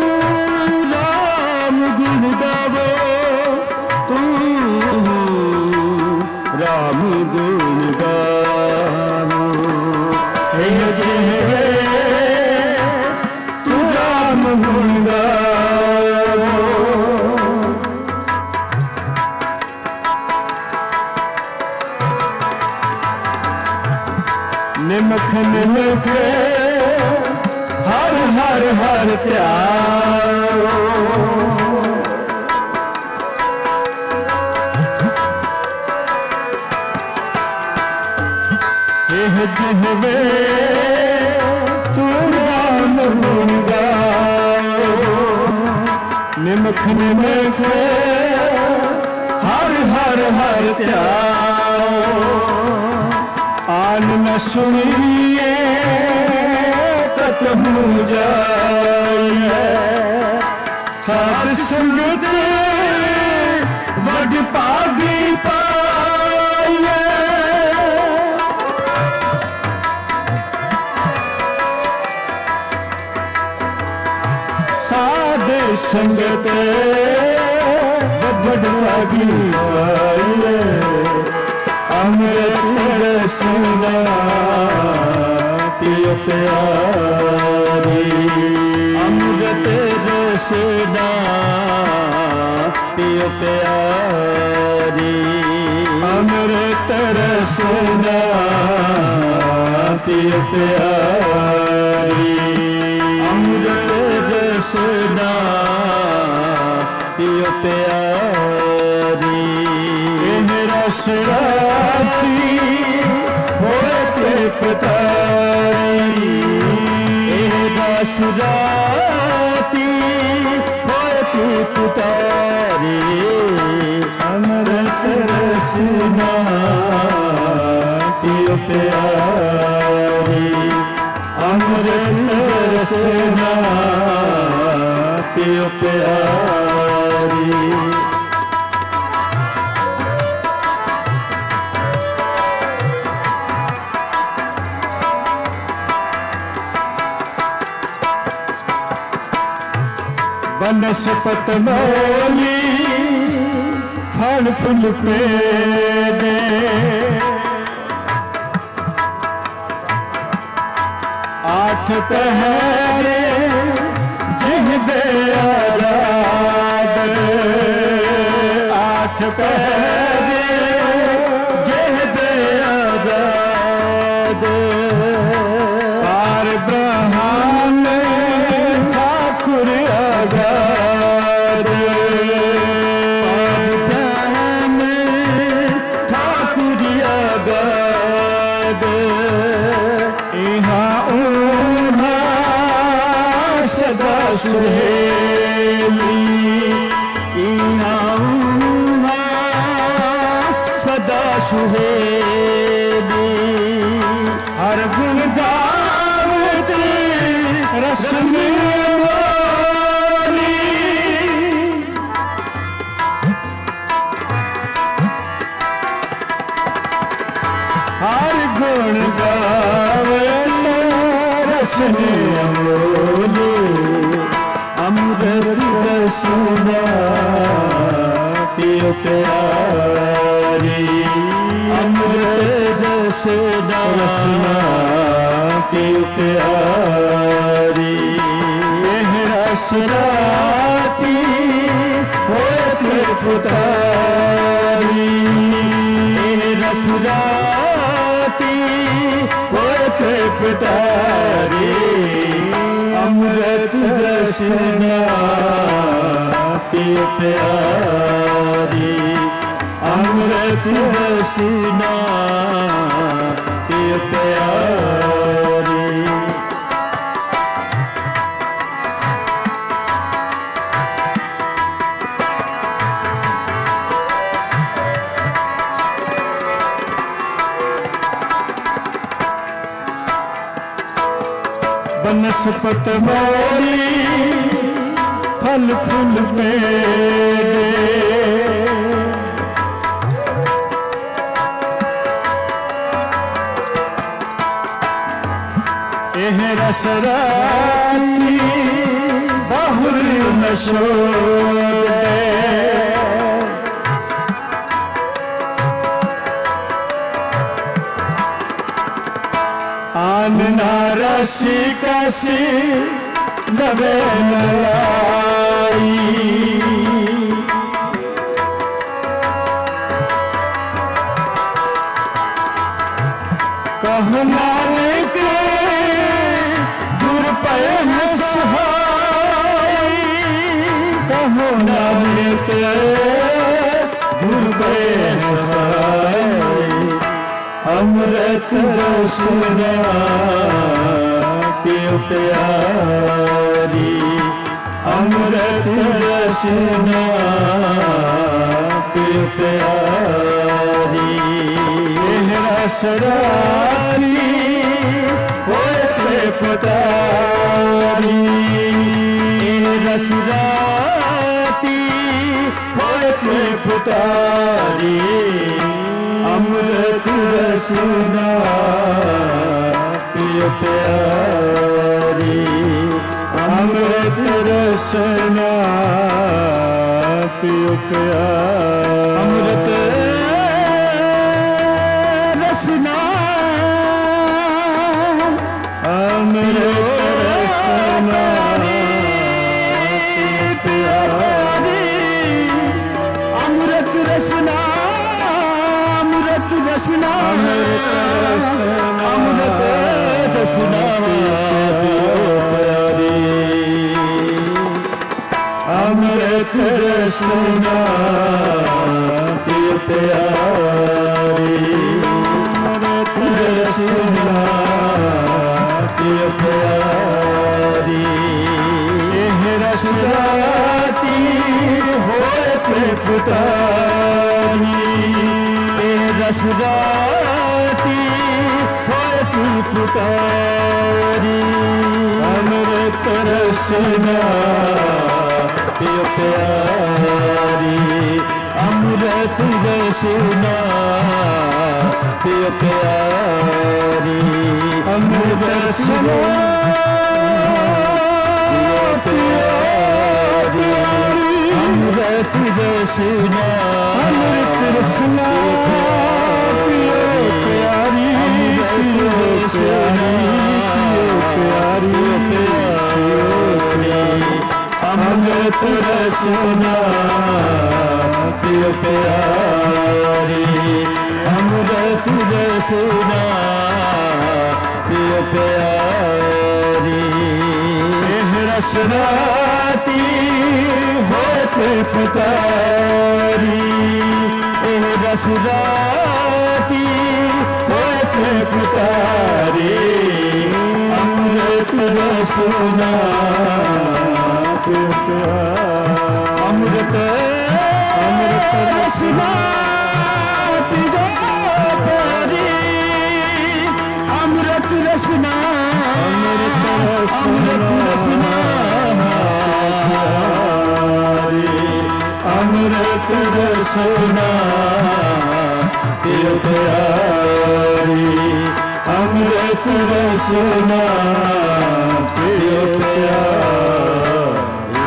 राम गुण गावो तू राम गुण गावो हे जय तू राम गुण गावो निमख निमख हर हर हर त्यारो जिहवे तू मुखन में खे हर हर हर त्याओ आन न सुनिए कतहु जाइए साध संगत वड पागी पाइए साध संगत वड पागी पाइए अमृत रसना पियो प्यारी अमृत रसना पियो प्यारी अमृत रसना पियो प्यारी अमृत रसना पियो प्यारी रसराती होते पतारी रसराती होते पतारी अमृत रसना पियो प्यारी अमृत रसना पियो प्यारी बनस्पत मौली फल फूल पे दे आठ पहरे जिह दे आराध आठ पहरे जिह दे आराध पार ब्रह्मांड ठाकुर आगाद ब्रह्म ठाकुर आगाद इहाँ उहाँ सदा सुहेली इहाँ उहाँ सदा सुहेली हर गुण गावत रस में हर गुण गावत रसने अमोले अमृत रसना पियो प्यारी अमृत रसना पियो प्यारी रसराती होते पुतारी रसराती होते पुतारी अमृत रसना पियो प्यारी अमृत रसना पियो प्यारी बनस्पत मोरी फल फूल पे एह रसराती बहुर नशोद आन नारसी कसी नवे मलाई कहो नानक गुर पे सहाय कहो नानक गुर पे सहाय अमृत रसना पियो प्यारी अमृत ਅੰਮ੍ਰਿਤ ਰਸਨਾ ਪਿਉ ਪਿਆਰੀ ਇਹ ਰਸ ਰਾਤੀ ਹੋਏ ਤ੍ਰਿਪਤਾਰੀ ਇਹ ਰਸ ਰਾਤੀ ਹੋਏ ਤ੍ਰਿਪਤਾਰੀ ਅੰਮ੍ਰਿਤ ਰਸਨਾ ਪਿਉ ਪਿਆਰੀ ਅੰਮ੍ਰਿਤ ਰਸਨਾ ਪਿਉ ਪਿਆਰੀ ਅੰਮ੍ਰਿਤ ਰਸਨਾ ਅੰਮ੍ਰਿਤ ਰਸਨਾ ਪਿਉ ਪਿਆਰੀ ਅੰਮ੍ਰਿਤ ਰਸਨਾ ਅੰਮ੍ਰਿਤ ਰਸਨਾ ਅੰਮ੍ਰਿਤ ਰਸਨਾ ਅੰਮ੍ਰਿਤ ਰਸਨਾ ਪਿਉ ਪਿਆਰੀ ਅੰਮ੍ਰਿਤ ਰਸਨਾ ਪਿਉ ਪਿਆਰੀ ਇਹ ਰਸ ਰਾਤੀ ਹੋਏ ਤ੍ਰਿਪਤਾਰੀ ਇਹ ਰਸ ਰਾਤੀ ਹੋਏ ਤ੍ਰਿਪਤਾਰੀ ਅੰਮ੍ਰਿਤ ਰਸਨਾ ਪਿਉ ਪਿਆਰੀ ਅੰਮ੍ਰਿਤ ਰਸਨਾ ਪਿਉ ਪਿਆਰੀ ਅੰਮ੍ਰਿਤ ਰਸਨਾ ਪਿਉ ਪਿਆਰੀ ਅੰਮ੍ਰਿਤ ਰਸਨਾ ਅੰਮ੍ਰਿਤ ਰਸਨਾ ਪਿਉ ਪਿਆਰੀ ਅੰਮ੍ਰਿਤ ਰਸਨਾ ਪਿਉ ਪਿਆਰੀ ਅੰਮ੍ਰਿਤ ਰਸਨਾ ਪਿਉ ਪਿਆਰੀ ਅੰਮ੍ਰਿਤ ਰਸਨਾ ਪਿਉ ਪਿਆਰੀ ਇਹ ਰਸ ਰਾਤੀ ਹੋਏ ਤ੍ਰਿਪਤਾਰੀ ਇਹ ਰਸ ਰਾਤੀ ਹੋਏ ਤ੍ਰਿਪਤਾਰੀ ਅੰਮ੍ਰਿਤ ਰਸਨਾ ਅੰਮ੍ਰਿਤ ਅੰਮ੍ਰਿਤ ਰਸਨਾ ਪਿਉ ਪਿਆਰੀ ਅੰਮ੍ਰਿਤ ਰਸਨਾ ਅੰਮ੍ਰਿਤ ਰਸਨਾ ਅੰਮ੍ਰਿਤ ਰਸਨਾ ਪਿਉ ਪਿਆਰੀ ਅੰਮ੍ਰਿਤ ਰਸਨਾ ਪਿਉ ਪਿਆਰੀ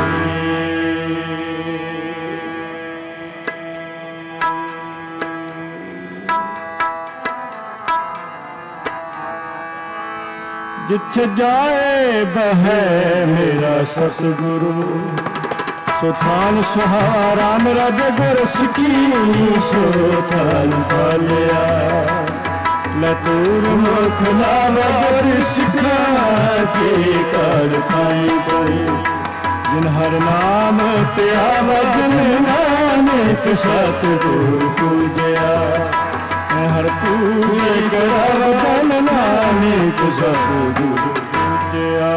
ਜਿੱਥੇ ਜਾਏ ਬਹੈ ਮੇਰਾ ਸਤਿਗੁਰੂ ਸੁਥਾਨ ਸੁਹਾਰਾ ਮੇਰਾ ਗੁਰ ਸਿੱਖੀ ਸੋ ਥਾਨ ਪਾਲਿਆ ਲੈ ਤੂਰ ਮੁਖ ਲਾਵਰ ਸਿੱਖਾ ਕੇ ਕਰ ਥਾਈ ਪਈ ਜਿਨ ਹਰ ਨਾਮ ਤੇ ਆਵਜਨ ਨਾਨਕ ਸਤਿਗੁਰ ਪੂਜਿਆ ਹਰ ਪੂਜੇ ਕਰਾਵ ਜਨ ਨਾਨਕ ਸਤਿਗੁਰ ਪੂਜਿਆ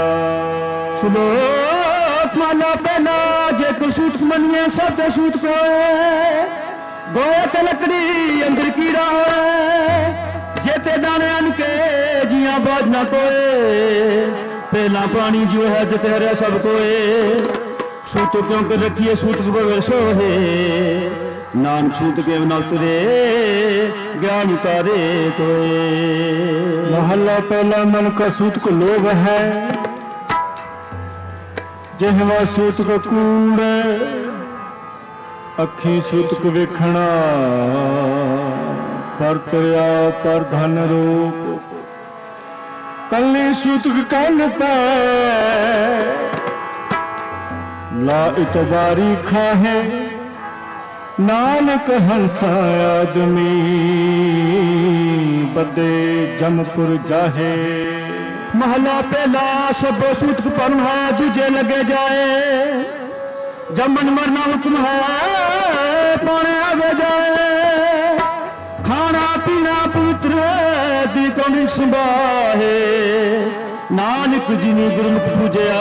ਸੁਲੋਕ ਮਾਲਾ ਪਹਿਲਾ ਜੇ ਕੋ ਸੂਤ ਮੰਨੀਏ ਸਭ ਸੂਤ ਕੋਏ ਗੋਏ ਤੇ ਲੱਕੜੀ ਅੰਦਰ ਕੀੜਾ ਹੋਏ ਜੇ ਤੇ ਦਾਣਿਆਂ ਕੇ ਜੀਆਂ ਬਾਜ ਨਾ ਕੋਏ ਪਹਿਲਾ ਪਾਣੀ ਜੋ ਹੈ ਜਿਤੇ ਹਰਿਆ ਸਭ ਕੋਏ ਸੂਤ ਕਿਉਂ ਕਰ ਰੱਖੀਏ ਸੂਤ ਬਗੈਰ ਸੋਹੇ ਨਾਮ ਛੂਤ ਕੇ ਨਾ ਉਤਰੇ ज्ञान उतारे कोए महला पहला मन का सूत को लोभ है जहवा सूत को कूड़ अखी सूत को वेखना पर तुरिया पर धन रूप कली सूत के कान पे ला इतबारी खाहे नानक हंसा आदमी बदे जमपुर जाहे महला पहला सब सूत पर है दूजे लगे जाए जमन मरना हुक्म है पाने आगे जाए खाना पीना पुत्र दी तो संभाहे नानक जिनी गुरमुख पूजया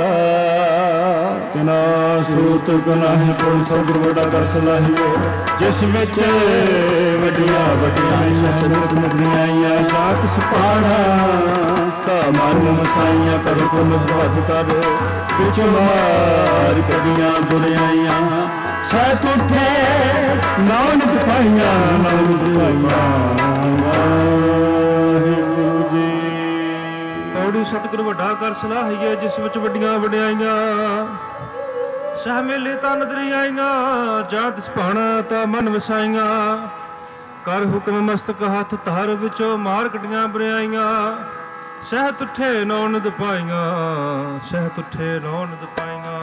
तना सूत कनाहि पुर सगुर वडा कर सलाहिए जिस विच वडिया वडियाइयां सनत नगरियाइयां जात सपाड़ा ता मन मसाइयां कर पुन बहुत कर विच मार कदियां बुराइयां सत उठे नानक पाइयां नानक पाइयां ਪੌੜੀ ਸਤਿਗੁਰ ਵੱਡਾ ਕਰ ਸਲਾਹੀਏ ਜਿਸ ਵਿੱਚ ਵੱਡੀਆਂ ਵਡਿਆਈਆਂ ਸਹ ਮੇਲੇ ਤਾਂ ਨਦਰੀ ਆਈਆਂ ਜਾਤ ਸੁਭਾਣਾ ਤਾਂ ਮਨ ਵਸਾਈਆਂ ਕਰ ਹੁਕਮ ਮਸਤਕ ਹੱਥ ਧਰ ਵਿੱਚੋਂ ਮਾਰ ਕੱਢੀਆਂ ਬੁਰਾਈਆਂ ਸਹਿ ਤੁਠੇ ਨੌਨਦ ਪਾਈਆਂ ਸਹਿ ਤੁਠੇ ਨੌਨਦ ਪਾਈਆਂ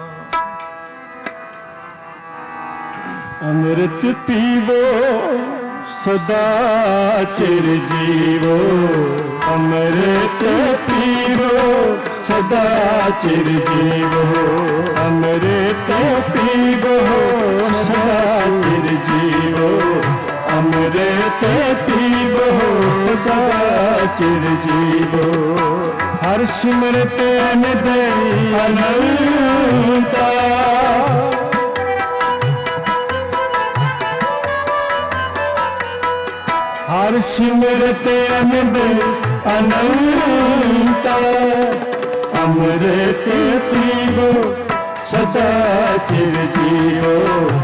ਅੰਮ੍ਰਿਤ ਪੀਵੋ सदा चिर जीवो अमृत पीवो सदा चिर जीवो अमृत पीवो सदा चिर जीवो अमृत पीवो सदा चिर जीवो हर सिमरत अनंत अनंता हर सिमरत अनंत अनंत अमृत पीवो सदा चिर जीवो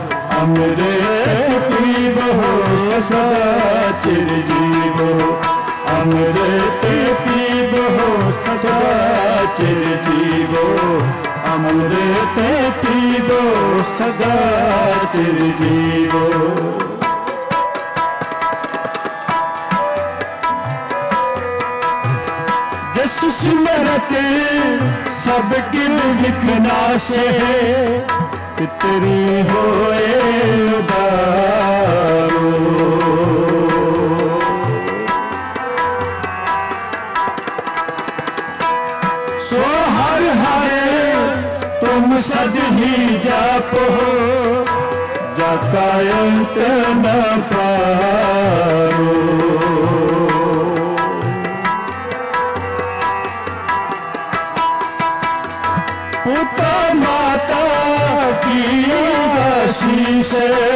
अमृत पीवो सदा चिर जीवो अमृत पीवो सदा चिर जीवो अमृत पीवो सदा चिर जीवो सिमरत सब किन लिखना से कितनी होए उदारो सो हर हर तुम सद ही जापो जाका अंत न पारो पुता माता की आशीष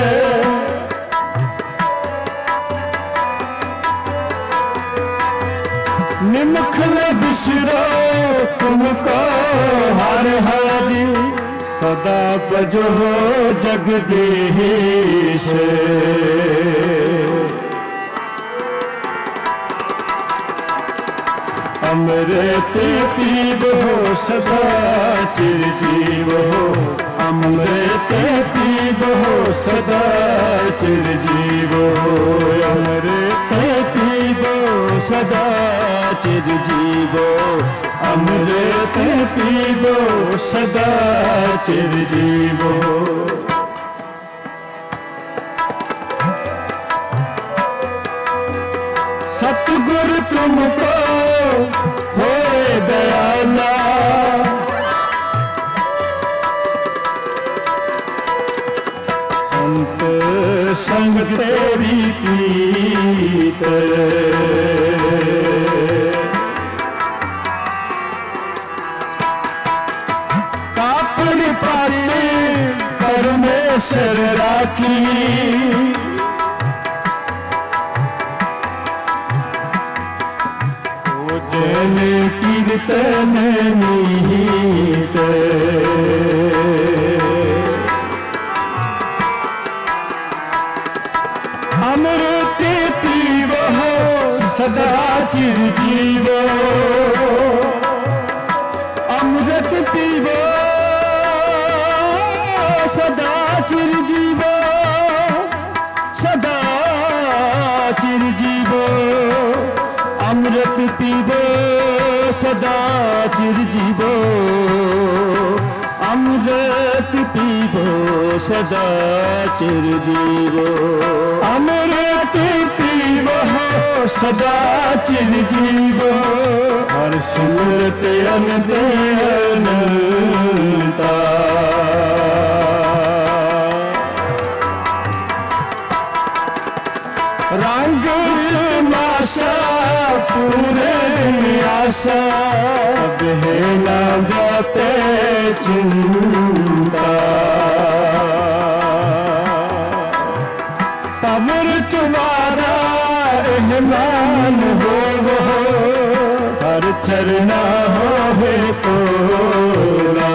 निमख न बिसरो तुमको हर हरि सदा बजो जगदीश अमृत पीवो सदा चिर जीवो अमृत पीवो सदा चिर जीवो अमृत पीवो सदा चिर जीवो अमृत पीवो सदा चिर जीवो सतगुरु तुमको होए दयाला संत संग तेरी प्रीत कापड़ पाते परमेश्वर राखी जन कीर्तन नीत अमृत पीवो सदा चिर जीवो अमृत पीवो सदा चिर जीवो सदा चिर जीवो अमृत पीवो सदा चिर जीवो अमृत पीवो सदा चिर जीवो अमृत पीवो सदा चिर जीवो हर सिमरत अनंत अनंता रंग मासा पूरे दिन आशा बहना जाते चिंता तमर तुम्हारा रहमान हो हर चरना हो तोला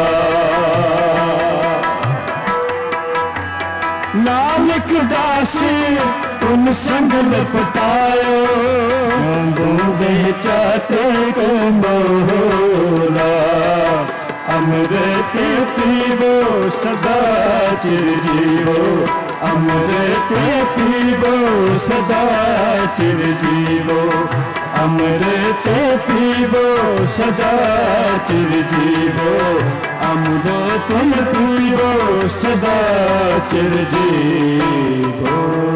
नानक दासी तुम संग लपटायो बूंदे चाते को मोला अमृत पीवो सदा चिर जीवो अमृत पीवो सदा चिर जीवो अमृत पीवो सदा चिर जीवो अमृत पीवो सदा चिर जीवो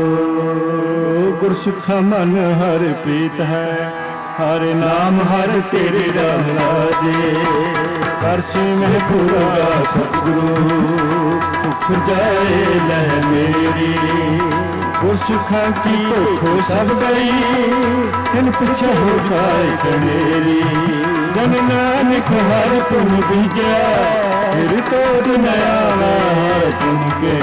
गुरसिखा मन हर प्रीत है हर नाम हर तेरे राम राजे करसी में पूरा सतगुरु भुख जाए लह मेरी गुरसिखा की भुखो सब गई इन पीछे हो जाए मेरी जन नानक हर पुन बीजा फिर तो दिन आवा तुम के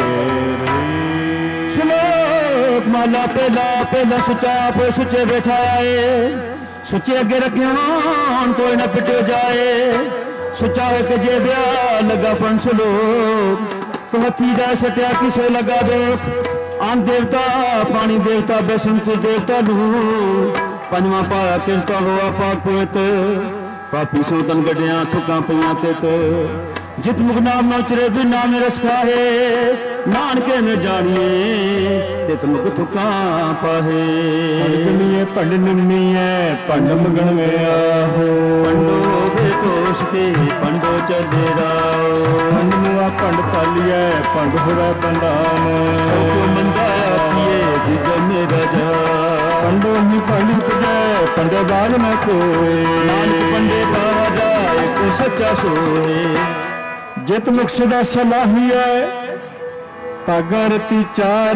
सुनो माला पहला पहला सुचा पे सुचे बैठा आए सुचे अगे रखिया कोई ना पिटे जाए सुचा के जे ब्याह लगा पंच लोग तो हथी जा सटिया किसे लगा दो आन देवता पानी देवता बसंत देवता लू पंजवा पाया किरता हुआ पाक पवित पापी सो तन गड्डिया थुका पिया ते जित मुख नाम न उचरे भी नाम रस खाए नानके में जानिए तित मुख थुका पाहे पंडनीय पंड निम्मीए पंड मगन में आहो पंडो बेकोश के पंडो चले राओ पंड मुआ पंड पालिए पंड हुरा पंडान सबको मंदाया पिए जिज मेरा जा पंडो ही पंडित जय पंडे बाल न कोए नानक पंडे बाबा एक सच्चा सोए जित मुख सदा सलाही है पागरती चार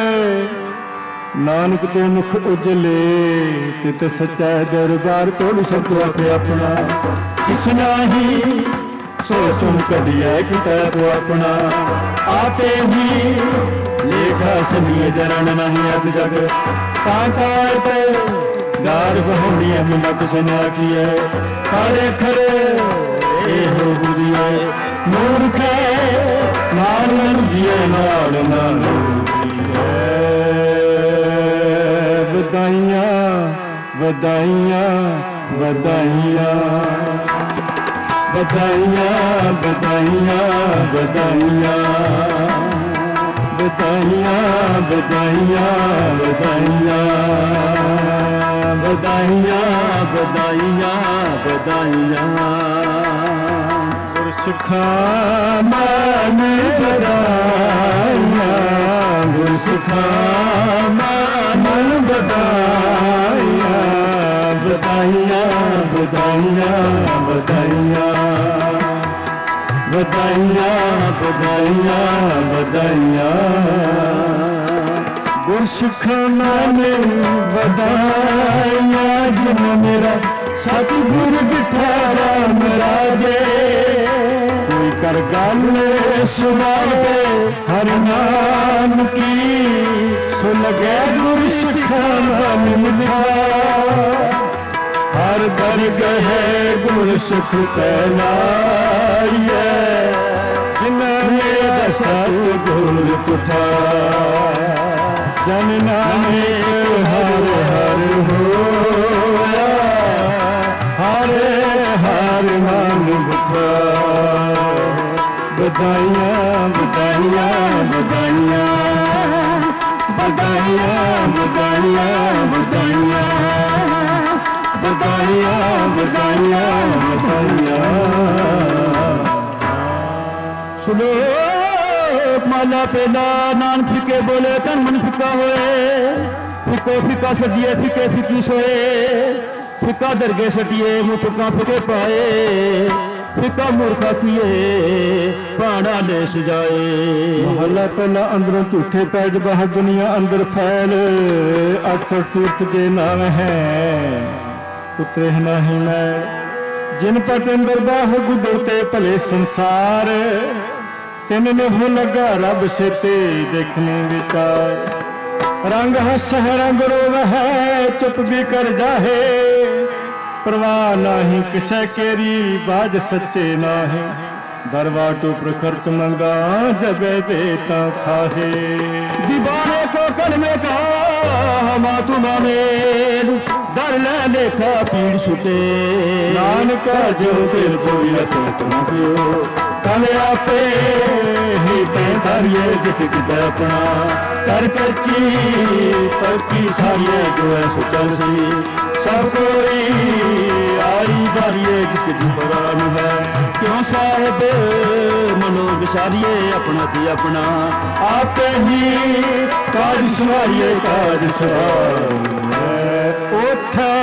नानक ते मुख उजले तित सच्चा दरबार तोड़ सको आपे अपना जिसना ही सोचुम कदिया किताब अपना आपे ही लेखा सभी जरण नहीं अत जग कांकार पे गार बहनी अमिनत सना किए काले खरे ए हो बुदिए मूर्ख नानक जिए नाल नानू बधाइयां बधाइयां बधाइयां बधाइयां बधाइयां बधाइयां बधाइयां बधाइयां बधाइयां बधाइयां बधाइयां बधाइयां गुरसिखा मन बधाइयां गुरसिखा मन बधाइयां बधाइयां बधाइयां बधाइयां बधाइयां बधाइयां बधाइयां गुरसिखा मन बधाइयां जन मेरा सतगुर बिठा राम राजे कोई कर गल सुनावे हर नाम की सुन गए गुर सिखा मन मिठा हर दर गए गुर सुख पैनाइए जिन्हें सतगुर पुठा जन नानक हर हर होया हरे हर मन बुठा बधाइयां बधाइयां बधाइयां बधाइयां बधाइयां बधाइयां बधाइयां बधाइयां बधाइयां सुनो माला पेला नान फिके बोले तन मन फिका होए फिको फिका सदिए फिके फिकी सोए फिका दरगे सटिए मुठका फिके पाए फिका मूर्खा किए पाड़ा ले सजाए महला पहला अंदरों झूठे पैज बाहर दुनिया अंदर फैल अड़सठ तीर्थ के नाम है ਉਤਰੇ ਨਹੀਂ ਮੈਂ ਜਿਨ ਪਤੰਦਰ ਬਾਹ ਗੁਦਰ ਤੇ ਭਲੇ ਸੰਸਾਰ ਤਿੰਨ ਨੇ ਹੋ ਲੱਗਾ ਰੱਬ ਸੇਤੇ ਦੇਖਣੇ ਵਿਚਾਰ ਰੰਗ ਹੱਸ ਹੈ ਰੰਗ ਰੋਵ ਹੈ ਚੁੱਪ ਵੀ ਕਰ ਜਾਹੇ परवाह नाही किसे केरी बाज सच्चे नाहे दरवाटो पर खर्च मंगा जबे बेटा खाहे दीवाने को कलमे का हमा तुम्हारे दर लेने का पीड़ छुटे नानका जो दिल बोयत तुम पियो कल आपे ही तेरे जित किता अपना कर कच्ची पक्की सारिये जो है सुचल सी सब कोई आई बारिये जिसके जिबरान है क्यों साहेब मनो विचारिये अपना दी अपना आपे ही काज सवारिये काज सवारिये उठे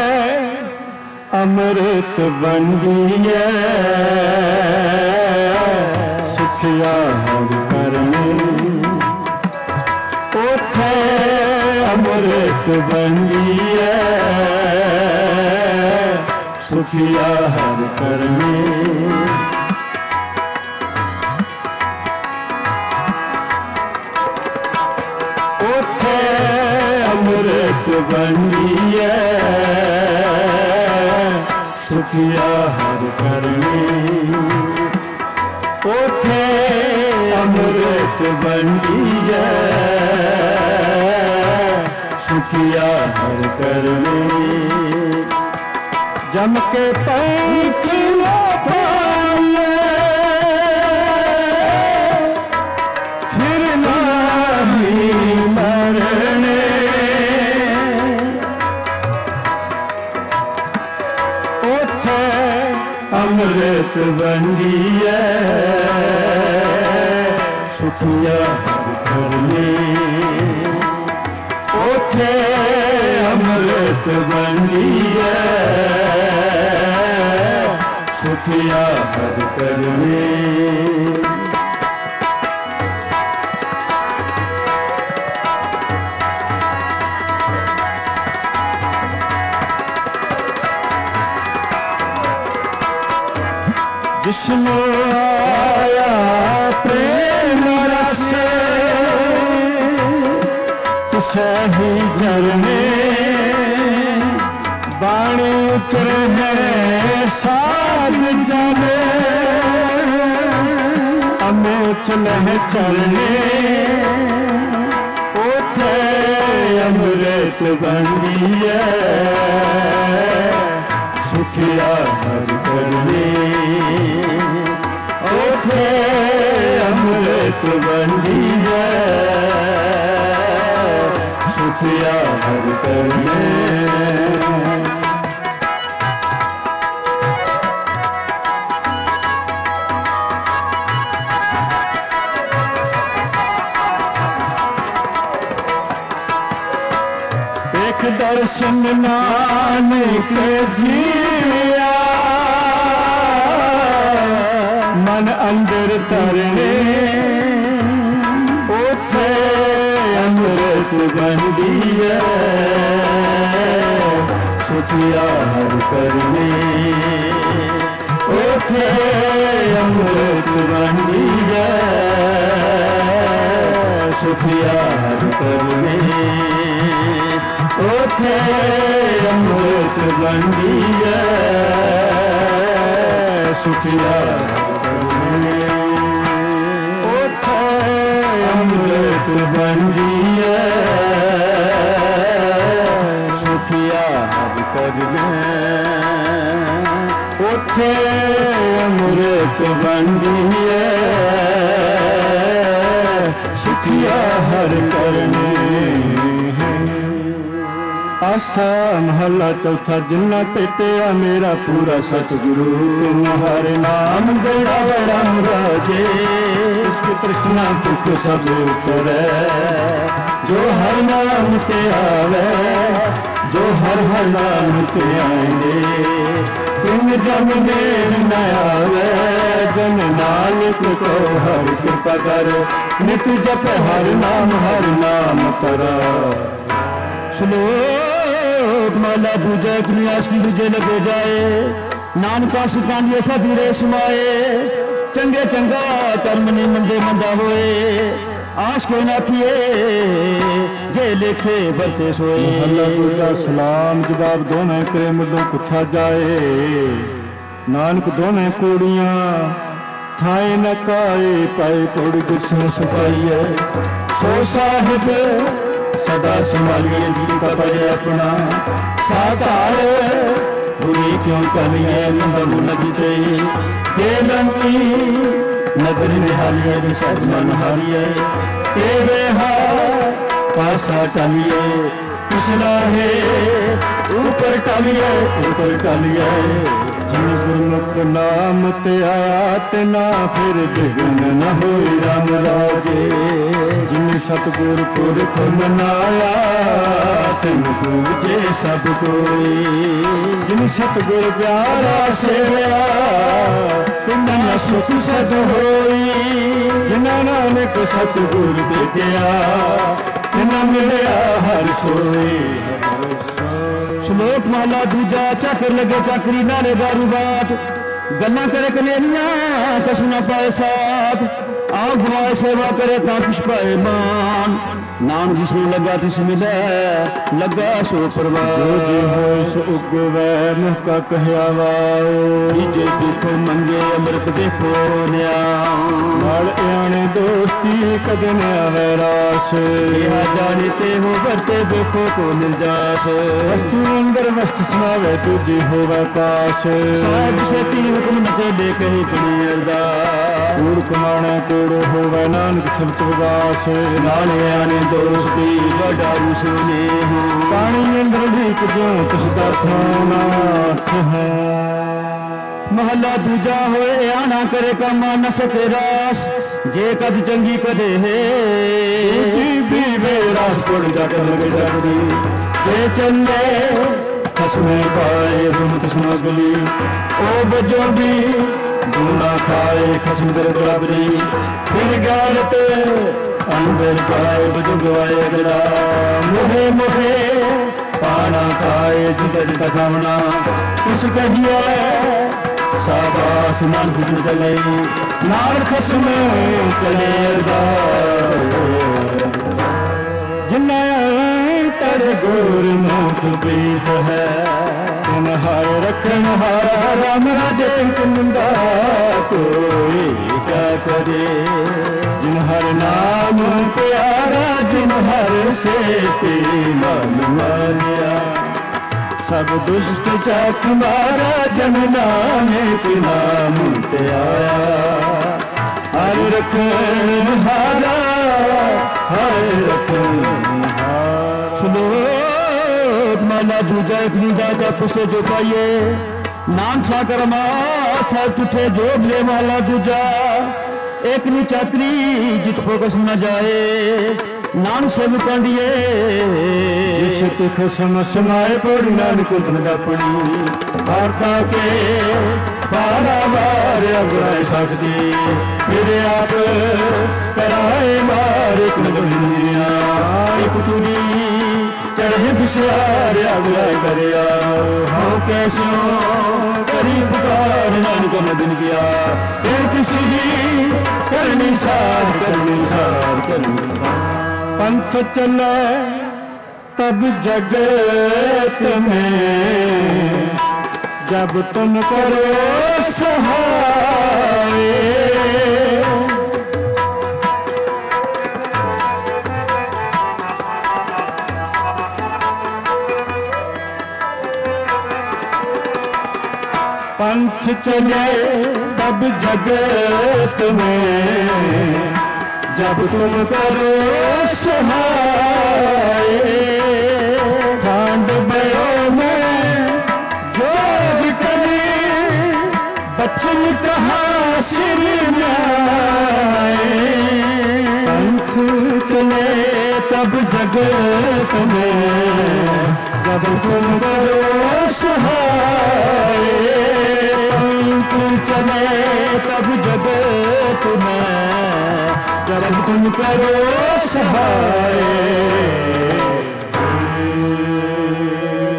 अमृत बंदिए सिखिया हर करनी उठे अमृत बंदिए सुखिया हर करनी उठे अमृत बंदिए सुखिया हर करनी उठे अमृत बंदिए सुखिया हर करनी जम के पंख पाले फिर नहीं मरने उठे अमृत बंदिए सुखिया हर करने उठे अमृत बंदिए सुखिया हर करने जिसमें आया प्रेम रस किसे ही झरने बाणी उतर है साध जाने अमोच लह चरने उठे अमृत बंदिए सुखिया हर करने उठे अमृत बंदिए सुखिया हर करने एक दर्शन नानक जिया मन अंदर तरने उठे अमृत बंदिए सुखिया हर करने उठे अमृत बंदिए सुखिया हर करने उठे अमृत बंदिए सुखिया करने उठे अमृत बंदिए सुखिया हर करने उठे अमृत बंदिए सुखिया हर करने आसा महला चौथा जिन्ना पेटिया मेरा पूरा सतगुरु हर नाम गड़ा बड़ा राजे इसकी तृष्णा दुख सब करे जो हर नाम ते आवे जो हर हर नाम ते आएंगे दिन जन में न आवे जन नानक को हर कृपा कर नित जप हर नाम हर नाम करा सुनो माला दूजा दुनिया की दूजे लगे जाए नानका सुखांदिए सभी रेशमाए चंगे चंगा कर्म ने मंदे मंदा होए आश कोई ना किए जे लेखे बरते सोए। महला दूजा सलाम जवाब दोने करे मुदों कुथा जाए नानक दोने कूड़ियां थाए न काए पाए पौड़ी गुरसन सुपाइए सो साहिब सदा संभालिए जी का पड़े अपना साकार बुरी क्यों कलिए नंदम नगीते तेलंगी नगर निहालिए विसर्ज नहालिए तेरे हा पासा टलिए पिछला है ऊपर टलिए ऊपर टलिए जिन गुरमुख नाम ते आया ते ना फिर बिघन न होई राम राजे जिन सतगुर पुरख मनाया तिन पूजे सब कोई जिन सतगुर प्यारा सेवया तिन सुख सद होई जिना नानक सतगुर देखिया तिन मिलिया हर सोई। श्लोक माला दूजा चाकर लगे चाकरी नाले दारू बात गल्ला करे कनेरियां कसम ना पाए साथ आओ गवाए सेवा करे ता कुछ पाए मान नाम जिसमें लगा तिस मिले लगा सो परवान जो जी हो सो उगवे मुख का कहया वाओ जे दुख मंगे अमृत देखो न्याओ नाल आने दोस्ती कदे न आवे रास यह जानते हो बरते देखो को निर्दास वस्तु अंदर वस्तु सुनावे तुझे होवे पास साहिब से तीन हुक्म न चले कहीं कड़ी अरदास कूड़ कमाने कूड़ होवे नानक सिमत उदास नाल आने दोस्ती बड़ारू सुने हो पानी अंदर लीक जो कसदा थाना है। महला दूजा होए आना करे का मान सके रास जे कद चंगी करे है जी भी बेरास पड़ जाकर लगे जाती जे चले खसमे पाए रूम किस्मा गली ओ बजो भी दूना खाए खसम दर बराबरी फिर गालते अंदर पाए बुजुर्ग आए गला मोहे मोहे पाना खाए जिता जिता खावना कुछ कहिए शाबाश मान खुद चले नार खसम चले जिन्ना तर गुर मुख प्रीत है हाय रखन हारा राम राजे कुंदा कोई क्या करे जिन हर नाम प्यारा जिन हर से मन मानिया सब दुष्ट चाक मारा जन नानक नाम ते आया हर रखन हारा हर रखन हारा। सुनो माला दूजा इतनी दादा पुसे जो पाइए नाम साकर माथा चुठे जो ले माला दूजा एक नी चाकरी जित फोकस न जाए नाम से मुकांडिए जिस तिख समसमाए पड़ी नानक न जापड़ी वार्ता के बारा बार अगलाए सकती मेरे आप कराए मार एक नगरिया एक तुरी चढ़े बिशार अगलाए करिया हो कैसो करी पुकार नानक मदन किया फिर किसी करनी सार करनी सार करनी पंथ चले तब जगत में जब तुम करो सहाय पंथ चले तब जगत में जब तुम करो सहाय खांड भयो में जोग करी बचन कहा सिर पंथ चले तब जगत में जब तुम करो सहाय पंथ चले तब जगत में जब तुम करो सहाय।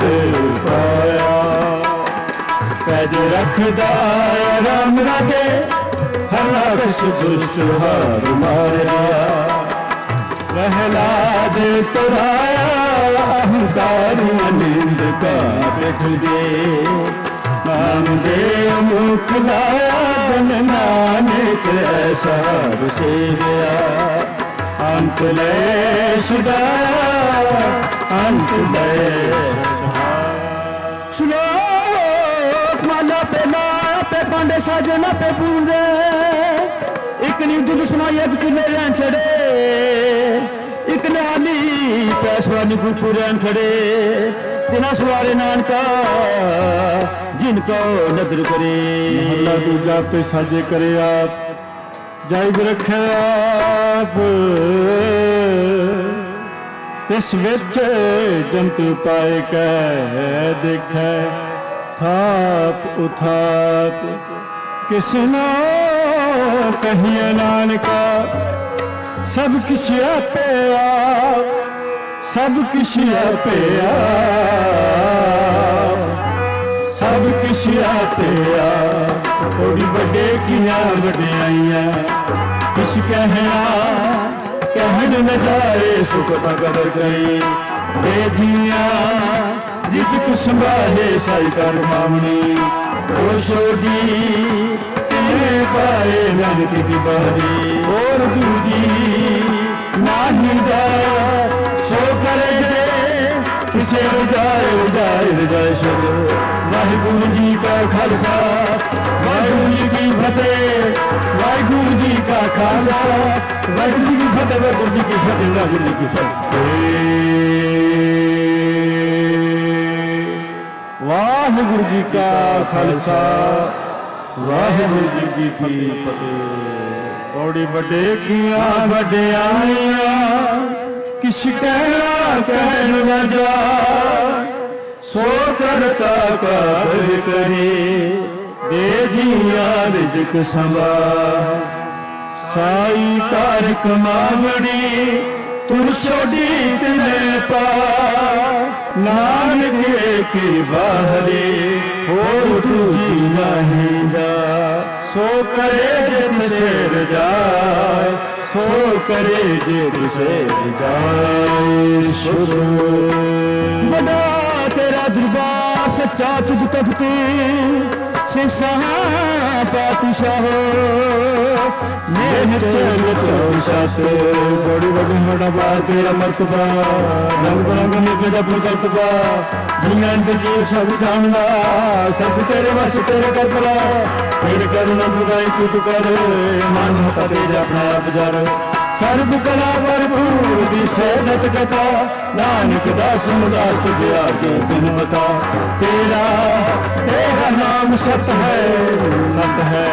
ਪਾਇਆ ਪੈਜ ਰੱਖਦਾ ਰਾਮ ਰਾਜੇ ਹਰ ਰਾਖਸ਼ ਦੁਸ਼ਟ ਹਾਰ ਮਾਰਿਆ ਪ੍ਰਹਿਲਾਦ ਤੁਰਾਇਆ ਅਹੰਕਾਰ ਨੀਂਦ ਕਾ ਪਿਠ ਦੇ ਨਾਮ ਦੇ ਮੁਖ ਲਾਇਆ ਜਨ ਨਾਨਕ ਐਸਾ ਸੇਵਿਆ ਅੰਤ ਲੈ ਸੁਦਾਇਆ ਅੰਤ ਲੈ ਸ਼ਲੋਕ ਮਾਲਾ ਪਹਿਲਾ ਪੇ ਪਾਂਡੇ ਸਾਜਨਾ ਪੇ ਪੂੰਦੇ ਇੱਕ ਨੀ ਦੁੱਧ ਸੁਣਾਈ ਇੱਕ ਚੁੱਲੇ ਰਹਿਣ ਛੜੇ ਇੱਕ ਨਿਹਾਲੀ ਪੈਸਵਾ ਨੀ ਗੁਪੂ ਰਹਿਣ ਖੜੇ ਤਿਨਾ ਸਵਾਰੇ ਨਾਨਕਾ ਜਿਨ ਕੋ ਨਦਰ ਕਰੇ ਮਹੱਲਾ ਦੂਜਾ ਤੇ ਸਾਜੇ ਕਰੇ ਆਪ ਜਾਇਬ ਰੱਖੇ ਆਪ ਤਿਸ ਵਿੱਚ ਜੰਤੂ ਪਾਏ ਕੈ ਦੇਖੈ ਥਾਪ ਉਥਾਪ ਕਿਸਨੋ ਕਹੀਏ ਨਾਨਕਾ ਸਭ ਕਿਛ ਆਪੇ ਆਪ ਸਭ ਕਿਛ ਆਪੇ ਆਪ ਸਭ ਕਿਛ ਆਪੇ ਆਪ ਥੋੜੀ ਵੱਡੇ ਕੀਆਂ ਵਡਿਆਈਆਂ ਕਿਛ ਕਹਿਣਾ ਕਹਿਣ ਨ ਜਾਏ ਸੁਖ ਭਗਤ ਗਈ ਦੇ ਜੀਆਂ ਰਿਜਕ ਸੰਭਾਲੇ ਸਾਈ ਕਰ ਮਾਮਣੀ ਉਹ ਛੋਡੀ ਤੇਰੇ ਪਾਏ ਨਾਨਕ ਦੀ ਬਾਰੀ ਹੋਰ ਦੂਜੀ ਨਾਹੀ ਦਾ ਸੋ ਕਰੇ ਜੇ ਕਿਸੇ ਉਜਾਏ ਉਜਾਏ ਰਜਾਏ ਸ਼ਬਦ ਵਾਹਿਗੁਰੂ ਜੀ ਕਾ ਖਾਲਸਾ ਵਾਹਿਗੁਰੂ ਜੀ ਕੀ ਫਤਿਹ ਵਾਹਿਗੁਰੂ ਜੀ ਕਾ ਖਾਲਸਾ ਵਾਹਿਗੁਰੂ ਜੀ ਕੀ ਫਤਿਹ ਵਾਹਿਗੁਰੂ ਜੀ ਕੀ ਫਤਿਹ ਵਾਹਿਗੁਰੂ ਜੀ ਕੀ ਫਤਿਹ ਵਾਹਿਗੁਰੂ ਜੀ ਕਾ ਖਾਲਸਾ ਵਾਹਿਗੁਰੂ ਜੀ ਜੀ ਕੀ ਫਤਿਹ ਔੜੀ ਵੱਡੇ ਕੀਆਂ ਵਡਿਆਈਆਂ ਕਿਛ ਕਹਿਣਾ ਕਹਿਣ ਨਾ ਜਾ ਸੋ ਕਰਤਾ ਕਾਬਲ ਕਰੇ ਦੇ ਜੀਆਂ ਰਿਜਕ ਸੰਭਾ ਸਾਈ ਕਾਰ ਕਮਾਵੜੀ ਤੁਰ ਛੋਡੀ ਤਿਨੇ ਪਾ ਨਾਨਕ ਏਕੀ ਬਾਹਰੇ ਹੋਰ ਦੂਜੀ ਨਹੀਂ ਜਾ ਸੋ ਕਰੇ ਜੇ ਤਿਸੇ ਰਜਾਏ ਸੋ ਕਰੇ ਜੇ ਤਿਸੇ ਰਜਾਏ ਸ਼ੁਰੂ ਵੱਡਾ ਤੇਰਾ ਦਰਬਾਰ ਸੱਚਾ ਤੁਝ ਤਖਤੀ ਸਿਖਾਂ ਪਾਤਸ਼ਾਹ ਮੇਰੇ ਚਰਨ ਚੌਸਤ ਬੜੀ ਵੱਡੀ ਵੱਡਾ ਬਾਤ ਤੇਰਾ ਮਰਤਬਾ ਰੰਗ ਬਰੰਗ ਨਿਕ ਦਾ ਪ੍ਰਤਪਾ ਜੀਆਂ ਦੇ ਜੀ ਸਭ ਜਾਣਦਾ ਸਭ ਤੇਰੇ ਵਸ ਤੇਰੇ ਕਰਪਲਾ ਤੇਰੇ ਕਰਨਾ ਬੁਰਾਈ ਤੂੰ ਕਰ ਮਨ ਹਤਾ ਤੇ ਆਪਣਾ ਆਪ ਜਰ ਸਰਬ ਕਲਾ ਭਰਪੂਰ ਦੀ ਸਹਿਜਤ ਕਥਾ ਨਾਨਕ ਦਾਸ ਮੁਦਾਸ ਤੁਝੇ ਆਗੇ ਬਿਨ ਬਤਾ ਤੇਰਾ ਤੇਰਾ ਨਾਮ ਸਤ ਹੈ ਸਤ ਹੈ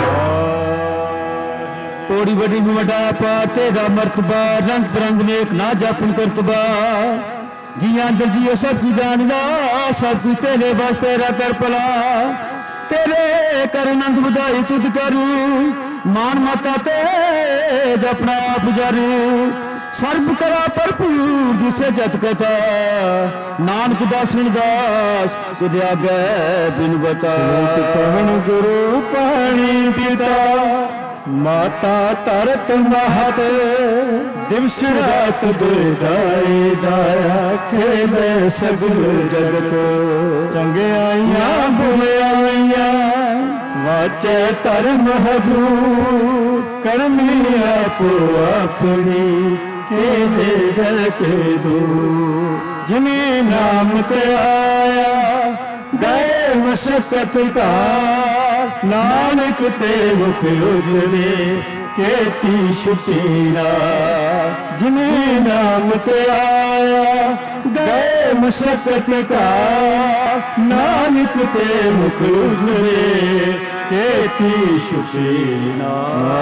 ਤੋੜੀ ਵੱਡੀ ਨੂੰ ਵੱਡਾ ਪਾ ਤੇਰਾ ਮਰਤਬਾ ਰੰਗ ਬਰੰਗ ਨੇਕ ਨਾ ਜਾਪਨ ਕਰਤਬਾ ਜੀਆਂ ਦਿਲ ਜੀਓ ਸਭ ਕੀ ਜਾਣਦਾ ਸਭ ਕੁਝ ਤੇਰੇ ਬਸ ਤੇਰਾ ਕਰ ਭਲਾ ਤੇਰੇ ਕਰ ਨੰਦ ਵਧਾਈ ਤੁਧ ਕਰੂ ਮਾਨ ਮਾਤਾ ਤੇ ਜਪਣਾ ਆਪ ਜਰੂ ਸਰਬ ਕਰਾ ਭਰਪੂਰ ਜਿਸੇ ਜਤ ਕਥਾ ਨਾਨਕ ਦਾਸਨ ਦਾਸ ਤੁਧ ਆਗੇ ਬਿਨ ਬਤਾ ਪਵਨ ਗੁਰੂ ਪਾਣੀ ਪਿਤਾ ਮਾਤਾ ਧਰਤ ਮਹਤ ਦਿਵਸ ਰਾਤ ਦੁਇਦਾਈ ਦਾਇਆ ਖੇਲੇ ਸਗਲ ਜਗਤ ਚੰਗਿਆਈਆਂ ਬੁਰਿਆਈਆਂ ਵਾਚੈ ਧਰਮ ਹਦੂ ਕਰਮੀ ਆਪੋ ਆਪਣੀ ਕੇ ਦੇ ਕੇ ਦੂ ਜਿਨੇ ਨਾਮ ਤੇ ਆਇਆ ਗਏ ਮਸਕਤ ਕਾ ਨਾਨਕ ਤੇ ਮੁਖ ਉਜਲੇ ਕੇਤੀ ਸ਼ੁਤੀਨਾ ਜਿਨੇ ਨਾਮ ਤੇ ਆਇਆ ਗਏ ਮਸਕਤ ਕਾ ਨਾਨਕ ਤੇ ਮੁਖ ਉਜਲੇ ਕੇਤੀ ਸ਼ੁਤੀਨਾ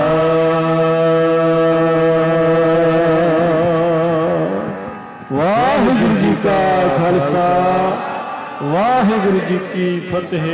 ਵਾਹਿਗੁਰੂ ਜੀ ਕਾ ਖਾਲਸਾ ਵਾਹਿਗੁਰੂ ਜੀ ਕੀ ਫਤਿਹ।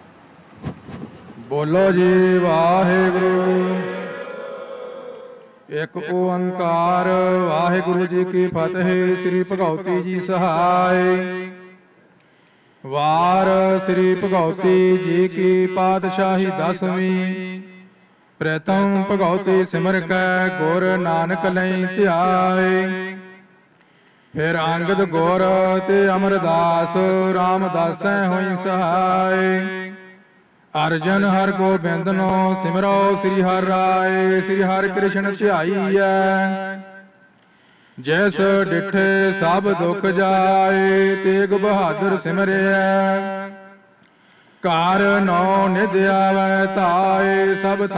ਬੋਲੋ ਜੀ ਵਾਹਿਗੁਰੂ। ਇੱਕ ਓੰਕਾਰ ਵਾਹਿਗੁਰੂ ਜੀ ਕੀ ਫਤਿਹ। ਸ੍ਰੀ ਭਗਉਤੀ ਜੀ ਸਹਾਇ। ਵਾਰ ਸ੍ਰੀ ਭਗਉਤੀ ਜੀ ਕੀ ਪਾਤਸ਼ਾਹੀ ਦਸਵੀਂ। ਪ੍ਰਥਮ ਭਗਉਤੀ ਸਿਮਰ ਕੈ ਗੁਰ ਨਾਨਕ ਲਈ ਧਿਆਏ। ਫਿਰ ਅੰਗਦ ਗੁਰ ਤੇ ਅਮਰਦਾਸ ਰਾਮਦਾਸੈ ਹੋਈ ਸਹਾਇ। ਅਰਜਨ ਹਰ ਗੋਬਿੰਦ ਨੋ ਸਿਮਰੋ ਸ੍ਰੀ ਹਰਿ ਰਾਏ। ਸ੍ਰੀ ਹਰਿ ਕ੍ਰਿਸ਼ਨ ਧਿਆਈਐ ਜੈਸ ਡਿਠੇ ਸਭ ਦੁਖ ਜਾਏ। ਤੇਗ ਬਹਾਦਰ ਸਿਮਰਿਐ ਘਰ ਨੌ ਨਿਧ ਆਵੈ ਧਾਏ। ਸਭ